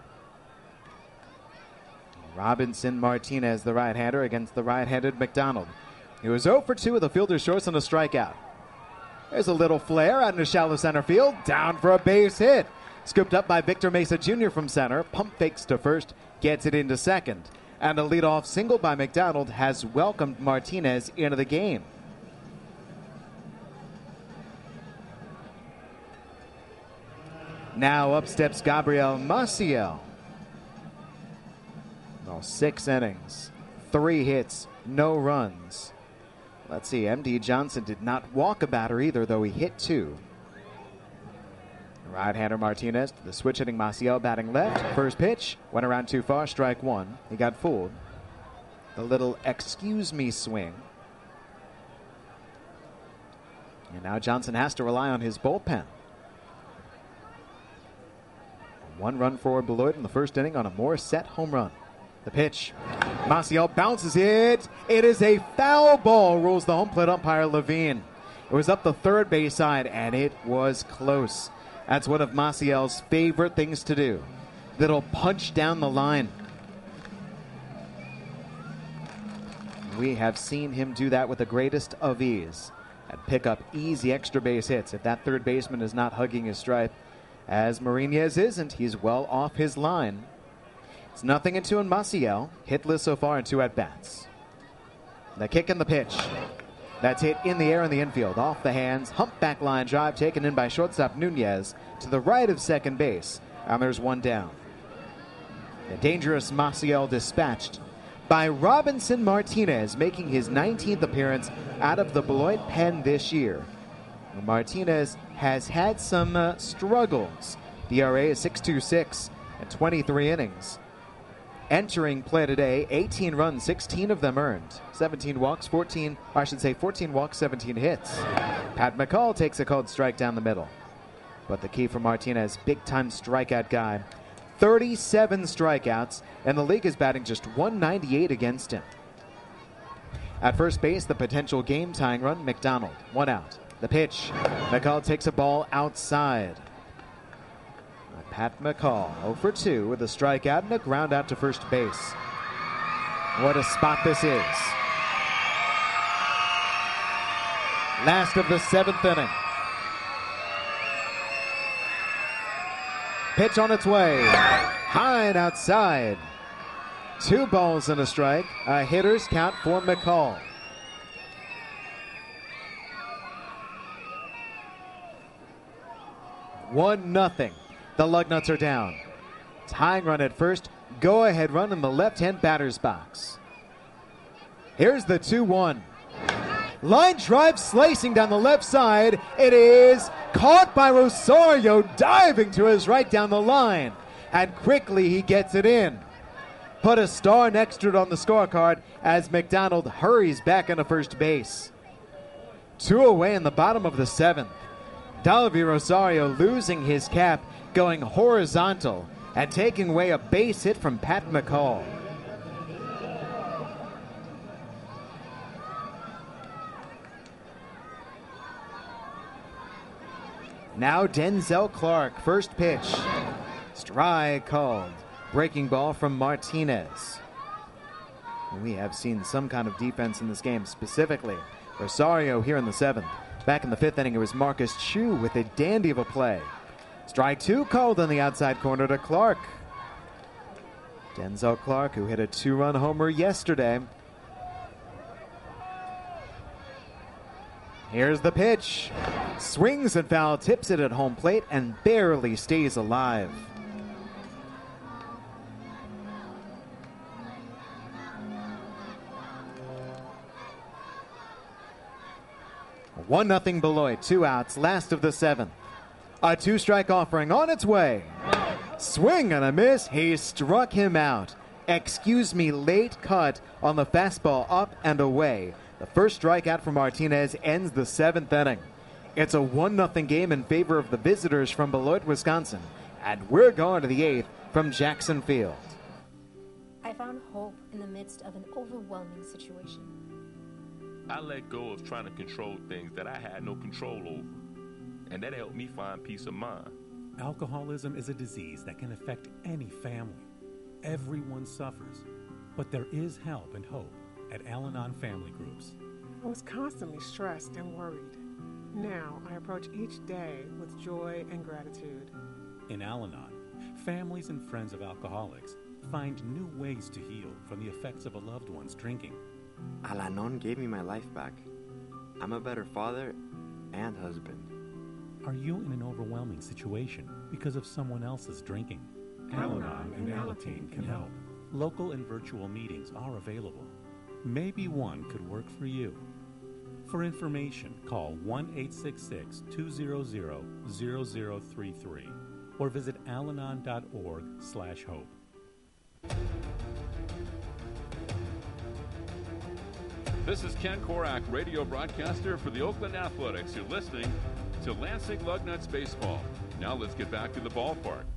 Robinson Martinez, the right-hander, against the right-handed McDonald. He was 0 for 2 with a fielder's choice and a strikeout. There's a little flare out into shallow center field. Down for a base hit. Scooped up by Victor Mesa Jr. from center. Pump fakes to first. Gets it into second. And a leadoff single by McDonald has welcomed Martinez into the game. Now up steps Gabriel Maciel. Well, 6 innings, 3 hits, no runs. Let's see, M.D. Johnson did not walk a batter either, though he hit 2. Right-hander Martinez to the switch-hitting Maciel, batting left. First pitch, went around too far, strike 1. He got fooled. The little excuse-me swing. And now Johnson has to rely on his bullpen. 1 run for Beloit in the first inning on a Morissette home run. The pitch. Maciel bounces it. It is a foul ball, rules the home plate umpire Levine. It was up the third base side, and it was close. That's one of Maciel's favorite things to do. Little punch down the line. We have seen him do that with the greatest of ease and pick up easy extra base hits if that third baseman is not hugging his stripe. As Marinez isn't, he's well off his line. It's 0-2 in Maciel, hitless so far in 2 at-bats. The kick and the pitch. That's hit in the air in the infield, off the hands, humpback line drive taken in by shortstop Nunez to the right of second base, and there's 1 down. The dangerous Maciel dispatched by Robinson Martinez, making his 19th appearance out of the Beloit pen this year. Martinez has had some struggles. The ERA is 6.26 and 23 innings. Entering play today, 18 runs, 16 of them earned. 14 walks, 17 hits. Pat McCall takes a cold strike down the middle. But the key for Martinez, big-time strikeout guy. 37 strikeouts, and the league is batting just 198 against him. At first base, the potential game-tying run, McDonald, 1 out. The pitch. McCall takes a ball outside. Pat McCall, 0 for 2 with a strikeout and a ground out to first base. What a spot this is. Last of the 7th inning. Pitch on its way. High and outside. 2 balls and a strike. A hitter's count for McCall. One nothing. The Lugnuts are down. Tying run at first. Go-ahead run in the left-hand batter's box. Here's the 2-1. Line drive slicing down the left side. It is caught by Rosario, diving to his right down the line. And quickly he gets it in. Put a star next to it on the scorecard as McDonald hurries back into first base. 2 away in the bottom of the 7th. Dalvi Rosario losing his cap, going horizontal and taking away a base hit from Pat McCall. Now Denzel Clark, first pitch. Strike called. Breaking ball from Martinez. We have seen some kind of defense in this game, specifically Rosario here in the 7th. Back in the 5th inning, it was Marcus Chu with a dandy of a play. Strike 2 called on the outside corner to Clark. Denzel Clark, who hit a 2-run homer yesterday. Here's the pitch. Swings and foul, tips it at home plate, and barely stays alive. 1-0 Beloit. 2 outs, last of the 7th. A 2-strike offering on its way. Swing and a miss. He struck him out. Excuse me, late cut on the fastball up and away. The first strikeout for Martinez ends the 7th inning. It's a 1-0 game in favor of the visitors from Beloit, Wisconsin. And we're going to the 8th from Jackson Field. I found hope in the midst of an overwhelming situation. I let go of trying to control things that I had no control over. And that helped me find peace of mind. Alcoholism is a disease that can affect any family. Everyone suffers. But there is help and hope at Al-Anon Family Groups. I was constantly stressed and worried. Now I approach each day with joy and gratitude. In Al-Anon, families and friends of alcoholics find new ways to heal from the effects of a loved one's drinking. Al-Anon gave me my life back. I'm a better father and husband. Are you in an overwhelming situation because of someone else's drinking? Al-Anon and Alateen can help. Local and virtual meetings are available. Maybe one could work for you. For information, call 1-866-200-0033 or visit alanon.org/hope. This is Ken Korak, radio broadcaster for the Oakland Athletics. You're listening to Lansing Lugnuts Baseball. Now let's get back to the ballpark.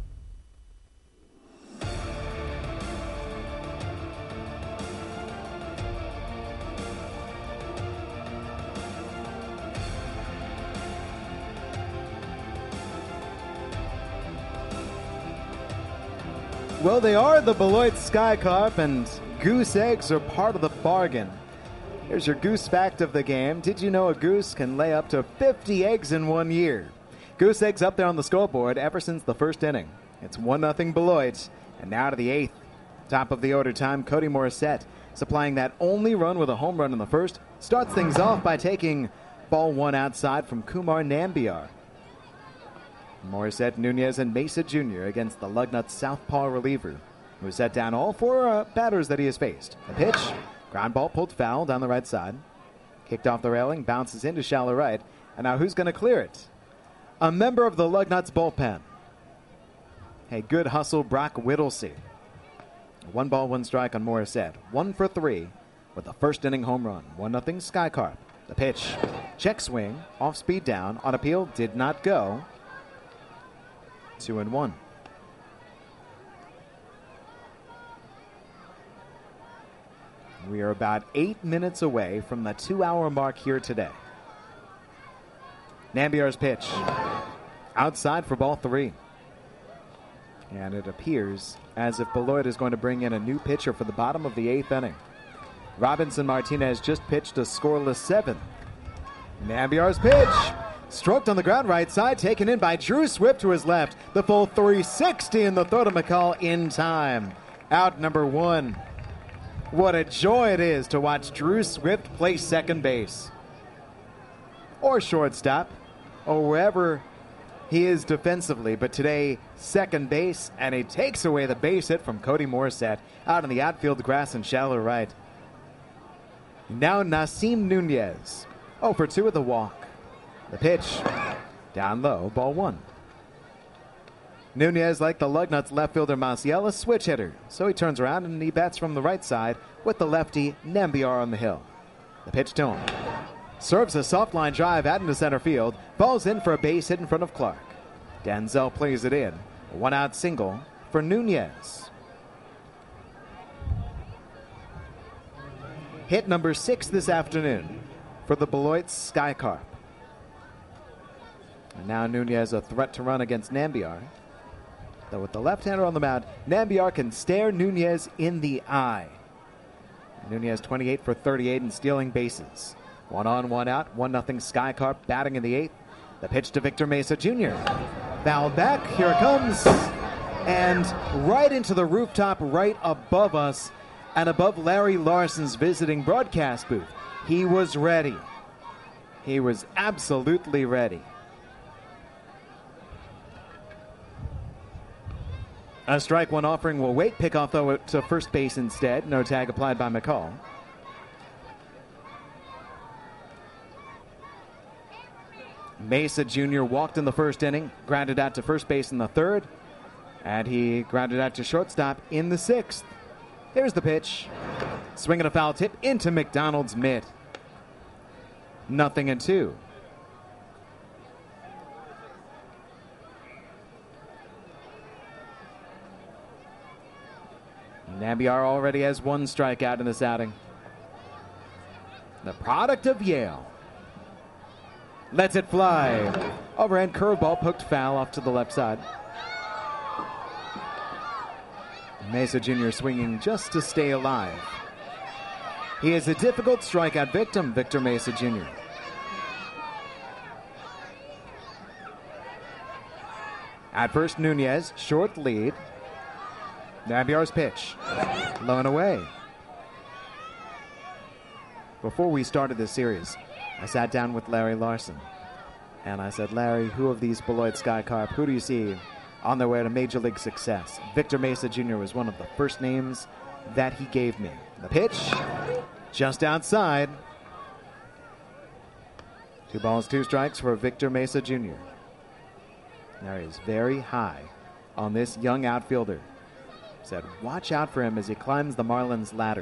Well, they are the Beloit Sky Carp, and goose eggs are part of the bargain. Here's your goose fact of the game. Did you know a goose can lay up to 50 eggs in 1 year? Goose eggs up there on the scoreboard ever since the first inning. It's 1-0 Beloit, and now to the 8th. Top of the order time, Cody Morissette, supplying that only run with a home run in the first, starts things off by taking ball 1 outside from Kumar Nambiar. Morissette, Nunez, and Mesa Jr. against the Lugnuts southpaw reliever, who set down all 4 batters that he has faced. The pitch, ground ball pulled foul down the right side. Kicked off the railing, bounces into shallow right. And now who's going to clear it? A member of the Lugnuts bullpen. A good hustle, Brock Whittlesey. 1 ball, 1 strike on Morissette. 1 for 3 with the first inning home run. 1-0 Sky Carp. The pitch, check swing, off speed down. On appeal, did not go. 2-1. We are about 8 minutes away from the 2-hour mark here today. Nambiar's pitch. Outside for ball 3. And it appears as if Beloit is going to bring in a new pitcher for the bottom of the 8th inning. Robinson Martinez just pitched a scoreless 7th. Nambiar's pitch. Stroked on the ground right side, taken in by Drew Swift to his left. The full 360 in the throw to McCall in time. Out number 1. What a joy it is to watch Drew Swift play second base. Or shortstop. Or wherever he is defensively. But today, second base. And he takes away the base hit from Cody Morissette out in the outfield grass in shallow right. Now Nasim Nunez. 0 for 2 with a walk. The pitch, down low, ball 1. Nunez, like the Lugnuts left fielder Maciel, a switch hitter. So he turns around and he bats from the right side with the lefty Nambiar on the hill. The pitch to him. Serves a soft line drive out into center field. Falls in for a base hit in front of Clark. Denzel plays it in. A 1-out single for Nunez. Hit number 6 this afternoon for the Beloit Sky Carp. And now Nunez a threat to run against Nambiar. Though with the left-hander on the mound, Nambiar can stare Nunez in the eye. Nunez 28 for 38 and stealing bases. 1 on, 1 out, 1-0 Sky Carp batting in the 8th. The pitch to Victor Mesa Jr. Foul back, here it comes. And right into the rooftop right above us and above Larry Larson's visiting broadcast booth. He was ready. He was absolutely ready. A strike 1 offering will wait. Pickoff, though, to first base instead. No tag applied by McCall. Mesa Jr. walked in the first inning, grounded out to first base in the third, and he grounded out to shortstop in the sixth. Here's the pitch. Swinging a foul tip into McDonald's mitt. 0-2. Nambiar already has one strikeout in this outing. The product of Yale. Lets it fly. Overhand curveball poked foul off to the left side. Mesa Jr. swinging just to stay alive. He is a difficult strikeout victim, Victor Mesa Jr. At first, Nunez, short lead. Nambiar's pitch. Low and away. Before we started this series, I sat down with Larry Larson. And I said, Larry, who of these Beloit Skycarp, who do you see on their way to Major League success? Victor Mesa Jr. was one of the first names that he gave me. The pitch, just outside. 2 balls, 2 strikes for Victor Mesa Jr. Larry is very high on this young outfielder. Said, watch out for him as he climbs the Marlins ladder.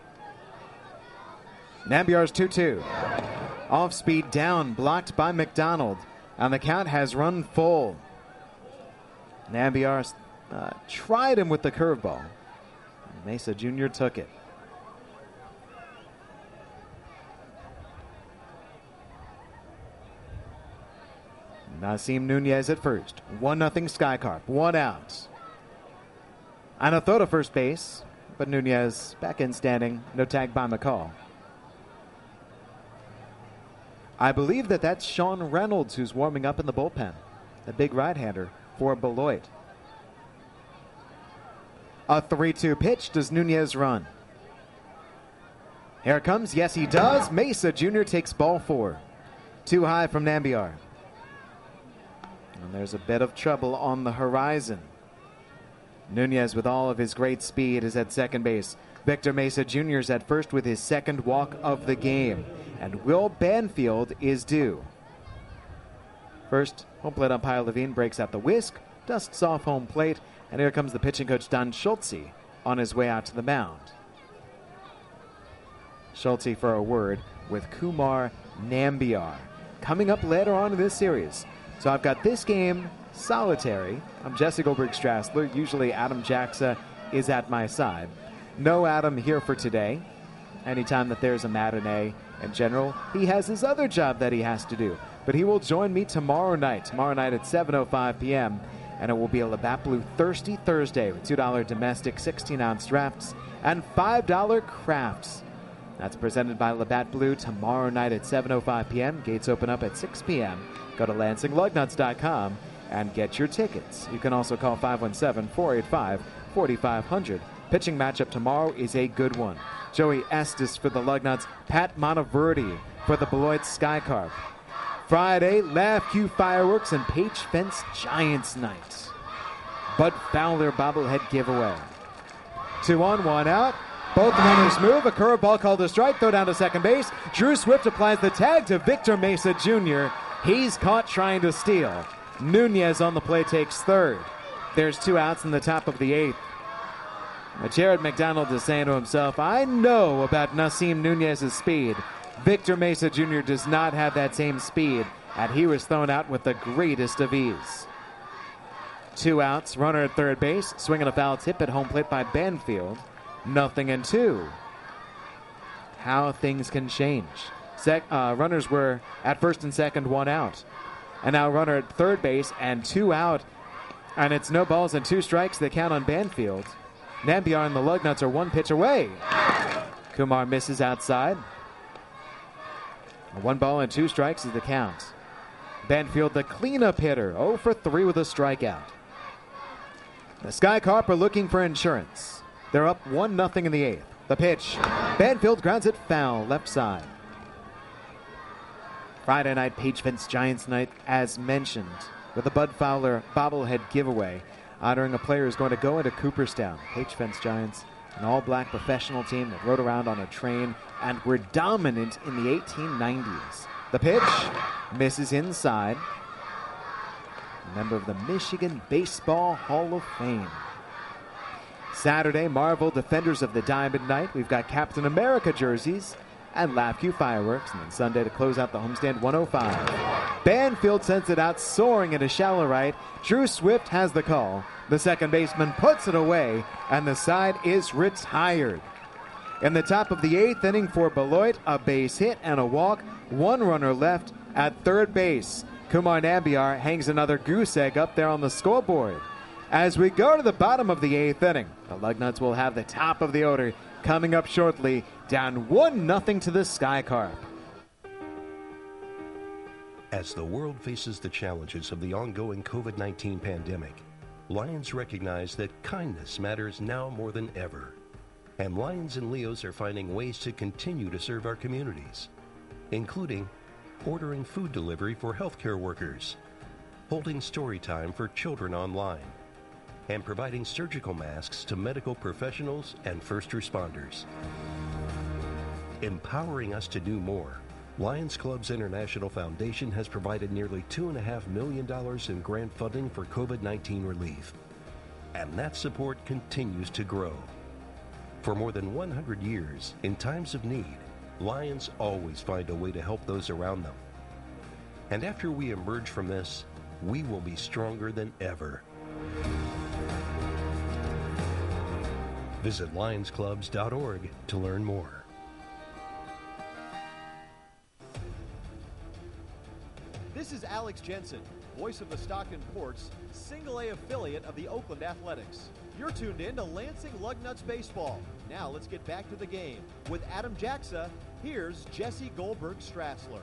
Nambiar's 2-2. Off speed down, blocked by McDonald. And the count has run full. Nambiar tried him with the curveball. Mesa Jr. took it. Nasim Nunez at first. 1-0 Skycarp. 1 out. And a throw to first base, but Nunez back in standing. No tag by McCall. I believe that's Sean Reynolds who's warming up in the bullpen. The big right-hander for Beloit. A 3-2 pitch. Does Nunez run? Here it comes. Yes, he does. Mesa Jr. takes ball 4. Too high from Nambiar. And there's a bit of trouble on the horizon. Nunez, with all of his great speed, is at second base. Victor Mesa Jr. is at first with his second walk of the game. And Will Banfield is due. First, home plate umpire Levine breaks out the whisk, dusts off home plate, and here comes the pitching coach Don Schultze on his way out to the mound. Schultze for a word with Kumar Nambiar. Coming up later on in this series. So I've got this game solitary. I'm Jesse Goldberg-Strassler. Usually Adam Jaxa is at my side. No Adam here for today. Anytime that there's a matinee in general, he has his other job that he has to do. But he will join me tomorrow night at 7:05 p.m. And it will be a Labatt Blue Thirsty Thursday with $2 domestic 16-ounce drafts and $5 crafts. That's presented by Labatt Blue tomorrow night at 7:05 p.m. Gates open up at 6 p.m. Go to LansingLugnuts.com and get your tickets. You can also call 517-485-4500. Pitching matchup tomorrow is a good one. Joey Estes for the Lugnuts, Pat Monteverdi for the Beloit Skycarp. Friday, LAFQ Fireworks and Page Fence Giants night. Bud Fowler bobblehead giveaway. 2 on, 1 out. Both runners move. A curveball called a strike. Throw down to second base. Drew Swift applies the tag to Victor Mesa Jr. He's caught trying to steal. Nunez on the play takes third. There's 2 outs in the top of the 8th. Jared McDonald is saying to himself, I know about Nasim Nunez's speed. Victor Mesa Jr. does not have that same speed, and he was thrown out with the greatest of ease. 2 outs, runner at third base, swinging a foul tip at home plate by Banfield. 0-2. How things can change. Runners were at first and second, 1 out. And now runner at third base and 2 out. And it's no balls and 2 strikes. They count on Banfield. Nambiar and the Lugnuts are 1 pitch away. Kumar misses outside. 1 ball and 2 strikes is the count. Banfield, the cleanup hitter, 0 for 3 with a strikeout. The Skycarp are looking for insurance. They're up 1-0 in the 8th. The pitch. Banfield grounds it foul, left side. Friday night, Page Fence Giants night, as mentioned, with a Bud Fowler bobblehead giveaway, honoring a player who's going to go into Cooperstown. Page Fence Giants, an all-black professional team that rode around on a train and were dominant in the 1890s. The pitch misses inside. A member of the Michigan Baseball Hall of Fame. Saturday, Marvel Defenders of the Diamond Night. We've got Captain America jerseys and LabQ fireworks. And then Sunday to close out the homestand, 105. Banfield sends it out, soaring into shallow right. Drew Swift has the call. The second baseman puts it away, and the side is retired. In the top of the 8th inning for Beloit, a base hit and a walk. One runner left at third base. Kumar Nambiar hangs another goose egg up there on the scoreboard. As we go to the bottom of the 8th inning, the Lugnuts will have the top of the order coming up shortly, down 1-0 to the Sky Carp. As the world faces the challenges of the ongoing COVID-19 pandemic, Lions recognize that kindness matters now more than ever. And Lions and Leos are finding ways to continue to serve our communities, including ordering food delivery for healthcare workers, holding story time for children online, and providing surgical masks to medical professionals and first responders. Empowering us to do more, Lions Clubs International Foundation has provided nearly $2.5 million in grant funding for COVID-19 relief. And that support continues to grow. For more than 100 years, in times of need, Lions always find a way to help those around them. And after we emerge from this, we will be stronger than ever. Visit lionsclubs.org to learn more. This is Alex Jensen, voice of the Stockton Ports, single-A affiliate of the Oakland Athletics. You're tuned in to Lansing Lugnuts Baseball. Now let's get back to the game. With Adam Jaxa, here's Jesse Goldberg-Strassler.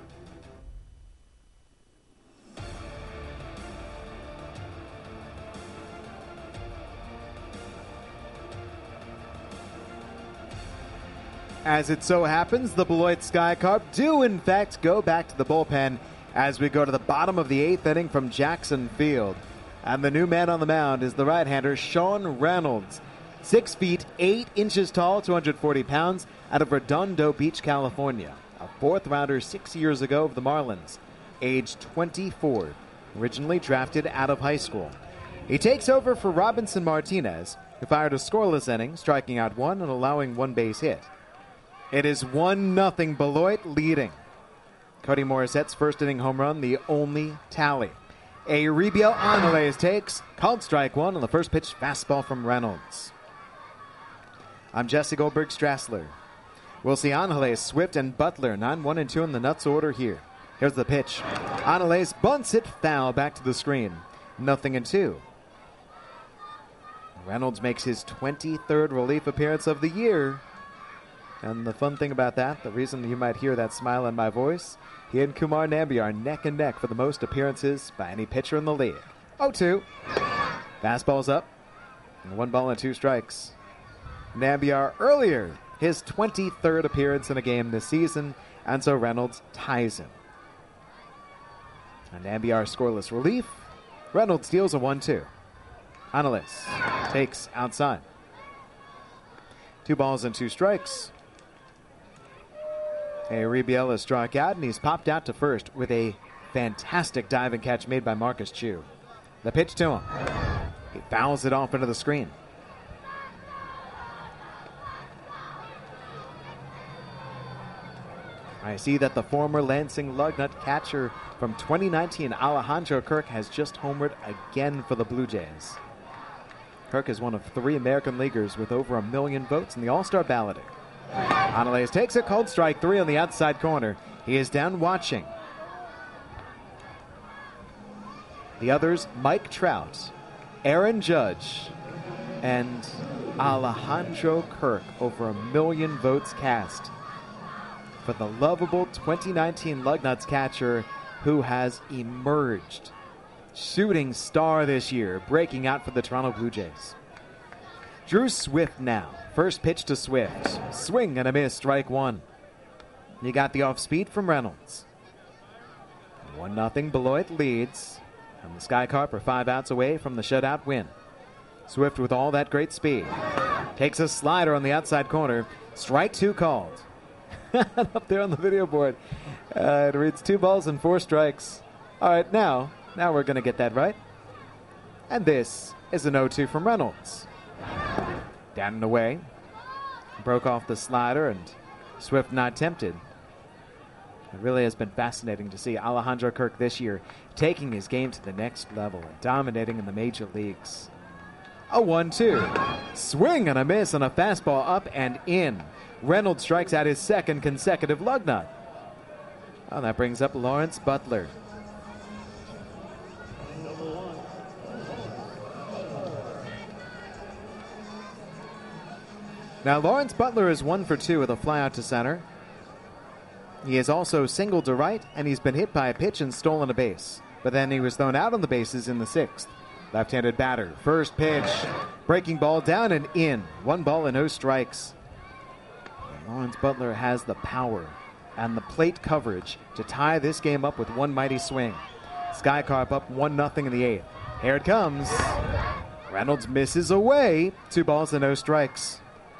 As it so happens, the Beloit Sky Carp do in fact go back to the bullpen as we go to the bottom of the 8th inning from Jackson Field. And the new man on the mound is the right-hander, Sean Reynolds. 6 feet, 8 inches tall, 240 pounds, out of Redondo Beach, California. A 4th rounder 6 years ago of the Marlins, age 24, originally drafted out of high school. He takes over for Robinson Martinez, who fired a scoreless inning, striking out 1 and allowing 1 base hit. It is 1-0 Beloit leading. Cody Morissette's first inning home run, the only tally. A Rebiel Angeles takes, called strike 1 on the first pitch, fastball from Reynolds. I'm Jesse Goldberg-Strassler. We'll see Angeles, Swift, and Butler, 9-1 and 2 in the Nuts order here. Here's the pitch. Angeles bunts it foul back to the screen. 0-2. Reynolds makes his 23rd relief appearance of the year. And the fun thing about that, the reason you might hear that smile in my voice, he and Kumar Nambiar are neck and neck for the most appearances by any pitcher in the league. 0-2. Fastball's up. And 1 ball and 2 strikes. Nambiar earlier, his 23rd appearance in a game this season, and so Reynolds ties him. A Nambiar scoreless relief. Reynolds steals a 1-2. Angeles takes outside. 2 balls and 2 strikes. Rebiel is struck out, and he's popped out to first with a fantastic diving catch made by Marcus Chu. The pitch to him. He fouls it off into the screen. I see that the former Lansing Lugnut catcher from 2019, Alejandro Kirk, has just homered again for the Blue Jays. Kirk is one of 3 American leaguers with over 1 million votes in the All-Star balloting. Angeles takes a called strike 3 on the outside corner. He is down watching. The others, Mike Trout, Aaron Judge, and Alejandro Kirk, over 1 million votes cast for the lovable 2019 Lugnuts catcher who has emerged. Shooting star this year, breaking out for the Toronto Blue Jays. Drew Swift now. First pitch to Swift. Swing and a miss, strike 1. You got the off speed from Reynolds. 1-0 Beloit leads. And the Sky Carp are 5 outs away from the shutout win. Swift with all that great speed. Takes a slider on the outside corner. Strike 2 called. Up there on the video board, It reads 2 balls and 4 strikes. All right, now we're going to get that right. And this is an 0-2 from Reynolds. Down and away. Broke off the slider, and Swift not tempted. It really has been fascinating to see Alejandro Kirk this year taking his game to the next level and dominating in the major leagues. A 1-2. Swing and a miss on a fastball up and in. Reynolds strikes out his second consecutive lug nut. Oh, that brings up Lawrence Butler. Now, Lawrence Butler is 1 for 2 with a fly out to center. He is also singled to right, and he's been hit by a pitch and stolen a base. But then he was thrown out on the bases in the 6th. Left-handed batter, first pitch, breaking ball down and in. 1 ball and no strikes. And Lawrence Butler has the power and the plate coverage to tie this game up with one mighty swing. Sky Carp up 1-0 in the 8th. Here it comes. Reynolds misses away. 2 balls and no strikes.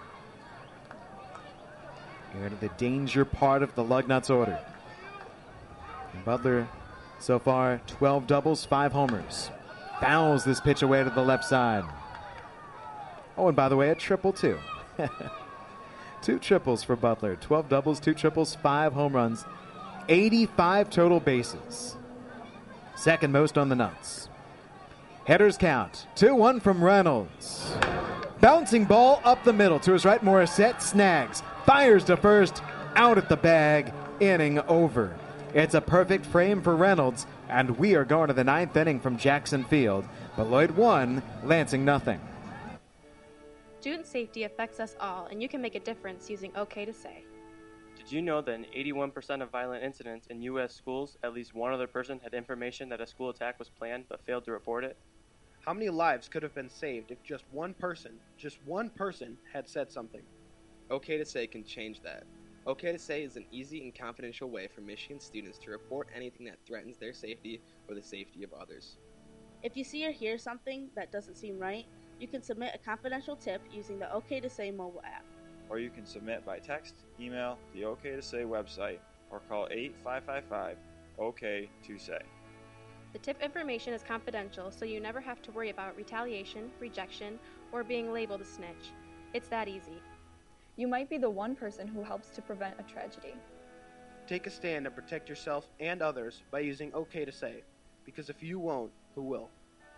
Here to the danger part of the Lugnuts order. And Butler, so far, 12 doubles, 5 homers. Fouls this pitch away to the left side. Oh, and by the way, a triple, too. 2 triples for Butler. 12 doubles, 2 triples, 5 home runs. 85 total bases. Second most on the Nuts. Headers count. 2-1 from Reynolds. Bouncing ball up the middle. To his right, Morissette snags. Fires to first, out at the bag, inning over. It's a perfect frame for Reynolds, and we are going to the 9th inning from Jackson Field. Beloit 1, Lansing 0. Student safety affects us all, and you can make a difference using OK to Say. Did you know that in 81% of violent incidents in U.S. schools, at least one other person had information that a school attack was planned but failed to report it? How many lives could have been saved if just one person, had said something? OK to Say can change that. OK to Say is an easy and confidential way for Michigan students to report anything that threatens their safety or the safety of others. If you see or hear something that doesn't seem right, you can submit a confidential tip using the OK to Say mobile app. Or you can submit by text, email, the OK to Say website, or call 855-OK-to-SAY. The tip information is confidential, so you never have to worry about retaliation, rejection, or being labeled a snitch. It's that easy. You might be the one person who helps to prevent a tragedy. Take a stand and protect yourself and others by using OK to Say, because if you won't, who will?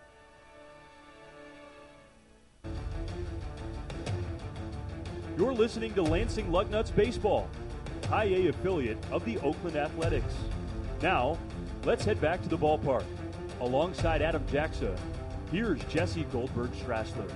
You're listening to Lansing Lugnuts Baseball, High A affiliate of the Oakland Athletics. Now, let's head back to the ballpark. Alongside Adam Jackson, here's Jesse Goldberg-Strassler.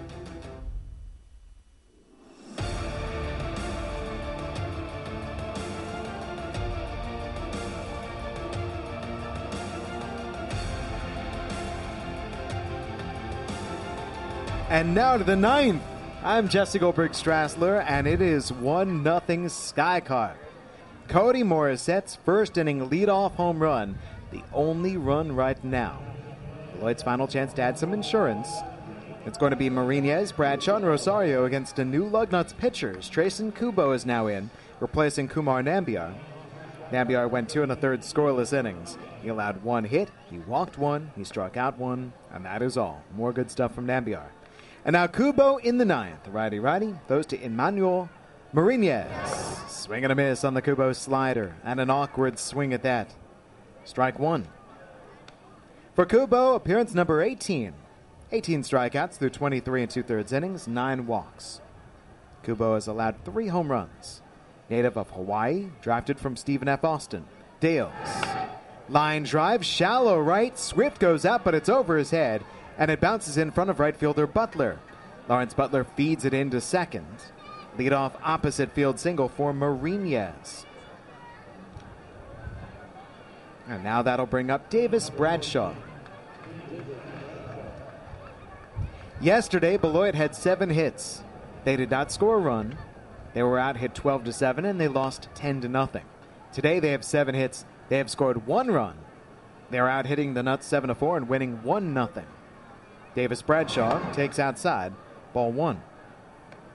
And now to the 9th. I'm Jesse Goldberg-Strassler, and it is 1-0 Sky Carp. Cody Morissette's first inning leadoff home run, the only run right now. Beloit's final chance to add some insurance. It's going to be Marinez, Bradshaw, and Rosario against a new Lugnuts pitchers. Trayson Kubo is now in, replacing Kumar Nambiar. Nambiar went 2 1/3 scoreless innings. He allowed 1 hit, he walked 1, he struck out 1, and that is all. More good stuff from Nambiar. And now Kubo in the 9th. Righty, throws to Emmanuel Marinez. Swing and a miss on the Kubo slider, and an awkward swing at that. Strike 1. For Kubo, appearance number 18. 18 strikeouts through 23 2/3 innings, 9 walks. Kubo has allowed 3 home runs. Native of Hawaii, drafted from Stephen F. Austin. Dales. Line drive, shallow right. Swift goes out, but it's over his head, and it bounces in front of right fielder Butler. Lawrence Butler feeds it into second. Leadoff opposite field single for Marinez. And now that'll bring up Davis Bradshaw. Yesterday, Beloit had 7 hits. They did not score a run. They were out hit 12-7, and they lost 10-0. Today, they have 7 hits. They have scored 1 run. They're out hitting the Nuts 7-4 and winning 1-0. Davis Bradshaw takes outside, ball 1.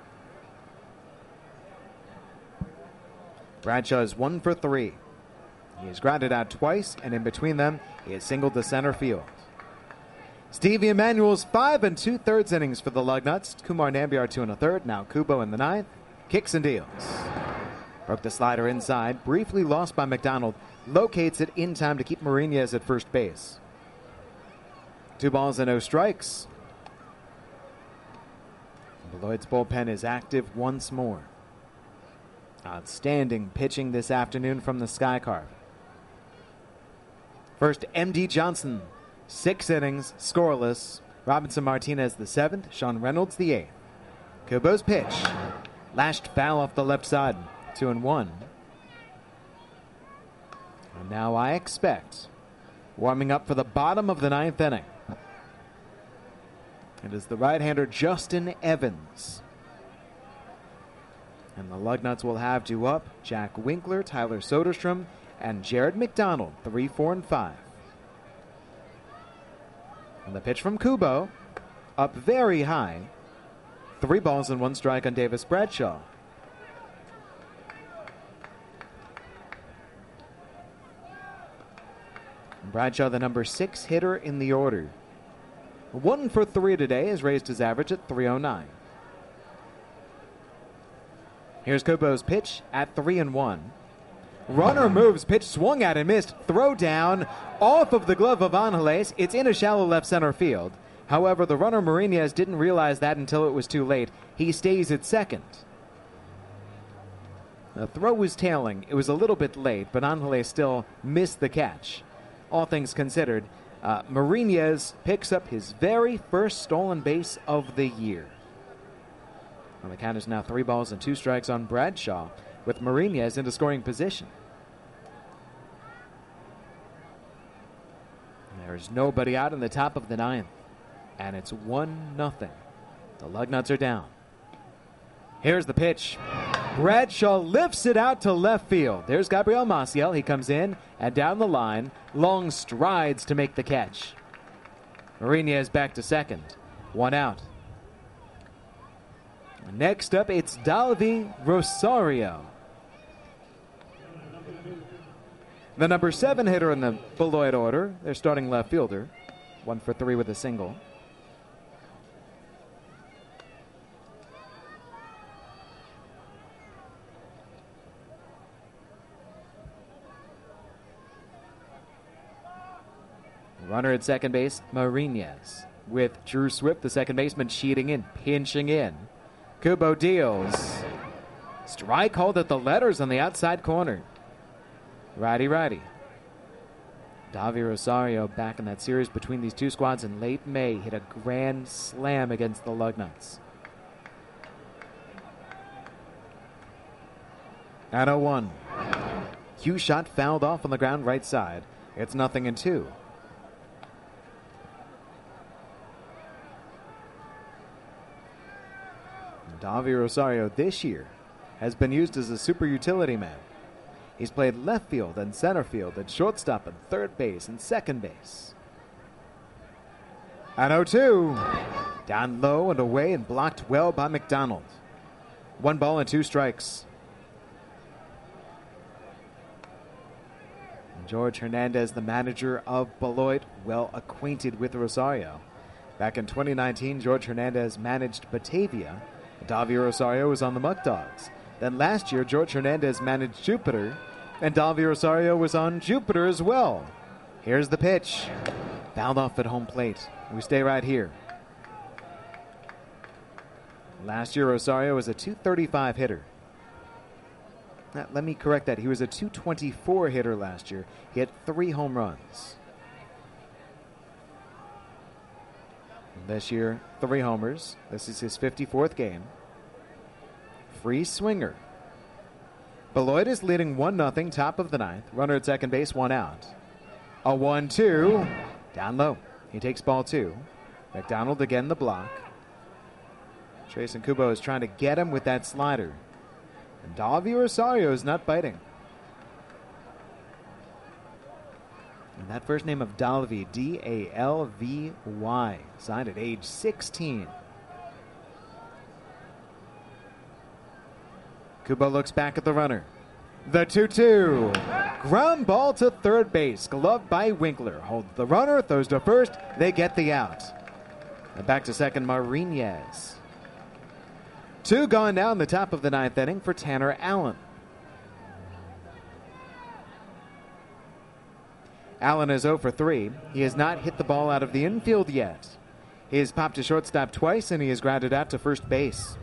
Bradshaw is 1 for 3. He has grounded out twice, and in between them, he has singled to center field. Stevie Emanuel's 5 2/3 innings for the Lugnuts. Kumar Nambiar 2 1/3. Now Kubo in the 9th. Kicks and deals. Broke the slider inside. Briefly lost by McDonald. Locates it in time to keep Marinez at first base. 2 balls and no strikes. Beloit's bullpen is active once more. Outstanding pitching this afternoon from the Skycarp. First, M.D. Johnson. 6 innings, scoreless. Robinson Martinez the 7th. Sean Reynolds the 8th. Kubo's pitch. Lashed foul off the left side. 2-1. And now I expect, warming up for the bottom of the 9th inning, it is the right-hander Justin Evans. And the Lugnuts will have to up Jack Winkler, Tyler Soderstrom, and Jared McDonald, 3, 4, and 5. And the pitch from Kubo, up very high. 3 balls and 1 strike on Davis Bradshaw. Bradshaw, the number 6 hitter in the order. 1 for 3 today, has raised his average at 309. Here's Kubo's pitch at 3-1. Runner moves, pitch swung at and missed. Throw down off of the glove of Angeles. It's in a shallow left center field. However, the runner Marinez didn't realize that until it was too late. He stays at second. The throw was tailing. It was a little bit late, but Angeles still missed the catch. All things considered, Marinez picks up his very first stolen base of the year. Well, the count is now 3 balls and 2 strikes on Bradshaw, with Marinez into scoring position. There's nobody out in the top of the 9th, and it's 1-0. The Lugnuts are down. Here's the pitch. Bradshaw lifts it out to left field. There's Gabriel Maciel. He comes in and down the line. Long strides to make the catch. Marinez back to second. 1 out. Next up, it's Dalvi Rosario. The number 7 hitter in the Beloit order. Their starting left fielder. 1 for 3 with a single. Runner at second base, Marinez. With Drew Swift, the second baseman, cheating in, pinching in. Kubo deals. Strike called at the letters on the outside corner. Righty. Davi Rosario back in that series between these two squads in late May hit a grand slam against the Lugnuts. At 0-1. Hugh shot fouled off on the ground right side. It's 0-2. Davi Rosario this year has been used as a super utility man. He's played left field and center field and shortstop and third base and second base. At 0-2. Down low and away and blocked well by McDonald. 1 ball and 2 strikes. And George Hernandez, the manager of Beloit, well acquainted with Rosario. Back in 2019, George Hernandez managed Batavia. Davi Rosario was on the Muck Dogs. Then last year, George Hernandez managed Jupiter, and Davi Rosario was on Jupiter as well. Here's the pitch. Fouled off at home plate. We stay right here. Last year, Rosario was a .235 hitter. Let me correct that. He was a .224 hitter last year. He had 3 home runs. This year, 3 homers. This is his 54th game. Free swinger. Beloit is leading 1-0, top of the 9th. Runner at second base, 1 out. A 1-2. Down low. He takes ball 2. McDonald again the block. Trayson Kubo is trying to get him with that slider. And Davi Rosario is not biting. And that first name of Dalvi, D-A-L-V-Y, signed at age 16. Kubo looks back at the runner. The 2-2. Ground ball to third base. Gloved by Winkler. Holds the runner, throws to first. They get the out. And back to second, Marinez. 2 gone now in the top of the 9th inning for Tanner Allen. Allen is 0 for 3. He has not hit the ball out of the infield yet. He has popped to shortstop twice, and he has grounded out to first base.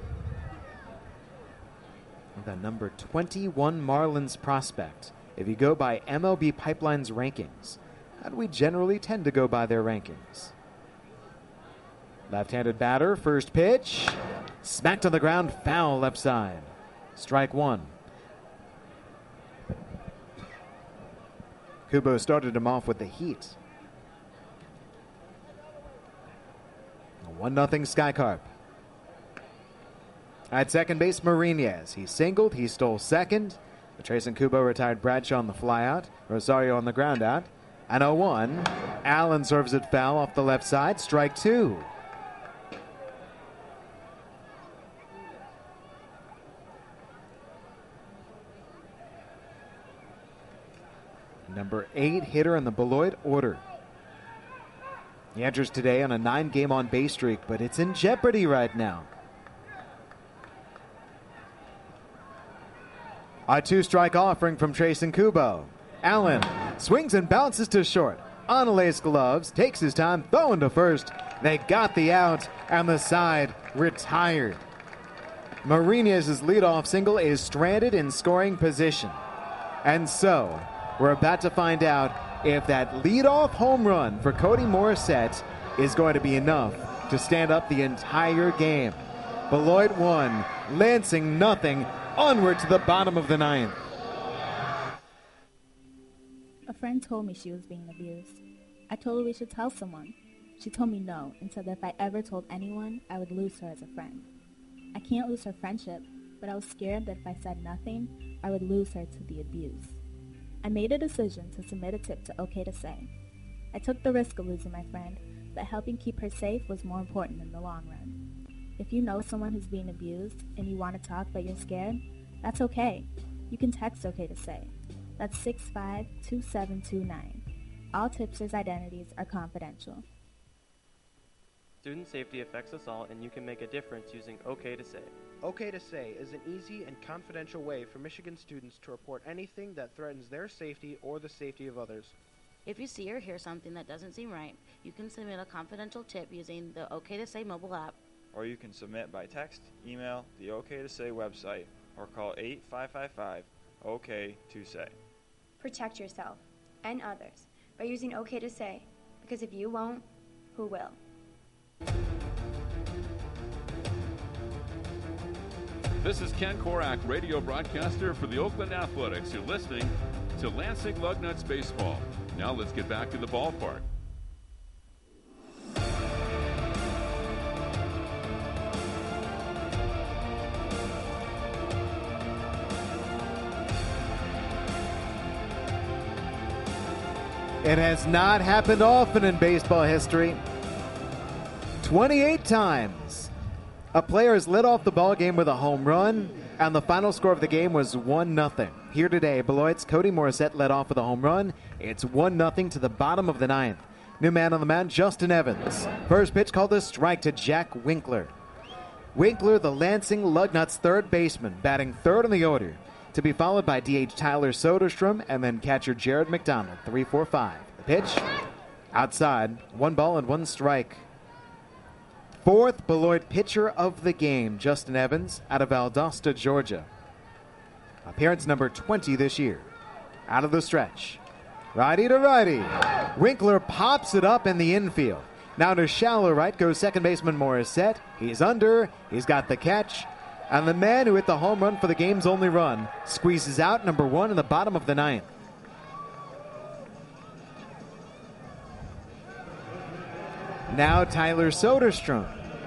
The number 21 Marlins prospect. If you go by MLB Pipeline's rankings, how do we generally tend to go by their rankings? Left-handed batter, first pitch. Smacked on the ground, foul left side. Strike 1. Kubo started him off with the heat. 1-0 Sky Carp. At second base, Marinez. He singled, he stole second. Trayson Kubo retired Bradshaw on the flyout. Rosario on the ground out. And 0-1. Allen serves it foul off the left side. Strike 2. Number 8 hitter in the Beloit order. He enters today on a 9-game on-base streak, but it's in jeopardy right now. A 2-strike offering from Trayson Kubo. Allen swings and bounces to short. Onale's gloves, takes his time, throwing to first. They got the out, and the side retired. Marinez's leadoff single is stranded in scoring position. And so, we're about to find out if that leadoff home run for Cody Morissette is going to be enough to stand up the entire game. Beloit 1, Lansing nothing. Onward to the bottom of the 9th. A friend told me she was being abused. I told her we should tell someone. She told me no and said that if I ever told anyone, I would lose her as a friend. I can't lose her friendship, but I was scared that if I said nothing, I would lose her to the abuse. I made a decision to submit a tip to OK to Say. I took the risk of losing my friend, but helping keep her safe was more important in the long run. If you know someone who's being abused and you want to talk but you're scared, that's okay. You can text OK to Say. That's 652729. All tipsters' identities are confidential. Student safety affects us all, and you can make a difference using OK to Say. OK to Say is an easy and confidential way for Michigan students to report anything that threatens their safety or the safety of others. If you see or hear something that doesn't seem right, you can submit a confidential tip using the OK to Say mobile app. Or you can submit by text, email, the OK to Say website, or call 8555-OK-to-SAY. Protect yourself and others by using OK to Say, because if you won't, who will? This is Ken Korak, radio broadcaster for the Oakland Athletics. You're listening to Lansing Lugnuts Baseball. Now let's get back to the ballpark. It has not happened often in baseball history. 28 times a player has led off the ball game with a home run, and the final score of the game was 1-0. Here today, Beloit's Cody Morissette led off with a home run. It's 1-0 to the bottom of the 9th. New man on the mound, Justin Evans. First pitch called a strike to Jack Winkler. Winkler, the Lansing Lugnuts third baseman, batting third in the order, to be followed by DH Tyler Soderstrom and then catcher Jared McDonald, 3-4-5. The pitch, outside, 1 ball and 1 strike. Fourth Beloit pitcher of the game, Justin Evans, out of Valdosta, Georgia. Appearance number 20 this year. Out of the stretch. Righty to righty. Winkler pops it up in the infield. Now to shallow right goes second baseman Morissette. He's under. He's got the catch. And the man who hit the home run for the game's only run squeezes out number 1 in the bottom of the 9th. Now Tyler Soderstrom.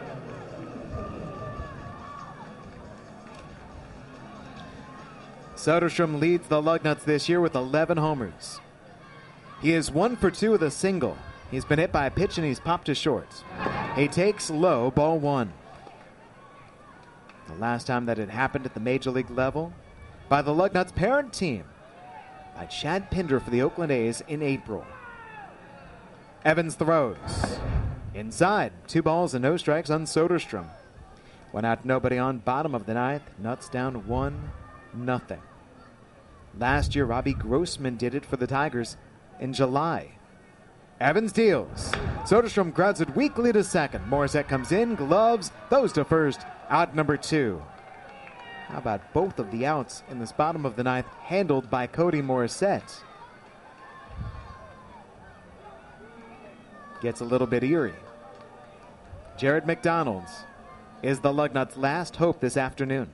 Soderstrom leads the Lugnuts this year with 11 homers. He is 1 for 2 with a single. He's been hit by a pitch and he's popped to short. He takes low, ball 1. The last time that it happened at the major league level by the Lugnuts parent team by Chad Pinder for the Oakland A's in April. Evans throws. Inside, 2 balls and no strikes on Soderstrom. 1 out, nobody on, bottom of the 9th. Nuts down 1-0. Last year, Robbie Grossman did it for the Tigers in July. Evans deals. Soderstrom grounds it weakly to second. Morissette comes in, gloves, throws to first. Out number 2. How about both of the outs in this bottom of the 9th handled by Cody Morissette? Gets a little bit eerie. Jared McDonald is the Lugnuts' last hope this afternoon.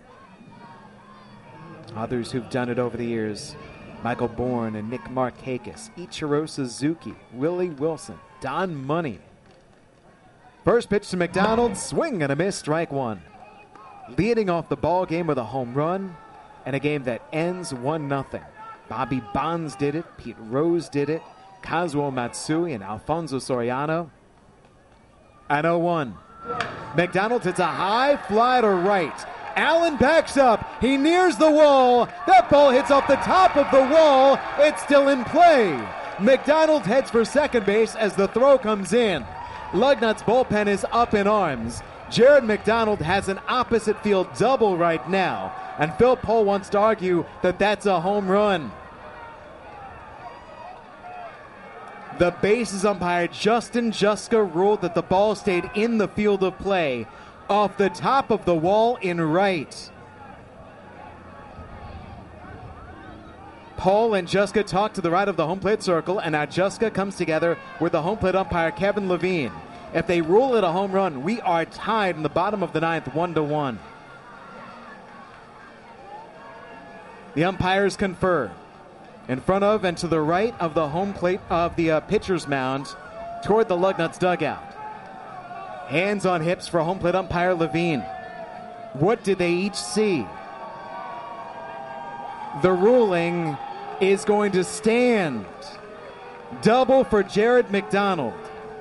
Others who've done it over the years: Michael Bourne and Nick Markakis, Ichiro Suzuki, Willie Wilson, Don Money. First pitch to McDonald, swing and a miss, strike 1. Leading off the ball game with a home run and a game that ends 1-0. Bobby Bonds did it, Pete Rose did it, Kazuo Matsui and Alfonso Soriano. And 0-1. McDonald hits a high fly to right. Allen backs up. He nears the wall. That ball hits off the top of the wall. It's still in play. McDonald heads for second base as the throw comes in. Lugnuts bullpen is up in arms. Jared McDonald has an opposite field double right now, and Phil Pohl wants to argue that that's a home run. The bases umpire Justin Juska ruled that the ball stayed in the field of play, off the top of the wall in right. Pohl and Juska talk to the right of the home plate circle, and now Juska comes together with the home plate umpire Kevin Levine. If they rule it a home run, we are tied in the bottom of the 9th, 1-1. The umpires confer. In front of and to the right of the home plate of the pitcher's mound toward the Lugnuts dugout. Hands on hips for home plate umpire Levine. What did they each see? The ruling is going to stand. Double for Jared McDonald.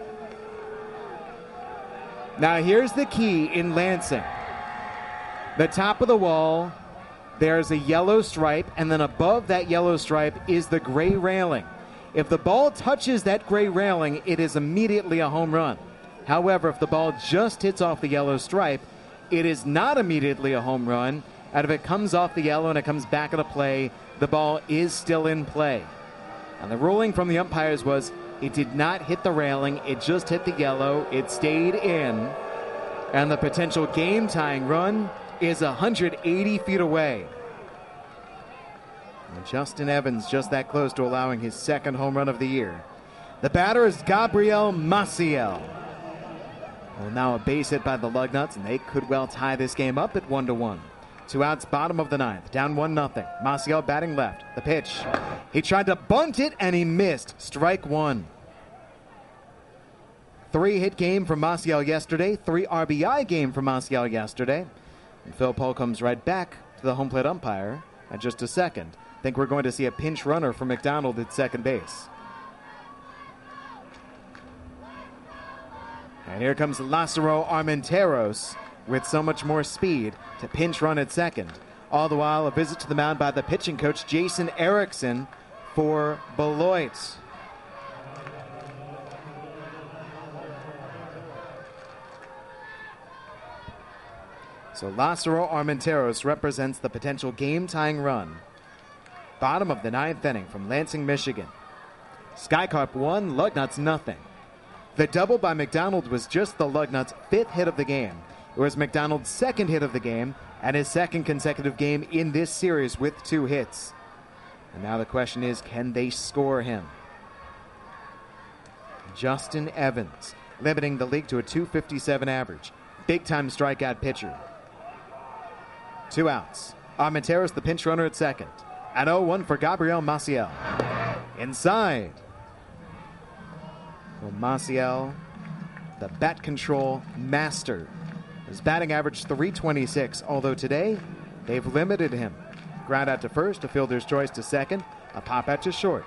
Now here's the key in Lansing. The top of the wall, there's a yellow stripe, and then above that yellow stripe is the gray railing. If the ball touches that gray railing, it is immediately a home run. However, if the ball just hits off the yellow stripe, it is not immediately a home run. And if it comes off the yellow and it comes back into play, the ball is still in play. And the ruling from the umpires was it did not hit the railing, it just hit the yellow, it stayed in, and the potential game-tying run is 180 feet away. And Justin Evans just that close to allowing his second home run of the year. The batter is Gabriel Maciel. Well, now a base hit by the Lugnuts, and they could well tie this game up at 1-1. 2 outs, bottom of the 9th, down 1-0. Maciel batting left. The pitch. He tried to bunt it, and he missed. Strike 1. 3-hit game from Maciel yesterday. 3 RBI game from Maciel yesterday. And Phil Pohl comes right back to the home plate umpire at just a second. I think we're going to see a pinch runner for McDonald at second base. And here comes Lázaro Armenteros with so much more speed to pinch run at second. All the while, a visit to the mound by the pitching coach, Jason Erickson, for Beloit. So Lázaro Armenteros represents the potential game-tying run. Bottom of the 9th inning from Lansing, Michigan. Skycarp 1, Lugnuts nothing. The double by McDonald was just the Lugnuts' 5th hit of the game. It was McDonald's 2nd hit of the game and his 2nd consecutive game in this series with 2 hits. And now the question is, can they score him? Justin Evans, limiting the league to a .257 average. Big-time strikeout pitcher. 2 outs. Armenteros, the pinch runner at second. And 0-1 for Gabriel Maciel. Inside. Well, Maciel, the bat control master. His batting average .326, although today they've limited him. Ground out to first, a fielder's choice to second, a pop out to short.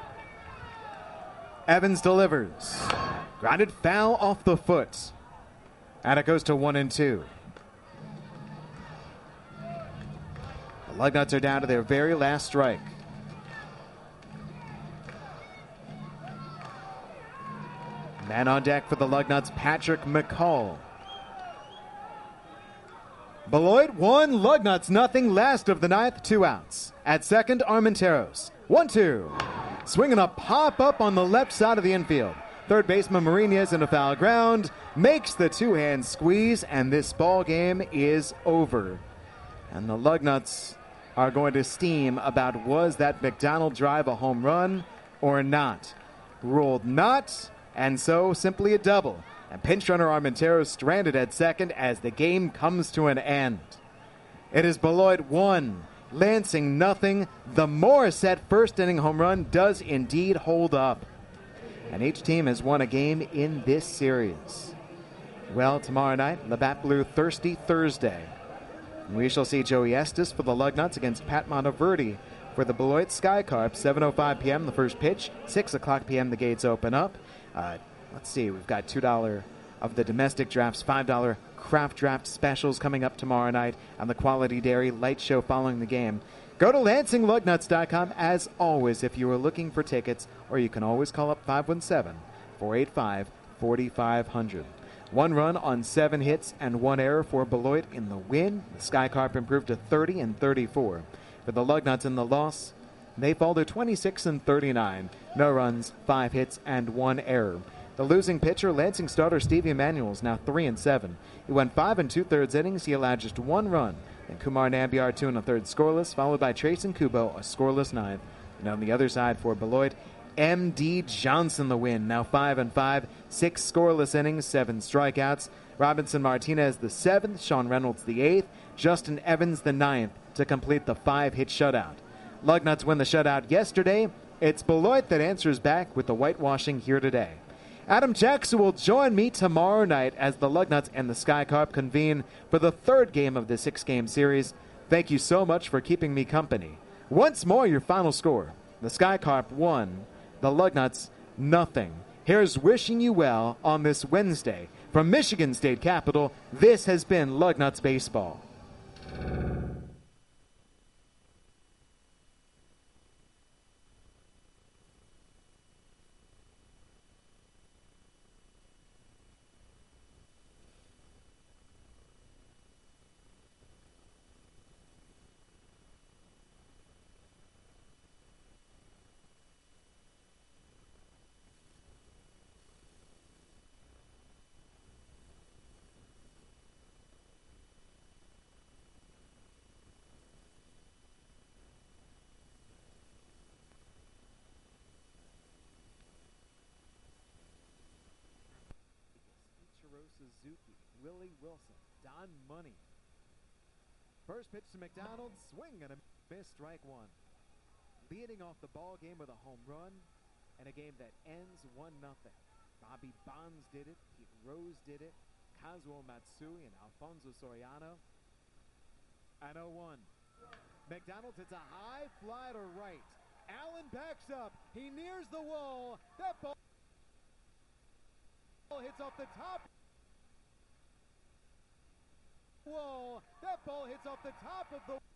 Evans delivers. Grounded foul off the foot. And it goes to 1-2. The Lugnuts are down to their very last strike. Man on deck for the Lugnuts, Patrick McCall. Beloit 1, Lugnuts nothing. Last of the ninth, 2 outs. At second, Armenteros. 1-2. Swinging a pop-up on the left side of the infield. Third baseman Marinez in a foul ground. Makes the two-hand squeeze, and this ball game is over. And the Lugnuts are going to steam about, was that McDonald drive a home run or not? Ruled not, and so simply a double. And pinch runner Armenteros stranded at second as the game comes to an end. It is Beloit 1, Lansing nothing. The Morissette first inning home run does indeed hold up. And each team has won a game in this series. Well, tomorrow night, Labatt Blue Thirsty Thursday. We shall see Joey Estes for the Lugnuts against Pat Monteverde for the Beloit Skycarp. 7:05 p.m. the first pitch. 6 o'clock p.m. the gates open up. Let's see, we've got $2 of the domestic drafts, $5 craft draft specials coming up tomorrow night on the Quality Dairy Light Show following the game. Go to LansingLugnuts.com as always if you are looking for tickets, or you can always call up 517-485-4500. 1 run on 7 hits and 1 error for Beloit in the win. The Skycarp improved to 30-34. For the Lugnuts in the loss, they fall to 26-39. No runs, 5 hits, and 1 error. The losing pitcher, Lansing starter Stevie Emanuel, is now 3-7. He went 5 2/3 innings. He allowed just 1 run. And Kumar Nambiar 2 1/3 scoreless, followed by Trayson Kubo, a scoreless 9th. And on the other side for Beloit, M.D. Johnson the win, now 5-5, 6 scoreless innings, 7 strikeouts. Robinson Martinez the 7th, Sean Reynolds the 8th, Justin Evans the 9th to complete the 5-hit shutout. Lugnuts win the shutout yesterday. It's Beloit that answers back with the whitewashing here today. Adam Jackson will join me tomorrow night as the Lugnuts and the Skycarp convene for the 3rd game of the 6-game series. Thank you so much for keeping me company. Once more, your final score. The Skycarp 1, the Lugnuts nothing. Here's wishing you well on this Wednesday. From Michigan State Capitol, this has been Lugnuts Baseball. Suzuki, Willie Wilson, Don Money. First pitch to McDonald, swing and a miss, strike 1. Leading off the ball game with a home run and a game that ends 1-0. Bobby Bonds did it, Pete Rose did it, Kazuo Matsui and Alfonso Soriano. And 0-1. McDonald hits a high fly to right. Allen backs up, he nears the wall. That ball hits off the top wall. That ball hits off the top of the